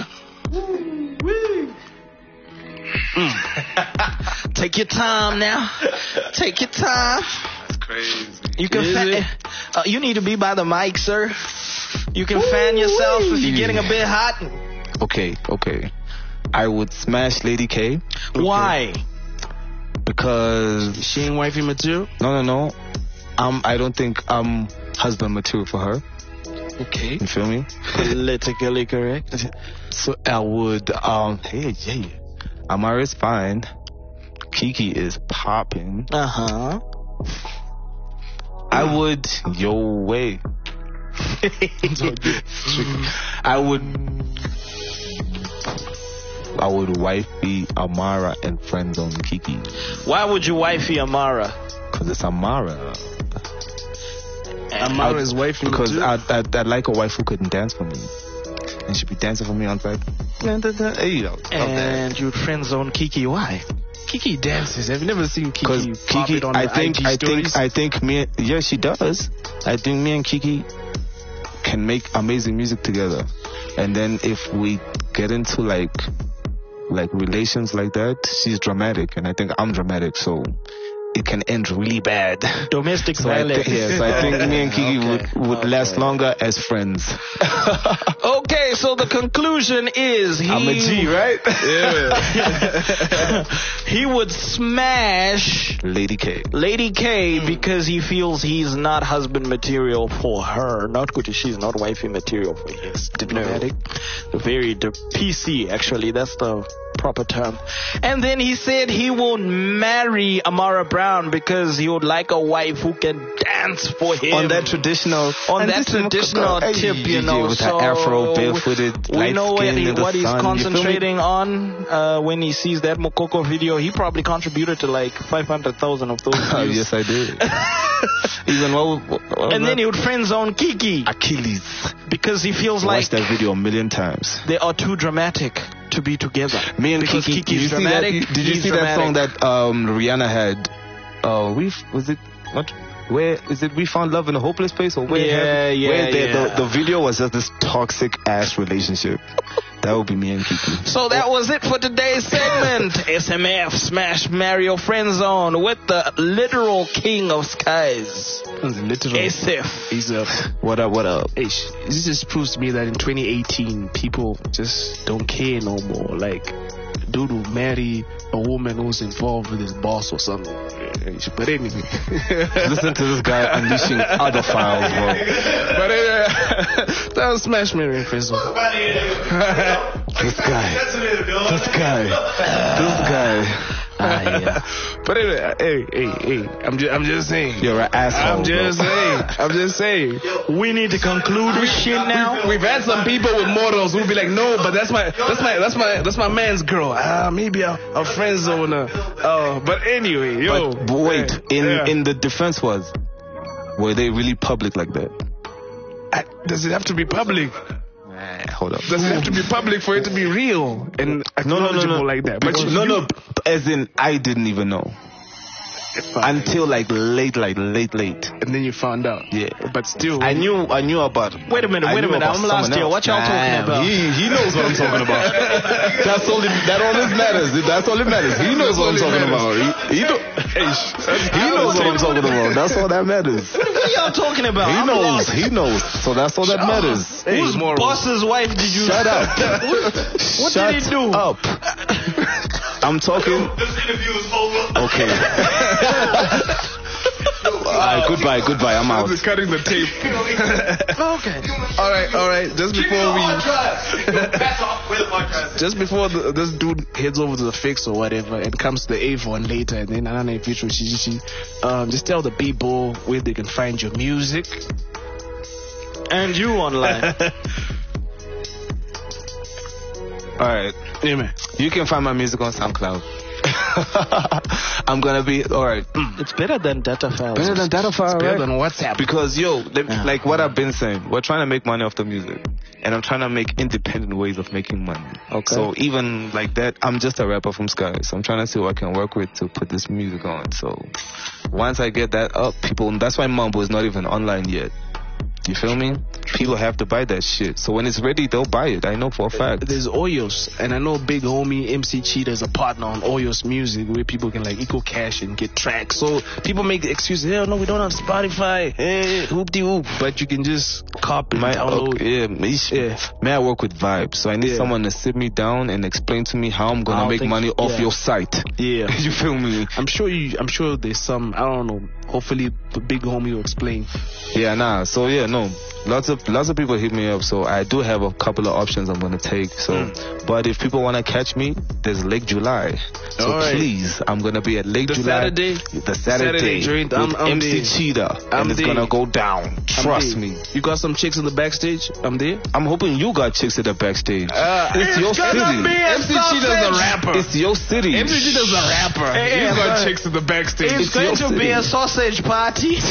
Take your time now. Take your time. That's crazy. You can Is fan, it? uh, you need to be by the mic, sir. You can fan yourself if you're getting a bit hot. Okay, okay. I would smash Lady K Why? because She ain't wifey material? no, no, no. Um, I don't think I'm husband material for her. Okay. You feel me? Politically correct. So I would um. Hey, yeah. Amara is fine. Kiki is popping. Uh huh. I would yo way. I would. I would wifey Amara and friend zone Kiki Why would you wifey Amara? because it's Amara. Amara's wifey Because material? I, I I like a wife who couldn't dance for me, and she'd be dancing for me on side. Hey, yo, love that. And you'd friend zone Kiki. Why? Kiki dances. Have you never seen Because Kiki pop Kiki, it on I the think, I G I think, stories? I think me, yeah, she does. I think me and Kiki can make amazing music together. And then if we get into like, like relations like that, she's dramatic, and I think I'm dramatic, so it can end really bad. Domestic So I, violence. thi- yeah, so I think me and Kiki Okay. would, would last longer as friends. Okay, so the conclusion is he. I'm a G, right? He would smash Lady K. Lady K because he feels he's not husband material for her. Not because she's not wifey material for him. Diplomatic. Very di- P C, actually. That's the proper term. And then he said he will marry Amara Brown because he would like a wife who can dance for him. On that traditional, on and that this is- traditional Hey, tip, you yeah, know, with so her afro, barefooted, we light know what, skin he, in the what he's sun. You feel me? concentrating on uh, when he sees that Mokoko video. He probably contributed to like five hundred thousand of those views. Oh, yes, I did. Even what, what, what And then he would friend zone Kiki Achilles. because he feels I like watched that video a million times. they are too dramatic to be together. Me and Because Kiki, Kiki's did you see that? dramatic, Did you he's see that song dramatic. that um, Rihanna had uh, we was it what? Where is it? We found love in a hopeless place, or where? Yeah, have, yeah, where the, yeah. The, the video was just this toxic ass relationship. That would be me and Kiki. So that was it for today's segment. S M F Smash Mario Friend Zone with the literal king of skies. Literal. S F. He's a. What up? What up? Hey, sh- this just proves to me that in twenty eighteen, people just don't care no more. Like, dude will marry a woman who's involved with his boss or something. But anyway, Listen to this guy unleashing other files, bro. but anyway, that was Smash Mario Friend Zone. This guy. This guy. This guy. Ah, yeah. But anyway, hey, hey, hey, I'm just, I'm just saying. You're an asshole. I'm just bro. saying. I'm just saying. We need to conclude this shit now. We've had some people with morals who'll be like, no, but that's my, that's my, that's my, that's my man's girl. Ah, maybe a, a friend zone. Uh, uh, but anyway, yo. But, but wait, yeah, in yeah. in the defense was, were they really public like that? I, does it have to be public? Nah, hold up. Does it have to be public for it to be real and No, no, no, acknowledgeable no. like that? But Because- you, no, you, no. As in, I didn't even know until like late, like late, late. and then you found out. Yeah. But still, I knew, I knew about. Wait a minute, I wait a knew minute. about I'm lost someone here. else. What y'all talking Nah, about? He, he knows what I'm talking about. That's all. It, that all it matters. That's all it matters. He knows what I'm talking about. He, he, know, he knows what I'm talking about. That's all that matters. What are y'all talking about? He I'm knows. lost. He knows. So that's all that matters. Hey, Whose morals. boss's wife did you? Shut up. What Shut did he do? up. I'm talking. This interview is over. Okay. Alright, goodbye, goodbye. I'm out. This is cutting the tape. Okay. all right, all right. Just before we, Pass off with my drive. just before the, this dude heads over to the fix or whatever and comes to the Avon later, and then Anana and Vitro Shijishi, um, just tell the people where they can find your music. And you online. Alright. Yeah, man. You can find my music on SoundCloud. I'm gonna be alright. It's better than data files. Better than data file, Better right? than WhatsApp. Because yo, let- Yeah. like what I've been saying, we're trying to make money off the music, and I'm trying to make independent ways of making money. Okay. So even like that, I'm just a rapper from Sky, so I'm trying to see what I can work with to put this music on. So once I get that up, people, that's why Mambo is not even online yet. You feel me? People have to buy that shit. So when it's ready, they'll buy it. I know for a fact. There's Oyos, and I know big homie M C Cheetah is a partner on Oyos Music where people can like eco cash and get tracks. So people make the excuses, hell no, we don't have Spotify, hey, hoop de hoop, but you can just copy and My, download. okay, yeah, me, Yeah. May I work with Vibes, so I need Yeah. someone to sit me down and explain to me how I'm I gonna don't make think- money off yeah. your site. Yeah. You feel me? I'm sure you. I'm sure there's some. I don't know. Hopefully, the big homie will explain. Yeah, nah. So yeah, no. Lots of lots of people hit me up, so I do have a couple of options I'm gonna take. So, but if people wanna catch me, there's Lake July. So All right. please, I'm gonna be at Lake The July. Saturday? The Saturday. Saturday joint, I'm- with I'm M C there. Cheetah, I'm and it's there. gonna go down. Trust I'm me. there. You got some chicks in the backstage. I'm there. I'm hoping you got chicks at the backstage. Uh, it's your city. M C Cheetah's a rapper. It's your city. M C Cheetah's a rapper. Hey, He's hey, got but- chicks in the backstage. It's, It's going your to be city. a sausage party.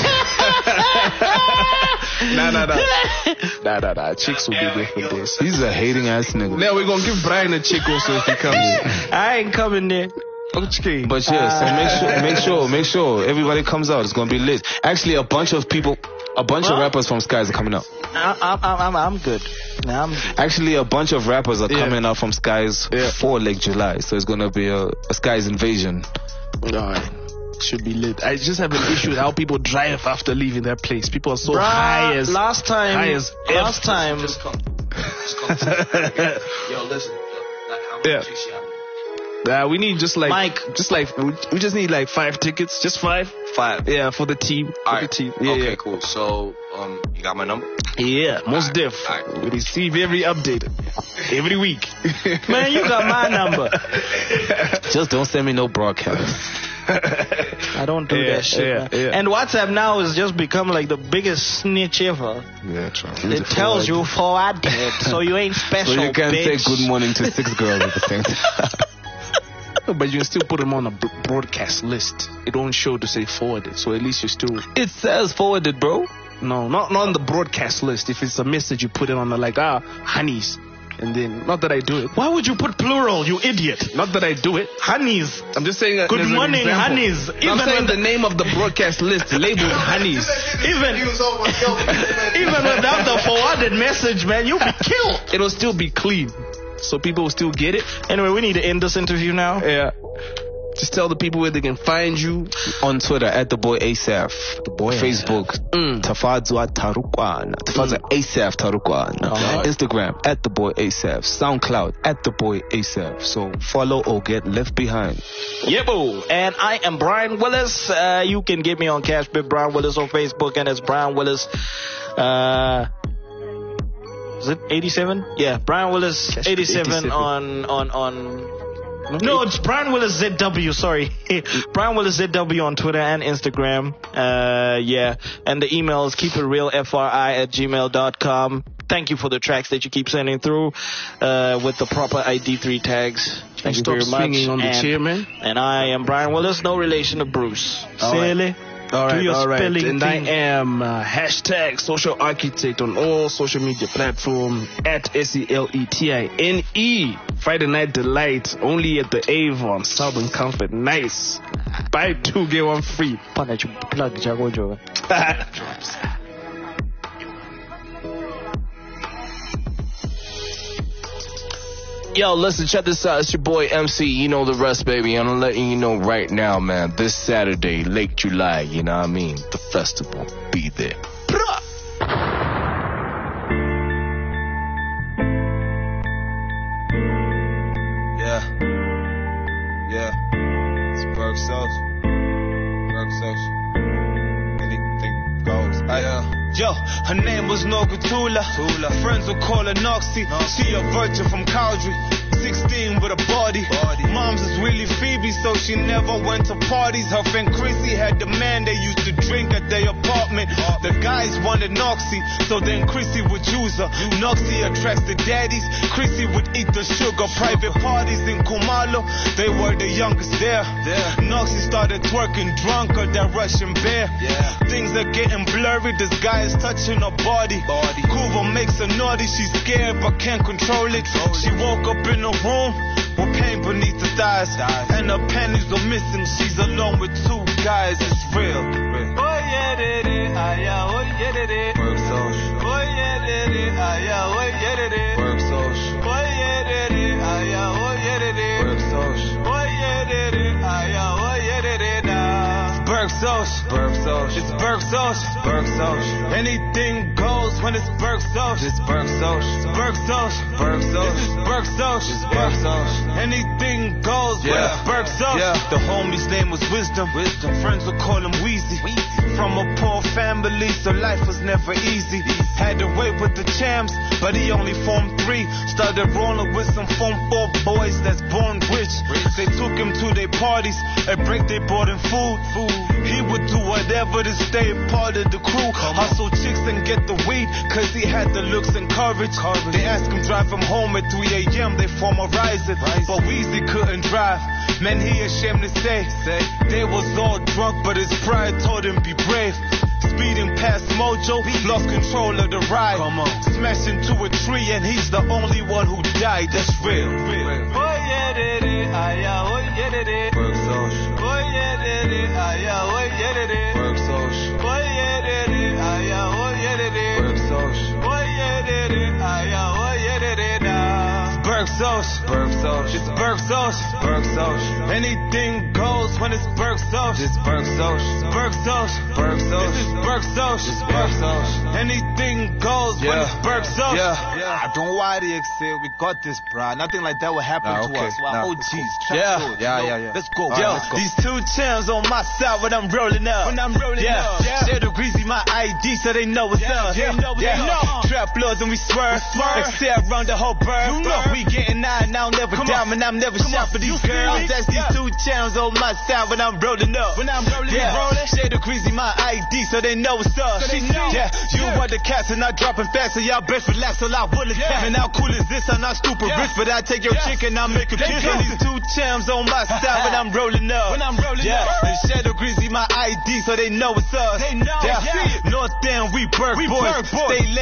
Nah, nah, nah. Nah, nah, nah. Chicks will be there for this. He's a hating ass nigga. Now we're gonna give Brian a chick also if he comes. I ain't coming there. Okay. But yeah, so make sure, make sure, make sure everybody comes out. It's gonna be lit. Actually, a bunch of people, a bunch of Huh? rappers from Skies are coming out. I, I, I'm, I'm good. Nah, I'm Actually, a bunch of rappers are Yeah. coming out from Skies Yeah. for Lake July. So it's gonna be a, a Skies invasion. Alright. Should be lit. I just have an issue with how people drive after leaving that place. People are so Bruh, high as last time. high as last F. time. Just come. Just come. to Yo, listen. Like, how many Yeah. chicks you have? Nah, we need just like Mike. just like we we just need like five tickets, just five. Five. Yeah, for the team. For All the right. team. Yeah, okay, yeah. cool. So, um, you got my number? Yeah, most Alright, diff. alright. We receive every update every week. Man, you got my number. Just don't send me no broadcast. I don't do Yeah, that shit. yeah, man. yeah. And WhatsApp now has just become like the biggest snitch ever. Yeah, true. It tells you forwarded, so you ain't special. So you can bitch. say good morning to six girls at the same time. But you can still put them on a b- broadcast list. It don't show to say forwarded, so at least you still It says forwarded, bro. no, not not on the broadcast list. If it's a message, you put it on the like ah honeys. and then not that I do it. Why would you put plural, you idiot? Not that I do it. Honeys. I'm just saying. Good as an morning, example. honeys. No, I'm Even saying when the the- name of the broadcast list labeled honeys. Even, even without the forwarded message, man, you'll be killed. It'll still be clean, so people will still get it. Anyway, we need to end this interview now. Yeah. Just tell the people where they can find you. On Twitter at the boy Asaph. The boy Facebook. Mm. Tafadzwa Tarukwana. Tafadzwa Asaph Tarukwana. Alright. Instagram at the boy Asaph. SoundCloud at the boy Asaph. So follow or get left behind. Yebo. And I am Brian Willis. Uh, you can get me on Cashbit Brian Willis on Facebook, and it's Brian Willis. Uh, is it eighty-seven? Yeah, Brian Willis Cashbit eighty-seven, eighty-seven. on on on. No, it's Brian Willis Z W. Sorry, Brian Willis Z W on Twitter and Instagram. Uh, yeah, and the email is keepitrealfri at gmail dot com. Thank you for the tracks that you keep sending through uh, with the proper I D three tags. Thank you Stop very much. swinging on the and, chair, man. And I am Brian Willis, no relation to Bruce. All right. Silly. All Do right, your all right. spelling And thing. I am uh, hashtag social architect on all social media platforms at S E L E T I N E. Friday Night Delight only at the Avon Southern Comfort. Nice. Buy two, get one free. Yo, listen, check this out. It's your boy M C. You know the rest, baby. I'm letting you know right now, man. This Saturday, Lake July, you know what I mean? The festival. Be there. Yeah. Yeah. It's Berg Social. Berg Social. Anything goes. I, uh, Yo, her name was Nogatula. Tula. Friends would call her Noxie. She a virgin from Cowdrey. sixteen with a body. body. Mom's is really Phoebe, so she never went to parties. Her friend Chrissy had the man they used to drink at their apartment. Uh. The guys wanted Noxie, so then Chrissy would use her. Noxie attracts the daddies. Chrissy would eat the sugar. Private parties in Kumalo, they were the youngest there. there. Noxie started twerking drunk at that Russian bear. Yeah. Things are getting blurry. This guy is touching her body. body. Kuva makes her naughty. She's scared but can't control it. Control she woke up in a room with pain beneath the thighs, thighs. And her panties are missing. She's alone with two guys. It's real. real. Oh yeah, did it. Ah, yeah, oh yeah, did it. Berg Social. Oh yeah, did it. Ah, yeah, oh yeah, did it. Berg Social. Oh yeah, did it. Ah, yeah, oh yeah, did it. Berg Social. Oh yeah, did it. Ah, yeah, oh yeah, did it. Nah. Berg Social. Berg Social. It's Berg Social. Berg Social. Anything goes when it's Berg Social. It's Berg Social. Berg Social. Berg Social. This is Berg Social. It's Berg Social. Anything goes when Yeah. it's Berg Social. Yeah. The homie's name was Wisdom. Wisdom. Friends would call him Wheezy. From a poor family, so life was never easy. Had to wait with the champs, but he only formed three. Started rolling with some form four boys that's born rich. They took him to their parties. At break they bought him food. food. He would do whatever to stay part of the crew. Hustle chicks and get the weed, cause he had the looks and courage. They asked him drive him home at three a.m. They form a rising, but Weezy couldn't drive. Man, he ashamed to say, they was all drunk, but his pride told him be brave. Speeding past Mojo, lost control of the ride. Smashed into a tree and he's the only one who died. That's real. real. Oh yeah, did it. Ah, yeah, oh yeah, did it. Berg Social. Oh yeah, did it. Ah, yeah, oh yeah, did it. Berg Social. Oh yeah, did it. Ah, yeah, oh yeah, did it. Berg Social. Oh yeah, did it. Ah, yeah, oh yeah, did it. Nah. Berg Social. Berg Social. It's Berg Social. Berg Social. Anything goes when it's Berg Social. It's Berg Social. Berg Social. Berg Social. This is Berg Social. It's Berg Social. Anything goes when Yeah. it's Berg Social. Yeah. yeah. Don't worry, Excel. We got this, bruh. Nothing like that will happen Nah, to okay. us. Wow, Nah. O Gs. Yeah. trap swords, Yeah, you know? yeah, yeah. Let's go. All right, Yo, let's go. these two channels on my side when I'm rolling up. When I'm rolling Yeah. up. Yeah. Share the greasy my I D so they know what's Yeah, up. they know what's up. Trap lords and we swerve. swerve. Excel run the whole bird. You know. We getting nine, now never Come down, on. and I'm never Come shot on. for these You feel girls. me? That's these Yeah. two channels on my side when I'm rolling up. When I'm rolling, yeah. you rolling. Share the greasy my I D so they know what's up. So they know. Yeah, you Yeah. want the cats and I dropping fast, so y'all best relax till I will attack. Yeah. And how cool is this? I'm not stupid Yeah. rich, but I take your Yeah. chick and I make a They kiss. do. And these two channels on my side when I'm rolling up. When I'm rolling yeah. up. And share the greasy my I D so they know what's up. They know, Yeah. yeah. North End, we Berg We boys. Berg boys. Stay lame, that's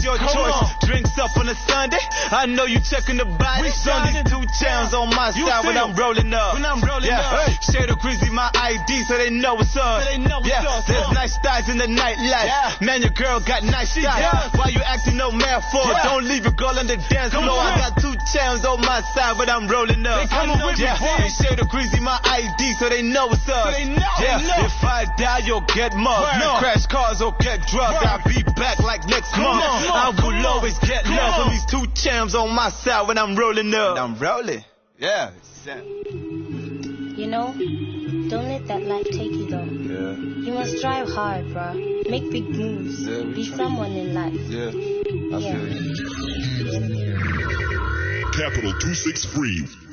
it's your Come choice. on. Drinks up on a Sunday. I know you checking the body. We Only shining. two channels on my You side see when I'm them. rolling up. When I'm rolling yeah. up. Hey. Share the greasy my I D so they know what's up. So they know what's yeah. up, There's huh? nice thighs in the nightlife. Yeah. Man, your girl got nice thighs. yeah. Why you acting no man for? Yeah. Don't leave your girl on the dance Come floor. on. I got two channels on my side when I'm rolling up. They coming with me, yeah. boy. And share the greasy my I D so they know what's up. So they know, yeah. they know. If I die, you'll get mugged. Word. No. Crash cars or get drugged. Word. I'll be back like next Come month. on, I come will on. always get Come love on. from these two channels on my side when I'm rolling up. I'm rolling. Yeah. You know, don't let that life take you though. Yeah. You must strive hard, bruh. Make big moves. Yeah, we Be try. someone in life. Yeah. I Yeah. feel you. Capital two six three.